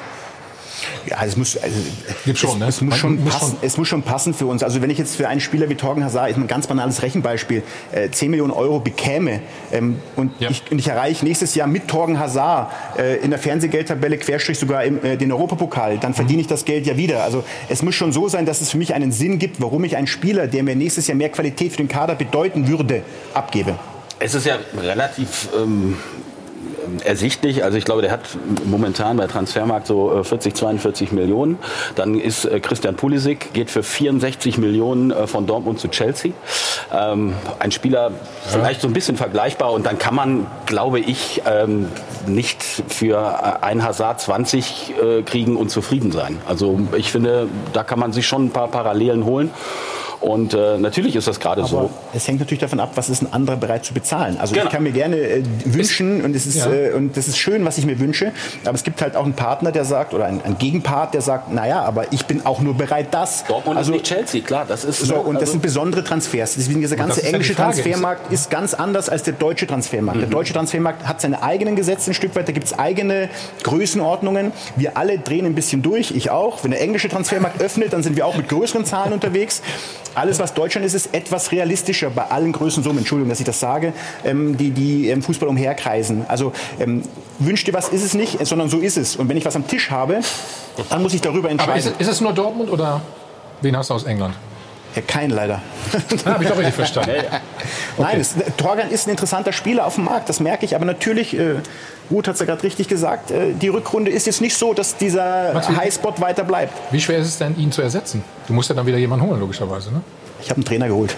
Ja, es muss, also, Gibt schon, es, ne? es, muss schon muss passen, schon. es muss schon passen für uns. Also wenn ich jetzt für einen Spieler wie Torgan Hazard, ist ein ganz banales Rechenbeispiel, äh, zehn Millionen Euro bekäme ähm, und, ja. ich, und ich erreiche nächstes Jahr mit Torgan Hazard äh, in der Fernsehgeldtabelle Querstrich sogar im, äh, den Europapokal, dann verdiene ich das Geld ja wieder. Also es muss schon so sein, dass es für mich einen Sinn gibt, warum ich einen Spieler, der mir nächstes Jahr mehr Qualität für den Kader bedeuten würde, abgebe. Es ist ja relativ ähm, ersichtlich. Also ich glaube, der hat momentan bei Transfermarkt so vierzig, zweiundvierzig Millionen. Dann ist äh, Christian Pulisic, geht für vierundsechzig Millionen äh, von Dortmund zu Chelsea. Ähm, ein Spieler ja. vielleicht so ein bisschen vergleichbar. Und dann kann man, glaube ich, ähm, nicht für einen Hazard zwanzig äh, kriegen und zufrieden sein. Also ich finde, da kann man sich schon ein paar Parallelen holen. Und äh, natürlich ist das gerade so. Es hängt natürlich davon ab, was ist ein anderer bereit zu bezahlen. Also genau. ich kann mir gerne äh, wünschen und es ist ja. äh, und das ist schön, was ich mir wünsche. Aber es gibt halt auch einen Partner, der sagt oder ein, ein Gegenpart, der sagt, naja, aber ich bin auch nur bereit, das. Dortmund also, ist nicht Chelsea, klar, das ist so. Und also, das sind besondere Transfers. Deswegen dieser ganze englische ja Transfermarkt ist ganz anders als der deutsche Transfermarkt. Mhm. Der deutsche Transfermarkt hat seine eigenen Gesetze ein Stück weit. Da gibt es eigene Größenordnungen. Wir alle drehen ein bisschen durch. Ich auch. Wenn der englische Transfermarkt öffnet, dann sind wir auch mit größeren Zahlen unterwegs. Alles, was Deutschland ist, ist etwas realistischer bei allen Größensummen, Entschuldigung, dass ich das sage, ähm, die, die im Fußball umherkreisen. Also ähm, wünsch dir was, ist es nicht, sondern so ist es. Und wenn ich was am Tisch habe, dann muss ich darüber entscheiden. Aber ist es, ist es nur Dortmund oder wen hast du aus England? Ja, keinen leider. Ah, habe ich doch richtig verstanden. Ja, ja. Nein, es, Torgan ist ein interessanter Spieler auf dem Markt, das merke ich. Aber natürlich, äh, Ruth hat es ja gerade richtig gesagt, äh, die Rückrunde ist jetzt nicht so, dass dieser Max, Highspot weiter bleibt. Wie schwer ist es denn, ihn zu ersetzen? Du musst ja dann wieder jemanden holen, logischerweise, ne? Ich habe einen Trainer geholt.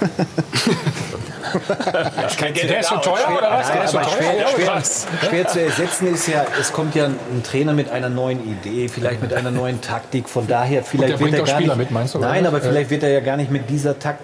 Ja, kein Geld, der ist so teuer, oder was? Nein, der ist so aber teuer, schwer, oder? schwer, schwer zu ersetzen ist ja, es kommt ja ein Trainer mit einer neuen Idee, vielleicht mit einer neuen Taktik. Von daher, vielleicht Und der wird bringt er auch gar Spieler nicht, mit, meinst du? Nein, oder? aber vielleicht wird er ja gar nicht mit dieser Taktik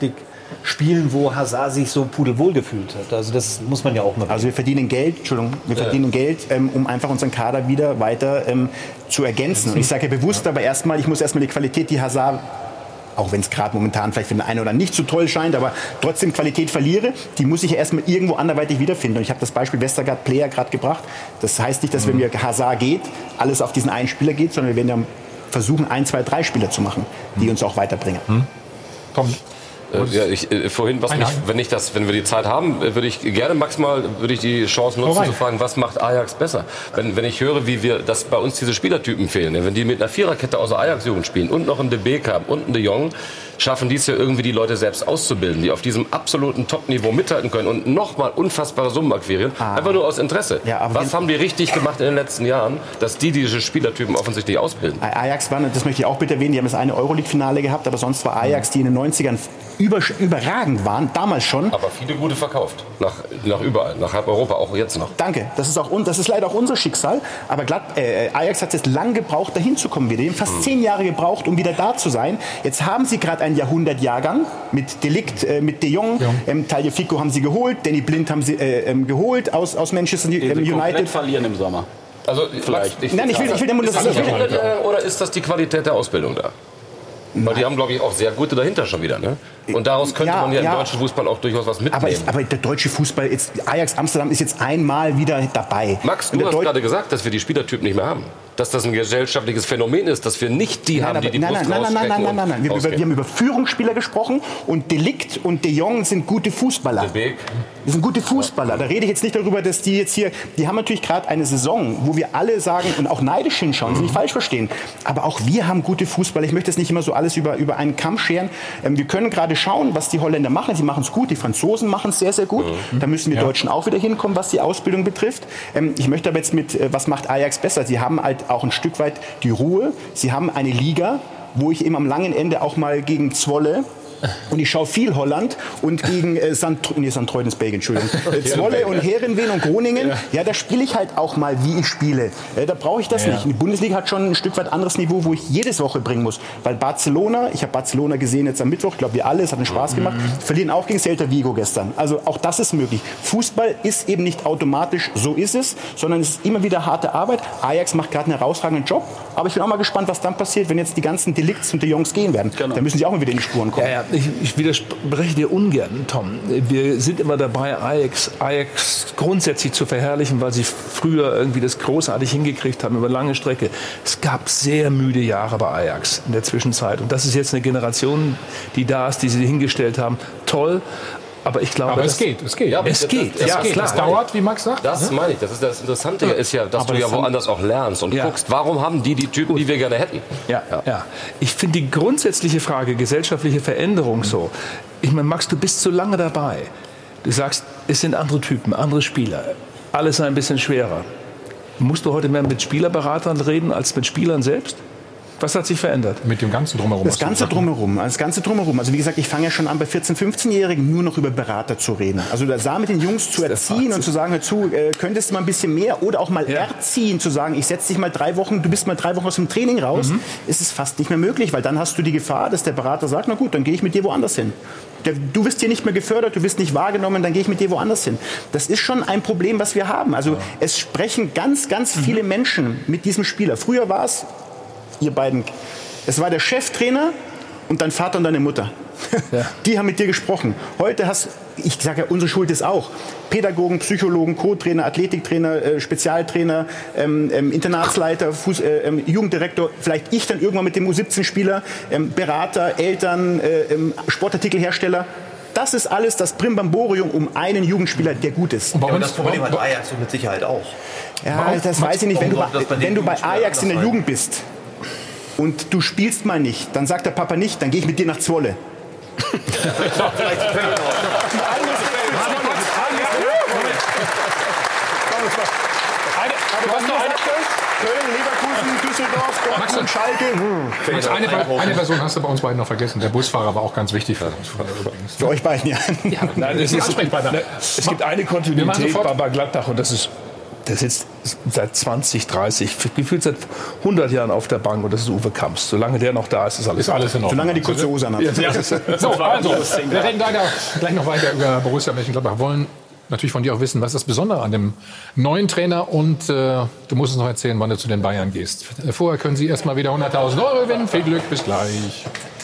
Spielen, wo Hazard sich so pudelwohl gefühlt hat. Also das muss man ja auch mal. Also wir verdienen Geld, Entschuldigung, wir Ja. verdienen Geld, ähm, um einfach unseren Kader wieder weiter ähm, zu ergänzen. Und ich sage ja bewusst, aber erstmal, ich muss erstmal die Qualität, die Hazard, auch wenn es gerade momentan vielleicht für den einen oder nicht so toll scheint, aber trotzdem Qualität verliere, die muss ich ja erstmal irgendwo anderweitig wiederfinden. Und ich habe das Beispiel Westergaard Player gerade gebracht. Das heißt nicht, dass wenn wir Hazard geht, alles auf diesen einen Spieler geht, sondern wir werden ja versuchen, ein, zwei, drei Spieler zu machen, die uns auch weiterbringen. Hm. Komm. Äh, ja, ich, äh, vorhin, was mich, wenn ich das, wenn wir die Zeit haben, äh, würde ich gerne Max mal, würde ich die Chance nutzen zu fragen, was macht Ajax besser? Wenn, wenn ich höre, wie wir, dass bei uns diese Spielertypen fehlen, ja, wenn die mit einer Viererkette aus der Ajax-Jugend spielen und noch einen De Beek haben und einen De Jong, schaffen die es ja irgendwie, die Leute selbst auszubilden, die auf diesem absoluten Top-Niveau mithalten können und nochmal unfassbare Summen akquirieren, ah. einfach nur aus Interesse. Ja, was haben die richtig gemacht in den letzten Jahren, dass die diese Spielertypen offensichtlich ausbilden? Ajax war, das möchte ich auch bitte erwähnen, die haben das eine Euroleague-Finale gehabt, aber sonst war Ajax, die in den neunzigern über, überragend waren, damals schon. Aber viele gute verkauft, nach, nach überall, nach halb Europa, auch jetzt noch. Danke, das ist, auch, das ist leider auch unser Schicksal, aber glatt, äh, Ajax hat jetzt lang gebraucht, dahin zu kommen wieder. Die haben fast hm. zehn Jahre gebraucht, um wieder da zu sein. Jetzt haben sie gerade einen Jahrhundertjahrgang mit Delikt, äh, mit De Jong, ja. ähm, Tagliafico haben sie geholt, Danny Blind haben sie äh, ähm, geholt aus, aus Manchester ähm, United. Komplett verlieren im Sommer. Also vielleicht. Ich, Nein, ich will, ich will den Mund das ist das oder ist das die Qualität der Ausbildung da? Weil die haben, glaube ich, auch sehr gute dahinter schon wieder. Ne? Und daraus könnte ja, man ja, ja im deutschen Fußball auch durchaus was mitnehmen. Aber, ich, aber der deutsche Fußball, jetzt, Ajax Amsterdam ist jetzt einmal wieder dabei. Max, du hast Deu gerade gesagt, dass wir die Spielertypen nicht mehr haben. Dass das ein gesellschaftliches Phänomen ist, dass wir nicht die nein, haben, die die nein, Brust nein, nein, nein, nein, nein, nein, nein. Wir, über, wir haben über Führungsspieler gesprochen und Delikt und De Jong sind gute Fußballer. De Beek. Das sind gute Fußballer. Da rede ich jetzt nicht darüber, dass die jetzt hier, die haben natürlich gerade eine Saison, wo wir alle sagen und auch neidisch hinschauen, sie nicht falsch verstehen. Aber auch wir haben gute Fußballer. Ich möchte jetzt nicht immer so alles über, über einen Kamm scheren. Ähm, wir können gerade schauen, was die Holländer machen. Sie machen es gut, die Franzosen machen es sehr, sehr gut. Mhm. Da müssen wir ja. Deutschen auch wieder hinkommen, was die Ausbildung betrifft. Ähm, ich möchte aber jetzt mit, äh, was macht Ajax besser? Sie haben halt auch ein Stück weit die Ruhe. Sie haben eine Liga, wo ich eben am langen Ende auch mal gegen Zwolle und ich schaue viel Holland und gegen äh, Sant nee, Santreuden ist Belgien, Entschuldigung. Äh, Zwolle und Heerenveen und Groningen, ja, ja da spiele ich halt auch mal, wie ich spiele. Äh, da brauche ich das ja. nicht. Die Bundesliga hat schon ein Stück weit anderes Niveau, wo ich jedes Woche bringen muss. Weil Barcelona, ich habe Barcelona gesehen jetzt am Mittwoch, ich glaube wir alle, es hat einen Spaß gemacht, mhm. verlieren auch gegen Celta Vigo gestern. Also auch das ist möglich. Fußball ist eben nicht automatisch, so ist es, sondern es ist immer wieder harte Arbeit. Ajax macht gerade einen herausragenden Job, aber ich bin auch mal gespannt, was dann passiert, wenn jetzt die ganzen Delikts und die Jungs gehen werden. Genau. Dann müssen sie auch mal wieder in die Spuren kommen. Ja, ja. Ich, ich widerspreche dir ungern, Tom. Wir sind immer dabei, Ajax, Ajax grundsätzlich zu verherrlichen, weil sie früher irgendwie das großartig hingekriegt haben über lange Strecke. Es gab sehr müde Jahre bei Ajax in der Zwischenzeit. Und das ist jetzt eine Generation, die da ist, die sie hingestellt haben. Toll. Aber ich glaube, aber es geht, es geht. Ja, es das, geht. Das, ja, geht. Klar. Das dauert, wie Max sagt. Das meine ich. Das ist das Interessante ist ja, dass aber du ja woanders auch lernst und ja. guckst, warum haben die die Typen, die wir gerne hätten. Ja, ja. ja. Ich finde die grundsätzliche Frage, gesellschaftliche Veränderung mhm. so. Ich meine, Max, du bist so lange dabei. Du sagst, es sind andere Typen, andere Spieler. Alles ein bisschen schwerer. Musst du heute mehr mit Spielerberatern reden als mit Spielern selbst? Was hat sich verändert? Mit dem Ganzen Drumherum. Das Ganze Drumherum. Das Ganze Drumherum. Also wie gesagt, ich fange ja schon an, bei vierzehn-, fünfzehnjährigen nur noch über Berater zu reden. Also da sah mit den Jungs zu erziehen und zu sagen, hör zu, äh, könntest du mal ein bisschen mehr oder auch mal ja. erziehen, zu sagen, ich setze dich mal drei Wochen, du bist mal drei Wochen aus dem Training raus, mhm. ist es fast nicht mehr möglich, weil dann hast du die Gefahr, dass der Berater sagt, na gut, dann gehe ich mit dir woanders hin. Der, du wirst hier nicht mehr gefördert, du wirst nicht wahrgenommen, dann gehe ich mit dir woanders hin. Das ist schon ein Problem, was wir haben. Also ja. es sprechen ganz, ganz mhm. viele Menschen mit diesem Spieler. Früher war es, ihr beiden, es war der Cheftrainer und dein Vater und deine Mutter. Ja. Die haben mit dir gesprochen. Heute hast, ich sage ja, unsere Schuld ist auch, Pädagogen, Psychologen, Co-Trainer, Athletiktrainer, äh, Spezialtrainer, ähm, ähm, Internatsleiter, Fuß, äh, ähm, Jugenddirektor, vielleicht ich dann irgendwann mit dem U siebzehn-Spieler, ähm, Berater, Eltern, äh, ähm, Sportartikelhersteller. Das ist alles das Brimbamborium um einen Jugendspieler, der gut ist. Ja, und das Problem hat Ajax mit Sicherheit auch. Ja, das weiß ich nicht. Wenn du bei, wenn du bei Ajax in der Jugend bist und du spielst mal nicht, dann sagt der Papa nicht, dann gehe ich mit dir nach Zwolle. Köln, Leverkusen, Düsseldorf, Dortmund, Schalke. Max, eine, eine Person hast du bei uns beiden noch vergessen. Der Busfahrer war auch ganz wichtig für uns. Für euch beiden, ja. ja nein, es, ist, es gibt eine Kontinuität bei Gladbach und das ist der sitzt seit zwanzig, dreißig, gefühlt seit hundert Jahren auf der Bank und das ist Uwe Kamps. Solange der noch da ist, ist alles, ist alles in Ordnung. Solange die kurze Hose anhat. Ja, ja. So, also, wir reden leider gleich noch weiter über Borussia Mönchengladbach. Wollen natürlich von dir auch wissen, was ist das Besondere an dem neuen Trainer und äh, du musst uns noch erzählen, wann du zu den Bayern gehst. Vorher können Sie erstmal wieder hunderttausend Euro gewinnen. Viel Glück, bis gleich.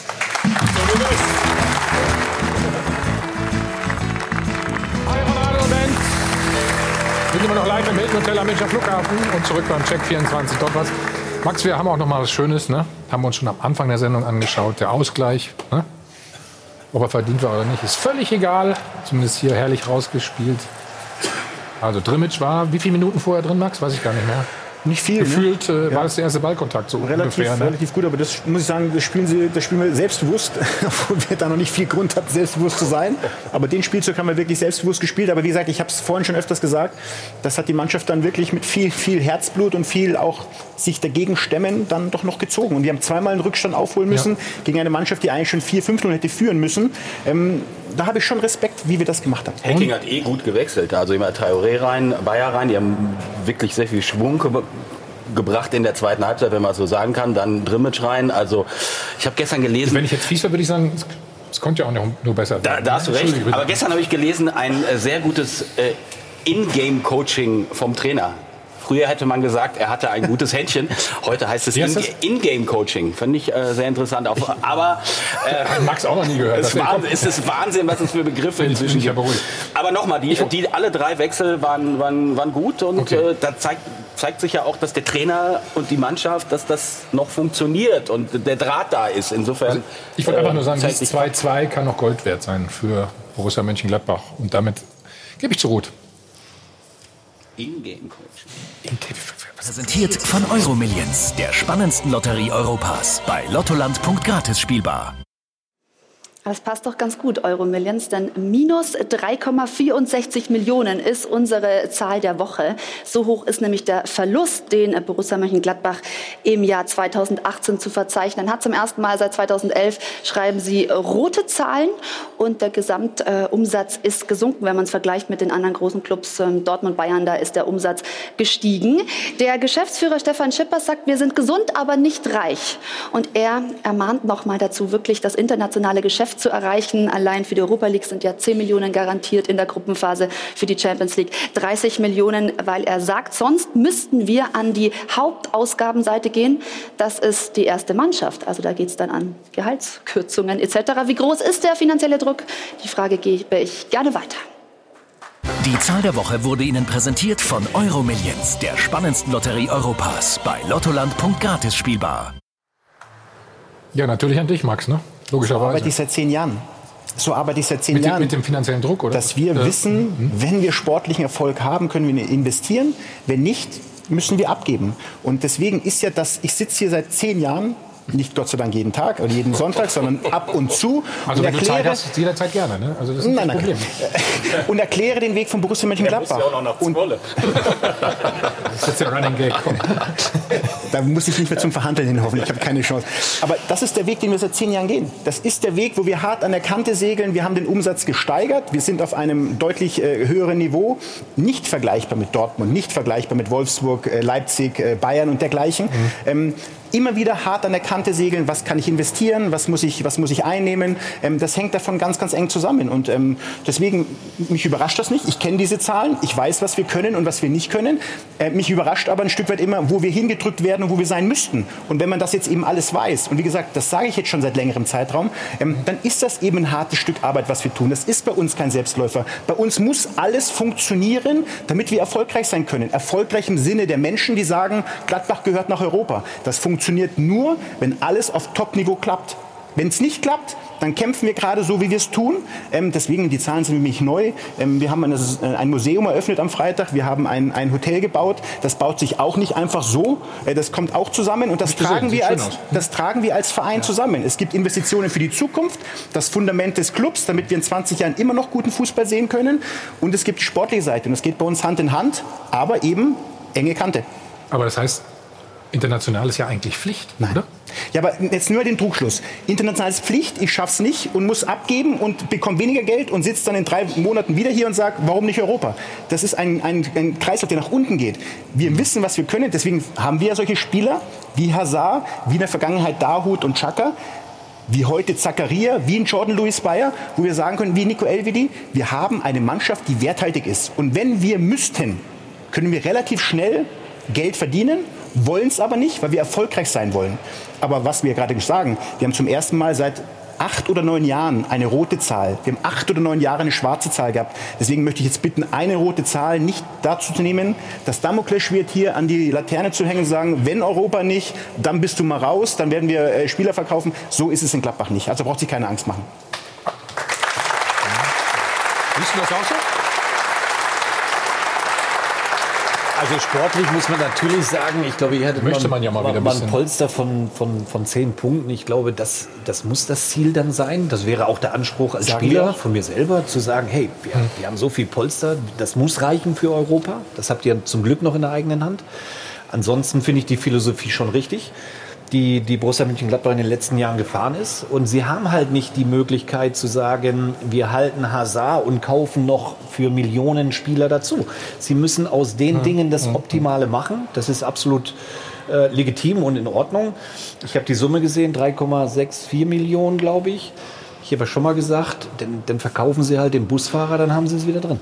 Wir sind immer noch live im Hilton Hotel am Münchner Flughafen und zurück beim Check vierundzwanzig. Dort was. Max, wir haben auch noch mal was Schönes, ne? Haben wir uns schon am Anfang der Sendung angeschaut. Der Ausgleich, ne? Ob er verdient war oder nicht, ist völlig egal. Zumindest hier herrlich rausgespielt. Also Drimmitsch war wie viele Minuten vorher drin, Max? Weiß ich gar nicht mehr. Nicht viel. Gefühlt ne? äh, war ja. das der erste Ballkontakt so relativ, ungefähr. Ne? Relativ gut, aber das muss ich sagen, das spielen, sie, das spielen wir selbstbewusst, obwohl wir da noch nicht viel Grund hatten, selbstbewusst zu sein. Aber den Spielzug haben wir wirklich selbstbewusst gespielt. Aber wie gesagt, ich habe es vorhin schon öfters gesagt, das hat die Mannschaft dann wirklich mit viel, viel Herzblut und viel auch sich dagegen stemmen dann doch noch gezogen. Und wir haben zweimal einen Rückstand aufholen müssen ja. gegen eine Mannschaft, die eigentlich schon vier fünf null hätte führen müssen. Ähm, da habe ich schon Respekt, wie wir das gemacht haben. Hacking hat eh gut gewechselt. Also immer Traoré rein, Bayer rein. Die haben wirklich sehr viel Schwung gebracht in der zweiten Halbzeit, wenn man so sagen kann. Dann Drimmitsch rein. Also ich habe gestern gelesen... Wenn ich jetzt fies wäre, würde ich sagen, es konnte ja auch nur besser da, werden. Da hast du recht. Aber gestern habe ich gelesen, ein äh, sehr gutes äh, In-Game-Coaching vom Trainer. Früher hätte man gesagt, er hatte ein gutes Händchen. Heute heißt es In-Game-Coaching. Finde ich äh, sehr interessant. Auch, aber äh, Max auch noch nie gehört. Es, war, es ist Wahnsinn, was es für Begriffe inzwischen gibt. Aber nochmal, die, die alle drei Wechsel waren, waren, waren gut und okay. äh, da zeigt, zeigt sich ja auch, dass der Trainer und die Mannschaft, dass das noch funktioniert und der Draht da ist. Insofern. Also ich wollte einfach nur sagen, das zwei zwei kann noch Gold wert sein für Borussia Mönchengladbach und damit gebe ich zu Ruth. In-Game-Coaching. Präsentiert von Euromillions, der spannendsten Lotterie Europas. Bei lottoland punkt gratis spielbar. Das passt doch ganz gut, Euromillions, denn minus drei Komma vierundsechzig Millionen ist unsere Zahl der Woche. So hoch ist nämlich der Verlust, den Borussia Mönchengladbach im Jahr zweitausendachtzehn zu verzeichnen hat. Zum ersten Mal seit zweitausendelf schreiben sie rote Zahlen und der Gesamtumsatz äh, ist gesunken, wenn man es vergleicht mit den anderen großen Clubs. Ähm, Dortmund, Bayern, da ist der Umsatz gestiegen. Der Geschäftsführer Stefan Schippers sagt, wir sind gesund, aber nicht reich. Und er ermahnt noch mal dazu, wirklich das internationale Geschäft zu erreichen. Allein für die Europa League sind ja zehn Millionen garantiert in der Gruppenphase, für die Champions League dreißig Millionen, weil er sagt, sonst müssten wir an die Hauptausgabenseite gehen. Das ist die erste Mannschaft. Also da geht es dann an Gehaltskürzungen et cetera. Wie groß ist der finanzielle Druck? Die Frage gebe ich gerne weiter. Die Zahl der Woche wurde Ihnen präsentiert von Euromillions, der spannendsten Lotterie Europas. Bei lottoland punkt gratis spielbar. Ja, natürlich an dich, Max, ne? Logischerweise. So arbeite ich seit zehn Jahren. So arbeite ich seit zehn mit Jahren. Dem, mit dem finanziellen Druck, oder? Dass wir äh, wissen, mhm. wenn wir sportlichen Erfolg haben, können wir investieren. Wenn nicht, müssen wir abgeben. Und deswegen ist ja das, ich sitze hier seit zehn Jahren, nicht Gott sei Dank jeden Tag oder jeden Sonntag, sondern ab und zu. Also und wenn erkläre, du Zeit hast, jederzeit gerne, ne? Also das ist nein, kein Problem. Und erkläre den Weg von Borussia Mönchengladbach. Ja, auch noch und das ist jetzt der Running Gag. Da muss ich nicht mehr zum Verhandeln hin, hoffen. Ich habe keine Chance. Aber das ist der Weg, den wir seit zehn Jahren gehen. Das ist der Weg, wo wir hart an der Kante segeln. Wir haben den Umsatz gesteigert. Wir sind auf einem deutlich äh, höheren Niveau. Nicht vergleichbar mit Dortmund, nicht vergleichbar mit Wolfsburg, äh, Leipzig, äh, Bayern und dergleichen. Mhm. Ähm, immer wieder hart an der Kante segeln. Was kann ich investieren? Was muss ich, was muss ich einnehmen? Ähm, das hängt davon ganz, ganz eng zusammen. Und ähm, deswegen, mich überrascht das nicht. Ich kenne diese Zahlen. Ich weiß, was wir können und was wir nicht können. Äh, mich überrascht aber ein Stück weit immer, wo wir hingedrückt werden und wo wir sein müssten. Und wenn man das jetzt eben alles weiß, und wie gesagt, das sage ich jetzt schon seit längerem Zeitraum, ähm, dann ist das eben ein hartes Stück Arbeit, was wir tun. Das ist bei uns kein Selbstläufer. Bei uns muss alles funktionieren, damit wir erfolgreich sein können. Erfolgreich im Sinne der Menschen, die sagen, Gladbach gehört nach Europa. Das funktioniert nur, wenn alles auf Top-Niveau klappt. Wenn es nicht klappt, dann kämpfen wir gerade so, wie wir es tun. Ähm, deswegen, die Zahlen sind für mich neu. Ähm, wir haben eine, ein Museum eröffnet am Freitag. Wir haben ein, ein Hotel gebaut. Das baut sich auch nicht einfach so. Äh, das kommt auch zusammen. Und das, tragen wir, als, das tragen wir als Verein ja. zusammen. Es gibt Investitionen für die Zukunft, das Fundament des Clubs, damit wir in zwanzig Jahren immer noch guten Fußball sehen können. Und es gibt die sportliche Seite. Und es geht bei uns Hand in Hand, aber eben enge Kante. Aber das heißt, international ist ja eigentlich Pflicht, Nein. oder? Ja, aber jetzt nur den Trugschluss. International ist Pflicht, ich schaff's nicht und muss abgeben und bekomme weniger Geld und sitze dann in drei Monaten wieder hier und sage, warum nicht Europa? Das ist ein, ein, ein Kreislauf, der nach unten geht. Wir wissen, was wir können, deswegen haben wir solche Spieler wie Hazard, wie in der Vergangenheit Dahoud und Xhaka, wie heute Zakaria, wie in Jordan Lewis Bayer, wo wir sagen können, wie Nico Elvedi, wir haben eine Mannschaft, die werthaltig ist. Und wenn wir müssten, können wir relativ schnell Geld verdienen, wollen es aber nicht, weil wir erfolgreich sein wollen. Aber was wir gerade sagen, wir haben zum ersten Mal seit acht oder neun Jahren eine rote Zahl. Wir haben acht oder neun Jahre eine schwarze Zahl gehabt. Deswegen möchte ich jetzt bitten, eine rote Zahl nicht dazu zu nehmen, das Damoklesschwert hier an die Laterne zu hängen und sagen, wenn Europa nicht, dann bist du mal raus, dann werden wir äh, Spieler verkaufen. So ist es in Gladbach nicht. Also braucht sich keine Angst machen. Siehst du das auch so? Also sportlich muss man natürlich sagen, ich glaube, hier hätte Möchte man, man ja mal wieder ein man bisschen- ein Polster von, von, von zehn Punkten. Ich glaube, das, das muss das Ziel dann sein. Das wäre auch der Anspruch als Sagen Spieler wir. von mir selber, zu sagen, hey, wir, wir haben so viel Polster, das muss reichen für Europa. Das habt ihr zum Glück noch in der eigenen Hand. Ansonsten finde ich die Philosophie schon richtig, die die Borussia Mönchengladbach in den letzten Jahren gefahren ist. Und sie haben halt nicht die Möglichkeit zu sagen, wir halten Hazard und kaufen noch für Millionen Spieler dazu. Sie müssen aus den Dingen das Optimale machen. Das ist absolut äh, legitim und in Ordnung. Ich habe die Summe gesehen, drei Komma vierundsechzig Millionen, glaube ich. Ich habe ja schon mal gesagt, dann, dann verkaufen sie halt den Busfahrer, dann haben sie es wieder drin.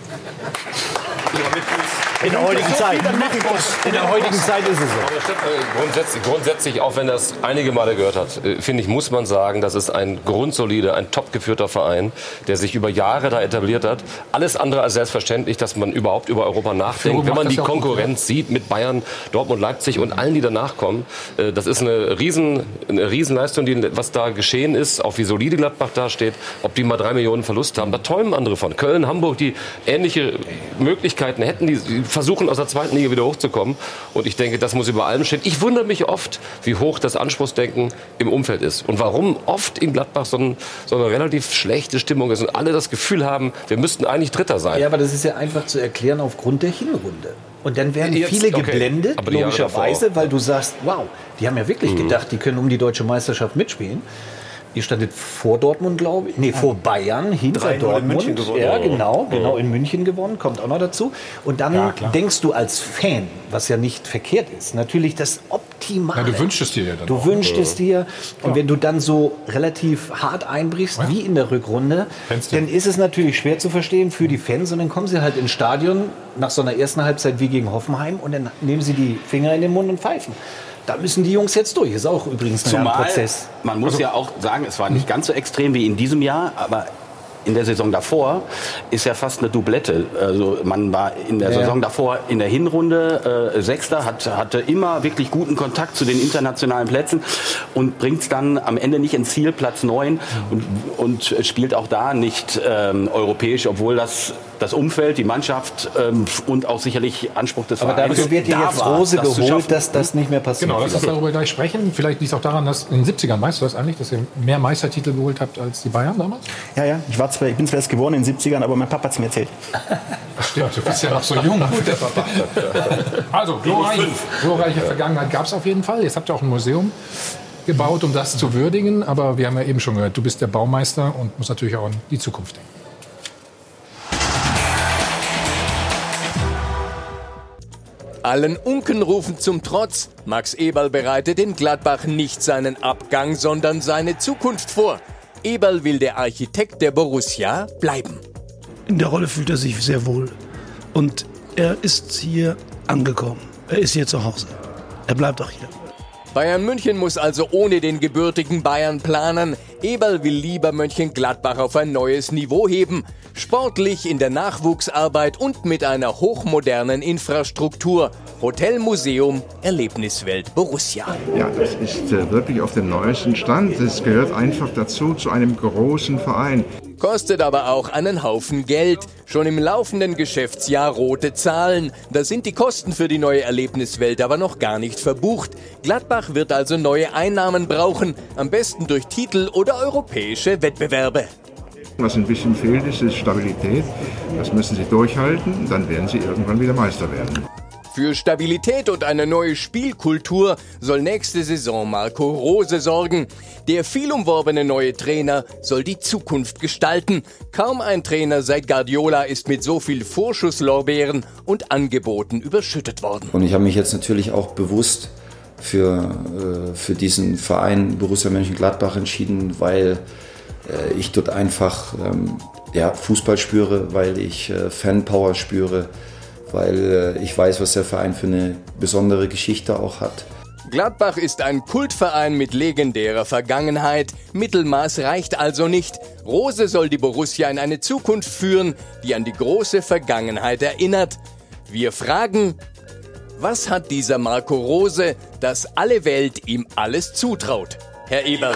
In der heutigen Zeit. In der heutigen Zeit ist es so. Aber stimmt, äh, grundsätzlich, grundsätzlich, auch wenn das einige Male gehört hat, äh, finde ich, muss man sagen, das ist ein grundsolider, ein top geführter Verein, der sich über Jahre da etabliert hat. Alles andere als selbstverständlich, dass man überhaupt über Europa nachdenkt. Wenn man die Konkurrenz sieht mit Bayern, Dortmund, Leipzig und allen, die danach kommen, äh, das ist eine riesen, eine Riesenleistung, die, was da geschehen ist, auch wie solide Gladbach da steht, ob die mal drei Millionen Verlust haben. Da träumen andere von. Köln, Hamburg, die ähnliche Möglichkeiten hätten, die versuchen aus der zweiten Liga wieder hochzukommen. Und ich denke, das muss über allem stehen. Ich wundere mich oft, wie hoch das Anspruchsdenken im Umfeld ist. Und warum oft in Gladbach so, ein, so eine relativ schlechte Stimmung ist und alle das Gefühl haben, wir müssten eigentlich Dritter sein. Ja, aber das ist ja einfach zu erklären aufgrund der Hinrunde. Und dann werden Jetzt, viele okay. geblendet, Aber die Jahre logischerweise, davor. weil du sagst, wow, die haben ja wirklich Mhm. gedacht, die können um die deutsche Meisterschaft mitspielen. Ihr standet vor Dortmund, glaube ich. Nee, vor Bayern, hinter drei null in Dortmund. München gewonnen. Ja, Oh. genau, Oh. genau in München gewonnen, kommt auch noch dazu. Und dann Ja, klar. denkst du als Fan, was ja nicht verkehrt ist, natürlich das Optimale. Ja, du wünschst es dir ja dann Du auch. wünschst Ja. es dir. Und Ja. wenn du dann so relativ hart einbrichst, wie in der Rückrunde, Fans, ja. dann ist es natürlich schwer zu verstehen für die Fans. Und dann kommen sie halt ins Stadion nach so einer ersten Halbzeit wie gegen Hoffenheim und dann nehmen sie die Finger in den Mund und pfeifen. Da müssen die Jungs jetzt durch. Ist auch übrigens ein Zumal, Prozess. man muss ja auch sagen, es war nicht ganz so extrem wie in diesem Jahr, aber in der Saison davor ist ja fast eine Doublette. Also man war in der Ja. Saison davor in der Hinrunde äh, Sechster, hat, hatte immer wirklich guten Kontakt zu den internationalen Plätzen und bringt es dann am Ende nicht ins Ziel, Platz neun, und, und spielt auch da nicht ähm, europäisch, obwohl das das Umfeld, die Mannschaft ähm, und auch sicherlich Anspruch des Aber Vereins dafür wird dir da jetzt war, Rose das zu geholt, schaffen. dass das nicht mehr passiert. Genau, lass uns darüber gleich sprechen. Vielleicht liegt es auch daran, dass in den siebzigern, weißt du das eigentlich, dass ihr mehr Meistertitel geholt habt als die Bayern damals? Ja, ja, ich, war zwar, ich bin zwar erst geboren in den siebzigern, aber mein Papa hat es mir erzählt. Stimmt, du bist ja noch so jung. Also, glorreiche, glorreiche Vergangenheit gab es auf jeden Fall. Jetzt habt ihr auch ein Museum gebaut, um das zu würdigen. Aber wir haben ja eben schon gehört, du bist der Baumeister und musst natürlich auch an die Zukunft denken. Allen Unkenrufen zum Trotz, Max Eberl bereitet in Gladbach nicht seinen Abgang, sondern seine Zukunft vor. Eberl will der Architekt der Borussia bleiben. In der Rolle fühlt er sich sehr wohl. Und er ist hier angekommen. Er ist hier zu Hause. Er bleibt auch hier. Bayern München muss also ohne den gebürtigen Bayern planen. Eberl will lieber Mönchengladbach auf ein neues Niveau heben. Sportlich, in der Nachwuchsarbeit und mit einer hochmodernen Infrastruktur. Hotel, Museum, Erlebniswelt Borussia. Ja, das ist äh, wirklich auf dem neuesten Stand. Es gehört einfach dazu, zu einem großen Verein. Kostet aber auch einen Haufen Geld. Schon im laufenden Geschäftsjahr rote Zahlen. Da sind die Kosten für die neue Erlebniswelt aber noch gar nicht verbucht. Gladbach wird also neue Einnahmen brauchen. Am besten durch Titel oder europäische Wettbewerbe. Was ein bisschen fehlt, ist, ist Stabilität. Das müssen sie durchhalten, dann werden sie irgendwann wieder Meister werden. Für Stabilität und eine neue Spielkultur soll nächste Saison Marco Rose sorgen. Der vielumworbene neue Trainer soll die Zukunft gestalten. Kaum ein Trainer seit Guardiola ist mit so viel Vorschusslorbeeren und Angeboten überschüttet worden. Und ich habe mich jetzt natürlich auch bewusst für, äh, für diesen Verein Borussia Mönchengladbach entschieden, weil äh, ich dort einfach ähm, ja, Fußball spüre, weil ich äh, Fanpower spüre, weil äh, ich weiß, was der Verein für eine besondere Geschichte auch hat. Gladbach ist ein Kultverein mit legendärer Vergangenheit. Mittelmaß reicht also nicht. Rose soll die Borussia in eine Zukunft führen, die an die große Vergangenheit erinnert. Wir fragen, was hat dieser Marco Rose, dass alle Welt ihm alles zutraut? Herr Eberl.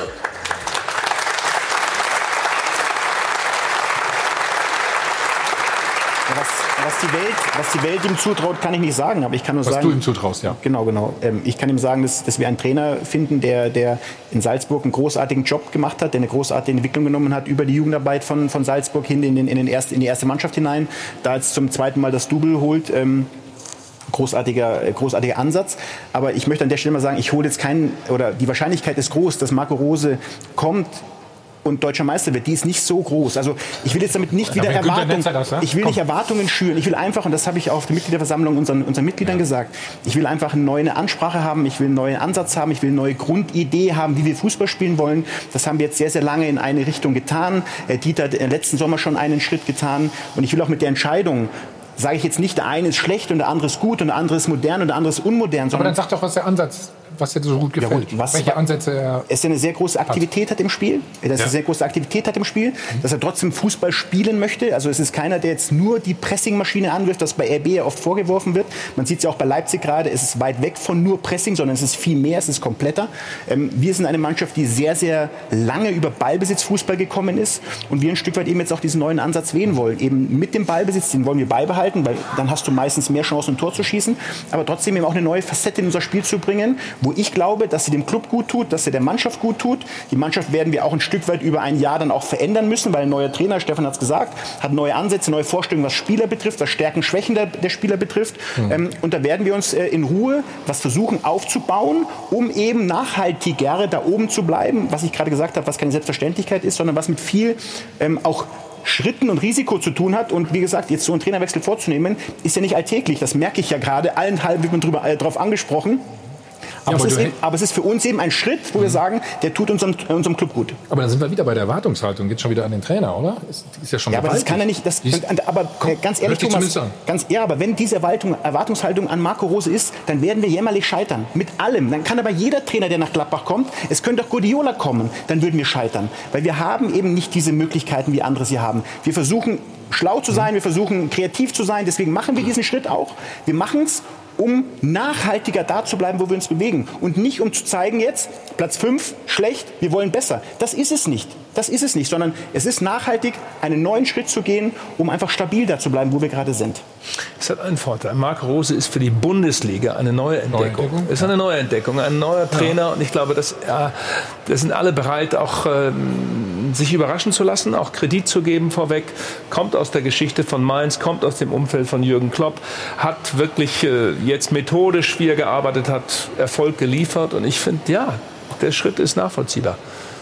Was, was, die Welt, was die Welt ihm zutraut, kann ich nicht sagen. Aber ich kann nur was sagen, du ihm zutraust, ja. Genau, genau. Ähm, ich kann ihm sagen, dass, dass wir einen Trainer finden, der, der in Salzburg einen großartigen Job gemacht hat, der eine großartige Entwicklung genommen hat über die Jugendarbeit von, von Salzburg hin in, den, in, den erst, in die erste Mannschaft hinein, da jetzt zum zweiten Mal das Double holt. Ähm, Großartiger, großartiger Ansatz. Aber ich möchte an der Stelle mal sagen, ich hole jetzt keinen, oder die Wahrscheinlichkeit ist groß, dass Marco Rose kommt und deutscher Meister wird, die ist nicht so groß. Also ich will jetzt damit nicht wieder Erwartungen, ich will nicht Erwartungen schüren. Ich will einfach, und das habe ich auch auf der Mitgliederversammlung unseren, unseren Mitgliedern ja. gesagt, ich will einfach eine neue Ansprache haben, ich will einen neuen Ansatz haben, ich will eine neue Grundidee haben, wie wir Fußball spielen wollen. Das haben wir jetzt sehr, sehr lange in eine Richtung getan. Dieter hat letzten Sommer schon einen Schritt getan. Und ich will auch mit der Entscheidung, sage ich jetzt nicht, der eine ist schlecht und der andere ist gut und der andere ist modern und der andere ist unmodern. Aber dann sag doch, was der Ansatz, was dir so gut gefällt. Ja, gut, was, welche Ansätze er es eine sehr große Aktivität hat, hat im Spiel. Dass ja. er eine sehr große Aktivität hat im Spiel. Dass er trotzdem Fußball spielen möchte. Also es ist keiner, der jetzt nur die Pressingmaschine anwirft, das bei R B ja oft vorgeworfen wird. Man sieht es ja auch bei Leipzig gerade. Es ist weit weg von nur Pressing, sondern es ist viel mehr, es ist kompletter. Ähm, wir sind eine Mannschaft, die sehr, sehr lange über Ballbesitzfußball gekommen ist. Und wir ein Stück weit eben jetzt auch diesen neuen Ansatz wählen wollen. Eben mit dem Ballbesitz, den wollen wir beibehalten, weil dann hast du meistens mehr Chancen, ein Tor zu schießen. Aber trotzdem eben auch eine neue Facette in unser Spiel zu bringen, wo ich glaube, dass sie dem Club gut tut, dass sie der Mannschaft gut tut. Die Mannschaft werden wir auch ein Stück weit über ein Jahr dann auch verändern müssen, weil ein neuer Trainer, Stefan hat es gesagt, hat neue Ansätze, neue Vorstellungen, was Spieler betrifft, was Stärken, Schwächen der, der Spieler betrifft. Mhm. Ähm, und da werden wir uns äh, in Ruhe was versuchen aufzubauen, um eben nachhaltiger da oben zu bleiben. Was ich gerade gesagt habe, was keine Selbstverständlichkeit ist, sondern was mit viel ähm, auch Schritten und Risiko zu tun hat. Und wie gesagt, jetzt so einen Trainerwechsel vorzunehmen, ist ja nicht alltäglich. Das merke ich ja gerade. Allenthalb wird man drüber, äh, drauf angesprochen. Aber, ja, aber, es eben, aber es ist für uns eben ein Schritt, wo mhm. wir sagen, der tut unserem, unserem Club gut. Aber dann sind wir wieder bei der Erwartungshaltung. Geht schon wieder an den Trainer, oder? Ist, ist ja schon. Ja, aber das kann er nicht. Das, aber Komm, ganz ehrlich, Thomas, ganz, ja, aber wenn diese Erwartung, Erwartungshaltung an Marco Rose ist, dann werden wir jämmerlich scheitern. Mit allem. Dann kann aber jeder Trainer, der nach Gladbach kommt, es könnte auch Guardiola kommen, dann würden wir scheitern. Weil wir haben eben nicht diese Möglichkeiten, wie andere sie haben. Wir versuchen schlau zu sein, wir versuchen kreativ zu sein. Deswegen machen wir diesen Schritt auch. Wir machen es, um nachhaltiger da zu bleiben, wo wir uns bewegen. Und nicht, um zu zeigen jetzt, Platz fünf, schlecht, wir wollen besser. Das ist es nicht. Das ist es nicht, sondern es ist nachhaltig, einen neuen Schritt zu gehen, um einfach stabil da zu bleiben, wo wir gerade sind. Es hat einen Vorteil. Marco Rose ist für die Bundesliga eine neue Entdeckung. Es ist eine neue Entdeckung, ein neuer Trainer. Ja. Und ich glaube, dass, ja, da sind alle bereit, auch ähm, sich überraschen zu lassen, auch Kredit zu geben vorweg. Kommt aus der Geschichte von Mainz, kommt aus dem Umfeld von Jürgen Klopp, hat wirklich äh, jetzt methodisch, wie er gearbeitet hat, Erfolg geliefert. Und ich finde, ja, der Schritt ist nachvollziehbar.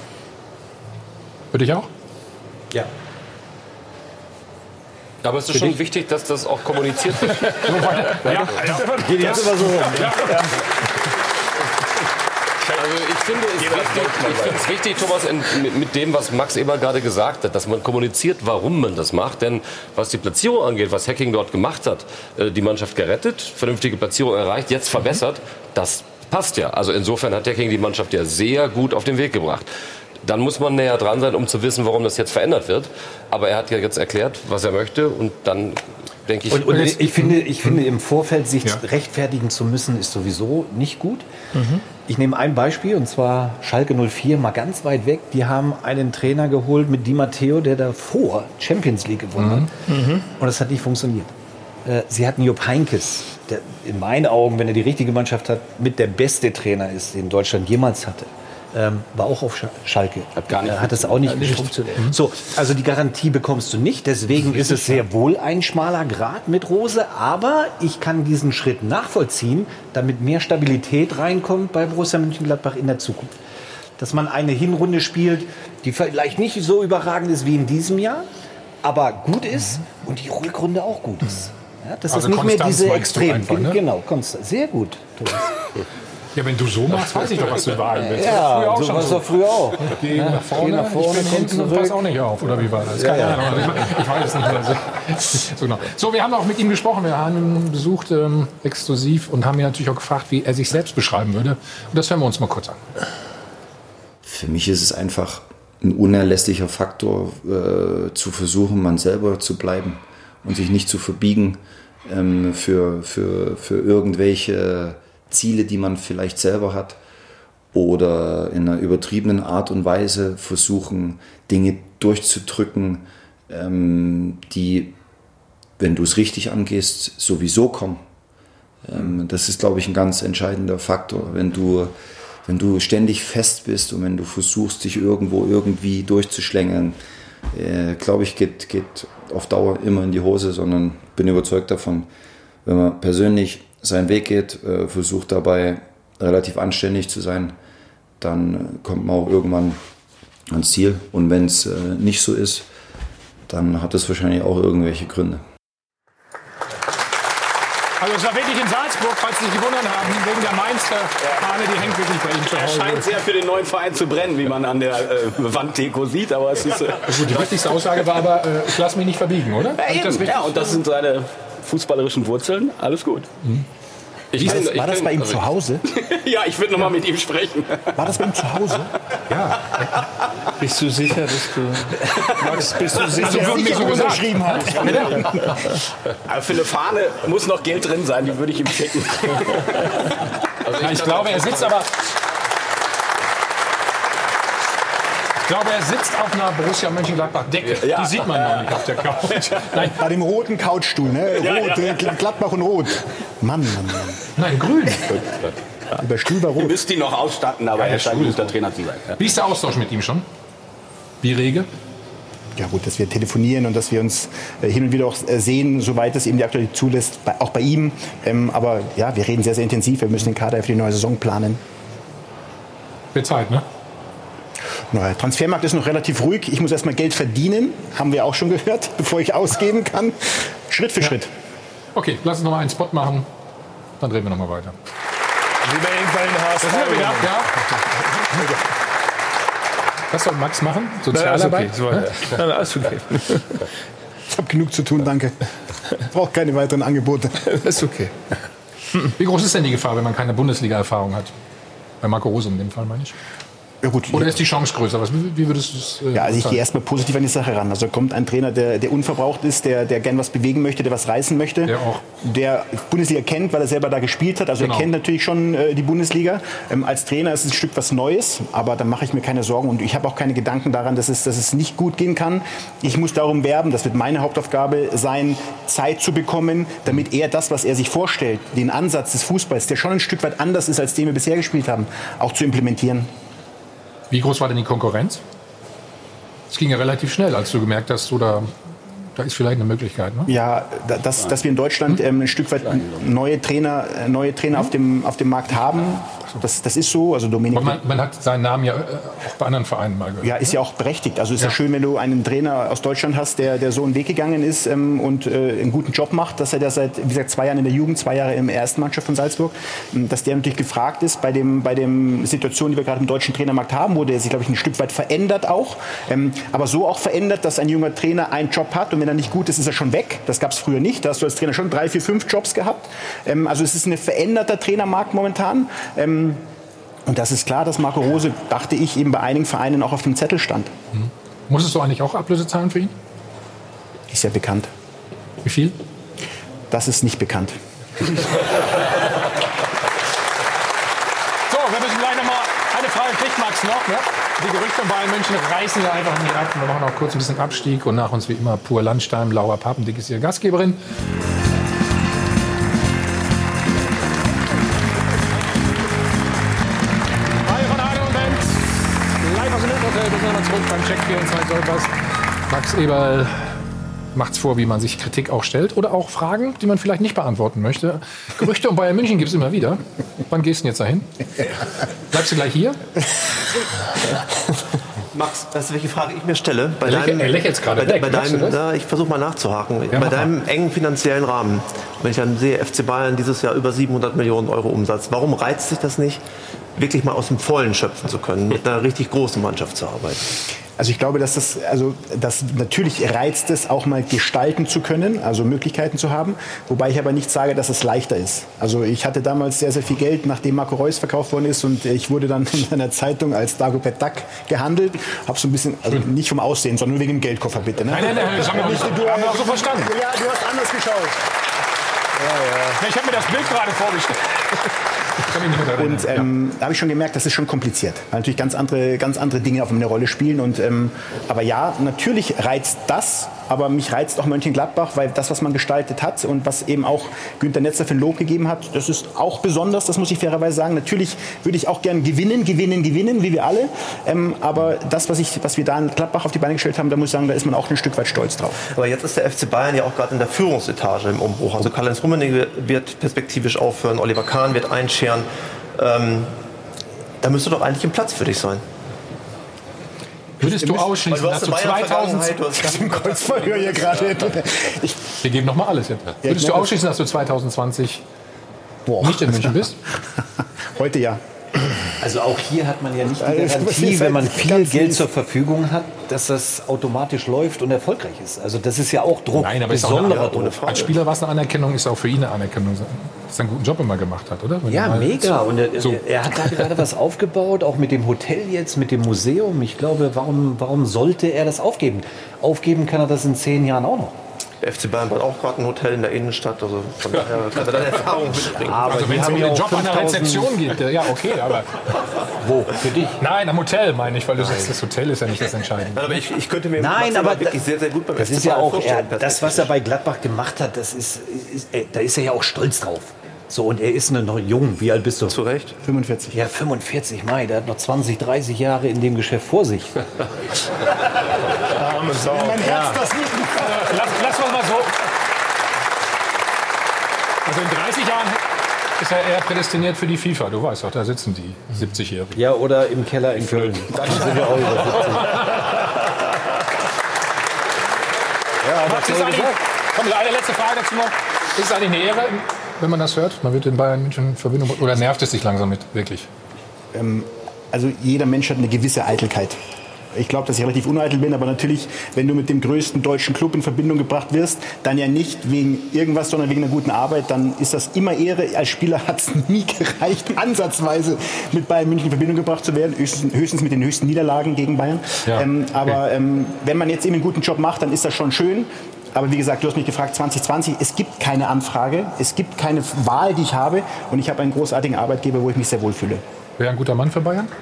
Für dich auch? Ja. Aber es ist schon wichtig, dass das auch kommuniziert wird. ja, ja. Geht jetzt immer so rum. Ja. Ja. Also ich finde es wichtig, ich finde es wichtig, Thomas, in, mit dem, was Max Eberl gerade gesagt hat, dass man kommuniziert, warum man das macht. Denn was die Platzierung angeht, was Hacking dort gemacht hat, die Mannschaft gerettet, vernünftige Platzierung erreicht, jetzt verbessert, das passt ja. Also insofern hat Hacking die Mannschaft ja sehr gut auf den Weg gebracht. Dann muss man näher dran sein, um zu wissen, warum das jetzt verändert wird. Aber er hat ja jetzt erklärt, was er möchte. Und dann denke ich... Und, und ich, finde, ich finde, im Vorfeld sich ja. rechtfertigen zu müssen, ist sowieso nicht gut. Mhm. Ich nehme ein Beispiel, und zwar Schalke null vier, mal ganz weit weg. Die haben einen Trainer geholt mit Di Matteo, der davor Champions League gewonnen hat. Mhm. Und das hat nicht funktioniert. Sie hatten Jupp Heynckes, der in meinen Augen, wenn er die richtige Mannschaft hat, mit der beste Trainer ist, den Deutschland jemals hatte. ähm, war auch auf Schalke. Hat gar nicht äh, hat es auch nicht nicht funktioniert. So, also die Garantie bekommst du nicht. Deswegen ist es sehr wohl ein schmaler Grat mit Rose. Aber ich kann diesen Schritt nachvollziehen, damit mehr Stabilität reinkommt bei Borussia Mönchengladbach in der Zukunft. Dass man eine Hinrunde spielt, die vielleicht nicht so überragend ist wie in diesem Jahr, aber gut ist und die Rückrunde auch gut ist. Ja, das also ist nicht mehr diese Extrem. Ne? Genau, Konstanz. Sehr gut, Thomas. Ja, wenn du so machst, weiß ich doch, was du wagen willst. Ja, so war es doch früher auch. Geh ja, nach vorne, nach vorne, ich bin hinten und pass auch nicht auf. Oder wie war das? Keine ja, ja. Ahnung. Ich, ich weiß es nicht mehr. So, genau. So, wir haben auch mit ihm gesprochen. Wir haben ihn besucht, ähm, exklusiv, und haben ihn natürlich auch gefragt, wie er sich selbst beschreiben würde. Und das hören wir uns mal kurz an. Für mich ist es einfach ein unerlässlicher Faktor, äh, zu versuchen, man selber zu bleiben und sich nicht zu verbiegen ähm, für, für, für irgendwelche Ziele, die man vielleicht selber hat, oder in einer übertriebenen Art und Weise versuchen, Dinge durchzudrücken, ähm, die, wenn du es richtig angehst, sowieso kommen. Ähm, das ist, glaube ich, ein ganz entscheidender Faktor. Wenn du, wenn du ständig fest bist und wenn du versuchst, dich irgendwo irgendwie durchzuschlängeln, äh, glaube ich, geht, geht auf Dauer immer in die Hose, sondern bin überzeugt davon, wenn man persönlich seinen Weg geht, äh, versucht dabei relativ anständig zu sein, dann kommt man auch irgendwann ans Ziel. Und wenn es äh, nicht so ist, dann hat es wahrscheinlich auch irgendwelche Gründe. Also es war wirklich in Salzburg, falls Sie sich gewundert haben, wegen der Mainz-Fahne, die hängt wirklich bei ihm zu Hause. Er scheint sehr für den neuen Verein zu brennen, wie man an der äh, Wanddeko sieht. Aber es ist, äh Gut, die wichtigste Aussage war aber, äh, ich lasse mich nicht verbiegen, oder? Ja, das ja, und das sind seine fußballerischen Wurzeln. Alles gut. Mhm. Ich war das, war das bei ihm zu Hause? Ja, ich würde noch mal mit ihm sprechen. War das bei ihm zu Hause? Ja. Bist du sicher, dass du... Max, bist du sicher, dass du so unterschrieben hast? Aber für eine Fahne muss noch Geld drin sein, die würde ich ihm schicken. Also ich, ich glaube, er sitzt aber... Ich glaube, er sitzt auf einer Borussia Mönchengladbach-Decke. Ja. Die sieht man noch nicht auf der Couch. Nein. Bei dem roten Couchstuhl, ne? Rot, ja, ja, ja. Gladbach und Rot. Mann, Mann, Mann. Nein, grün. Der Stuhl war rot. Ihr müsst ihn noch ausstatten, aber ja, er scheint ein guter Trainer zu sein. Ja. Wie ist der Austausch mit ihm schon? Wie rege? Ja gut, dass wir telefonieren und dass wir uns äh, hin und wieder auch äh, sehen, soweit es eben die Aktualität zulässt, bei, auch bei ihm. Ähm, aber ja, wir reden sehr, sehr intensiv. Wir müssen den Kader für die neue Saison planen. Wird Zeit, ne? Der Transfermarkt ist noch relativ ruhig. Ich muss erst mal Geld verdienen, haben wir auch schon gehört, bevor ich ausgeben kann. Schritt für ja. Schritt. Okay, lass uns noch mal einen Spot machen, dann drehen wir noch mal weiter. Wie bei den H S V. Das wieder, ja. Was soll Max machen? Sozialarbeit? Na, alles okay. Ja? Alles okay. Ich habe genug zu tun, danke. Ich brauche keine weiteren Angebote. Das ist okay. Wie groß ist denn die Gefahr, wenn man keine Bundesliga-Erfahrung hat? Bei Marco Rose in dem Fall, meine ich. Ja, gut. Oder ist die Chance größer? Was, wie, wie würdest du das äh, Ja, also ich gehe erstmal positiv an die Sache ran. Also kommt ein Trainer, der, der unverbraucht ist, der, der gern was bewegen möchte, der was reißen möchte. Der auch. Der Bundesliga kennt, weil er selber da gespielt hat. Also genau. Er kennt natürlich schon äh, die Bundesliga. Ähm, als Trainer ist es ein Stück was Neues, aber da mache ich mir keine Sorgen. Und ich habe auch keine Gedanken daran, dass es, dass es nicht gut gehen kann. Ich muss darum werben, das wird meine Hauptaufgabe sein, Zeit zu bekommen, damit er das, was er sich vorstellt, den Ansatz des Fußballs, der schon ein Stück weit anders ist, als den wir bisher gespielt haben, auch zu implementieren. Wie groß war denn die Konkurrenz? Es ging ja relativ schnell, als du gemerkt hast, so da, da ist vielleicht eine Möglichkeit. Ne? Ja, dass, dass wir in Deutschland ähm, ein Stück weit neue Trainer, neue Trainer auf dem, auf dem Markt haben, das, das ist so. Also Dominik, man, man hat seinen Namen ja auch bei anderen Vereinen mal gehört. Ja, ist ja auch berechtigt. Also ist ja, ja schön, wenn du einen Trainer aus Deutschland hast, der, der so einen Weg gegangen ist ähm, und äh, einen guten Job macht, dass er der seit, wie gesagt, zwei Jahren in der Jugend, zwei Jahre in der ersten Mannschaft von Salzburg, dass der natürlich gefragt ist bei dem, bei dem Situation, die wir gerade im deutschen Trainermarkt haben, wo der sich, glaube ich, ein Stück weit verändert auch. Ähm, aber so auch verändert, dass ein junger Trainer einen Job hat und wenn er nicht gut ist, ist er schon weg. Das gab es früher nicht. Da hast du als Trainer schon drei, vier, fünf Jobs gehabt. Ähm, also es ist ein veränderter Trainermarkt momentan. Ähm, Und das ist klar, dass Marco Rose, dachte ich, eben bei einigen Vereinen auch auf dem Zettel stand. Mhm. Musstest du eigentlich auch Ablöse zahlen für ihn? Ist ja bekannt. Wie viel? Das ist nicht bekannt. So, wir müssen gleich noch mal eine Frage kriegt Max noch. Ne? Die Gerüchte von Bayern München reißen ja einfach nicht ab. Wir machen auch kurz ein bisschen Abstieg und nach uns wie immer Pur Landstein, Laura Papendick ist ihre Gastgeberin. vierundzwanzig Europass. Max Eberl macht's vor, wie man sich Kritik auch stellt oder auch Fragen, die man vielleicht nicht beantworten möchte. Gerüchte um Bayern München gibt es immer wieder. Wann gehst du denn jetzt dahin? Bleibst du gleich hier? Max, weißt du, welche Frage ich mir stelle? Bei er lächelt, deinem, er lächelt jetzt gerade bei, weg. bei deinem, ja, ich versuche mal nachzuhaken. Ja, bei mach deinem mal. engen finanziellen Rahmen, wenn ich dann sehe, F C Bayern dieses Jahr über siebenhundert Millionen Euro Umsatz, warum reizt sich das nicht, wirklich mal aus dem Vollen schöpfen zu können, mit einer richtig großen Mannschaft zu arbeiten? Also ich glaube, dass das, also das natürlich reizt es, auch mal gestalten zu können, also Möglichkeiten zu haben. Wobei ich aber nicht sage, dass es leichter ist. Also ich hatte damals sehr, sehr viel Geld, nachdem Marco Reus verkauft worden ist, und ich wurde dann in einer Zeitung als Dagobert Duck gehandelt. Habe so ein bisschen, also nicht vom Aussehen, sondern nur wegen dem Geldkoffer, bitte. Ne? Nein, nein, nein, das haben wir nicht, du, haben wir auch so verstanden. Ja, du hast anders geschaut. Ja, ja. Ich habe mir das Bild gerade vorgestellt. Und ähm, da habe ich schon gemerkt, das ist schon kompliziert. Weil natürlich ganz andere, ganz andere Dinge auf eine Rolle spielen. Und, ähm, aber ja, natürlich reizt das, aber mich reizt auch Mönchengladbach, weil das, was man gestaltet hat und was eben auch Günter Netzer für ein Lob gegeben hat, das ist auch besonders, das muss ich fairerweise sagen. Natürlich würde ich auch gern gewinnen, gewinnen, gewinnen, wie wir alle. Ähm, aber das, was, ich, was wir da in Gladbach auf die Beine gestellt haben, da muss ich sagen, da ist man auch ein Stück weit stolz drauf. Aber jetzt ist der F C Bayern ja auch gerade in der Führungsetage im Umbruch. Also Karl-Heinz Rummenigge wird perspektivisch aufhören, Oliver Kahn wird einscheren. Ähm, da müsste doch eigentlich ein Platz für dich sein. Würdest du ausschließen, dass du zweitausend... Kreuzverhör hier gerade. Wir geben noch mal alles jetzt. Würdest du ausschließen, dass du zwanzig zwanzig Boah. nicht in München bist? Heute ja. Also auch hier hat man ja nicht die Garantie, wenn man viel Geld zur Verfügung hat, dass das automatisch läuft und erfolgreich ist. Also das ist ja auch Druck, Nein, aber besonderer ist auch eine, Druck. Als Spieler war es eine Anerkennung, ist auch für ihn eine Anerkennung, dass er einen guten Job immer gemacht hat, oder? Wenn Ja, mega. Und er, so. er hat da gerade was aufgebaut, auch mit dem Hotel jetzt, mit dem Museum. Ich glaube, warum, warum sollte er das aufgeben? Aufgeben kann er das in zehn Jahren auch noch. Der F C Bayern baut auch gerade ein Hotel in der Innenstadt, also von daher kann er dann Erfahrung mitbringen. Aber also wenn es um den Job an der Rezeption geht, ja okay, aber... Wo? Für dich? Nein, am Hotel meine ich, weil du sagst, das Hotel ist ja nicht das Entscheidende. Nein, aber ich, ich könnte mir Nein, aber wirklich sehr, sehr gut beim das F C ist ja Bayern auch, vorstellen. er, das, was er bei Gladbach gemacht hat, das ist, ist, ist, da ist er ja auch stolz drauf. So, und er ist noch jung. Wie alt bist du? Zu Recht. fünfundvierzig. Ja, fünfundvierzig, Mai. Der hat noch zwanzig, dreißig Jahre in dem Geschäft vor sich. Arme Sau. Mein Herz, Ja. das nicht. Lass, lass mal mal so. Also in dreißig Jahren ist er eher prädestiniert für die FIFA. Du weißt doch, da sitzen die siebzigjährigen. Ja, oder im Keller in Köln. Da sind wir auch über siebzig. Ja, Max, ist eigentlich, komm, eine letzte Frage dazu noch. Ist es eigentlich eine Ehre, wenn man das hört? Man wird in Bayern München in Verbindung... Oder nervt es dich langsam mit, wirklich? Ähm, also jeder Mensch hat eine gewisse Eitelkeit. Ich glaube, dass ich relativ uneitel bin, aber natürlich, wenn du mit dem größten deutschen Club in Verbindung gebracht wirst, dann ja nicht wegen irgendwas, sondern wegen einer guten Arbeit, dann ist das immer Ehre. Als Spieler hat es nie gereicht, ansatzweise mit Bayern München in Verbindung gebracht zu werden, höchstens, höchstens mit den höchsten Niederlagen gegen Bayern. Ja. Ähm, aber ähm, wenn man jetzt eben einen guten Job macht, dann ist das schon schön. Aber wie gesagt, du hast mich gefragt, zwanzig zwanzig, es gibt keine Anfrage, es gibt keine Wahl, die ich habe, und ich habe einen großartigen Arbeitgeber, wo ich mich sehr wohl fühle. Wäre ein guter Mann für Bayern?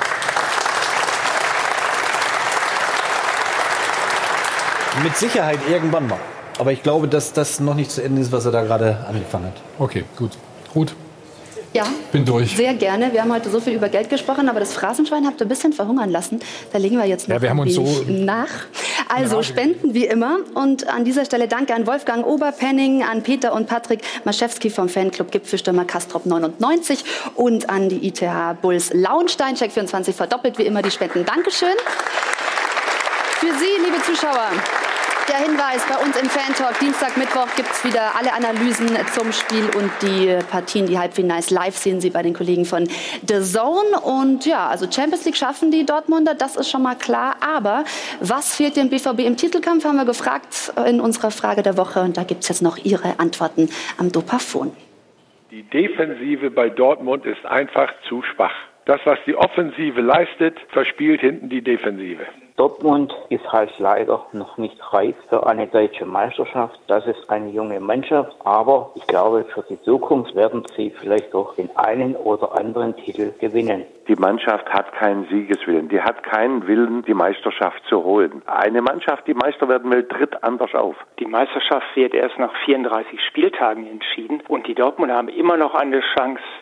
Mit Sicherheit irgendwann mal. Aber ich glaube, dass das noch nicht zu Ende ist, was er da gerade angefangen hat. Okay, gut. Gut. Ja, bin durch. Sehr gerne. Wir haben heute so viel über Geld gesprochen, aber das Phrasenschwein habt ihr ein bisschen verhungern lassen. Da legen wir jetzt noch ja, wir haben ein uns wenig so nach. Also spenden wie immer. Und an dieser Stelle danke an Wolfgang Oberpenning, an Peter und Patrick Maschewski vom Fanclub Gipfelstürmer Kastrop neunundneunzig und an die I T H Bulls Launstein. Check vierundzwanzig verdoppelt wie immer die Spenden. Dankeschön. Für Sie, liebe Zuschauer, der Hinweis, bei uns im Fan-Talk Dienstag, Mittwoch gibt es wieder alle Analysen zum Spiel und die Partien, die Halbfinals live sehen Sie bei den Kollegen von D A Z N. Und ja, also Champions League schaffen die Dortmunder, das ist schon mal klar. Aber was fehlt dem B V B im Titelkampf, haben wir gefragt in unserer Frage der Woche. Und da gibt es jetzt noch Ihre Antworten am Dopafon. Die Defensive bei Dortmund ist einfach zu schwach. Das, was die Offensive leistet, verspielt hinten die Defensive. Dortmund ist halt leider noch nicht reif für eine deutsche Meisterschaft. Das ist eine junge Mannschaft, aber ich glaube, für die Zukunft werden sie vielleicht auch den einen oder anderen Titel gewinnen. Die Mannschaft hat keinen Siegeswillen. Die hat keinen Willen, die Meisterschaft zu holen. Eine Mannschaft, die Meister werden will, tritt anders auf. Die Meisterschaft wird erst nach vierunddreißig Spieltagen entschieden und die Dortmunder haben immer noch eine Chance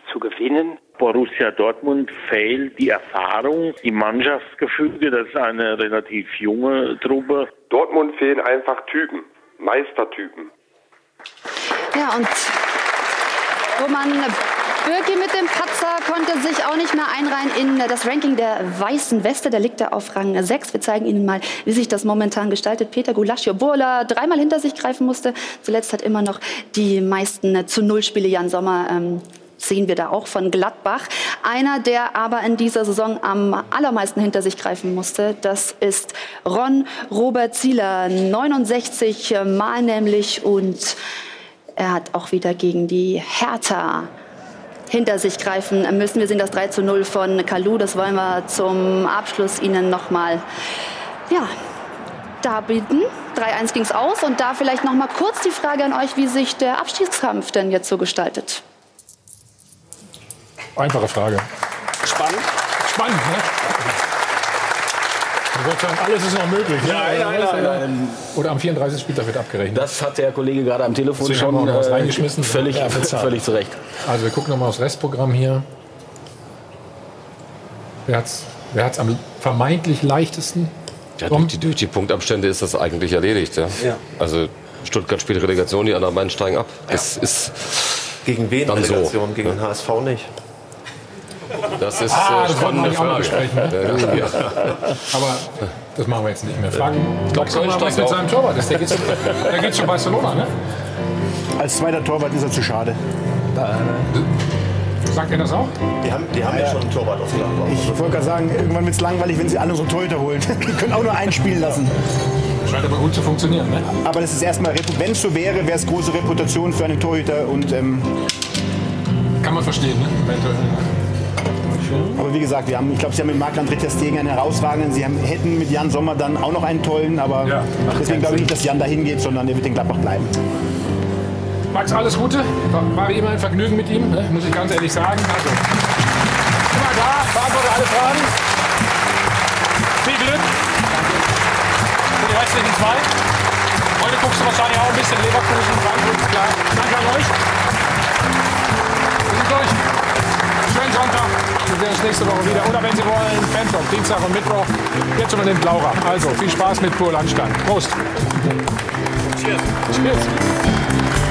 zu gewinnen. Borussia Dortmund fehlt die Erfahrung, die Mannschaftsgefüge. Das ist eine relativ junge Truppe. Dortmund fehlen einfach Typen, Meistertypen. Ja, und Roman Bürki mit dem Patzer konnte sich auch nicht mehr einreihen in das Ranking der Weißen Weste. Der liegt da auf Rang sechs. Wir zeigen Ihnen mal, wie sich das momentan gestaltet. Peter Gulaschi, obwohl er dreimal hinter sich greifen musste, zuletzt hat immer noch die meisten zu Null Spiele Jan Sommer ähm, sehen wir da auch von Gladbach. Einer, der aber in dieser Saison am allermeisten hinter sich greifen musste, das ist Ron Robert Zieler. neunundsechzig Mal nämlich, und er hat auch wieder gegen die Hertha hinter sich greifen müssen. Wir sehen das drei zu null von Kalou. Das wollen wir zum Abschluss Ihnen noch mal ja, darbieten. drei eins ging es aus. Und da vielleicht noch mal kurz die Frage an euch, wie sich der Abstiegskampf denn jetzt so gestaltet. Einfache Frage. Spannend. Spannend, ne? Ich würde sagen, alles ist noch möglich. Nein, nein, nein, nein. Oder am vierunddreißigsten Spieltag wird abgerechnet. Das hat der Kollege gerade am Telefon Deswegen schon haben wir noch was äh, reingeschmissen. Völlig, Ja, völlig zu Recht. Also wir gucken noch mal aufs Restprogramm hier. Wer hat's, wer hat's am vermeintlich leichtesten? Ja, durch, die, durch die Punktabstände ist das eigentlich erledigt. Ja. Ja. Also Stuttgart spielt Relegation, die anderen beiden steigen ab. Das ja. ist gegen wen dann Relegation? So. Gegen den H S V nicht. Das ist ah, äh, das wollen wir eigentlich auch noch besprechen. Ne? Ja, ja. Aber das machen wir jetzt nicht mehr. Fragen. Ich glaube, Köln was mit seinem Torwart ist. Der geht, zu, der geht zu Barcelona, ne? Als zweiter Torwart ist er zu schade. Sagt er das auch? Die haben, die haben ja, ja schon einen Torwart aus Gladbach. Ich wollte gerade sagen, irgendwann wird es langweilig, wenn sie alle unsere Torhüter holen. Die können auch nur einen spielen lassen. Scheint aber gut zu funktionieren, ne? Aber das ist erstmal, wenn es so wäre, wäre es große Reputation für einen Torhüter. Und, ähm, kann man verstehen, ne? Aber wie gesagt, wir haben, ich glaube, sie haben mit Marc-André ter Stegen einen herausragenden. Sie haben, hätten mit Jan Sommer dann auch noch einen tollen, aber ja, deswegen glaube ich nicht, dass Jan dahin geht, sondern er wird in Gladbach bleiben. Max, alles Gute. War, war immer ein Vergnügen mit ihm, ne? Muss ich ganz ehrlich sagen. Also, immer da, beantworte alle Fragen. Viel Glück. Danke. Für die restlichen zwei. Heute guckst du wahrscheinlich auch ein bisschen Leverkusen, Frankfurt, klar. Danke an euch. Wir sind durch. Schönen Sonntag. Wir sehen uns nächste Woche wieder. Oder wenn Sie wollen, Fantalk, Dienstag und Mittwoch. Jetzt übernimmt Laura. Also, viel Spaß mit Pur Landstein. Prost. Cheers. Cheers.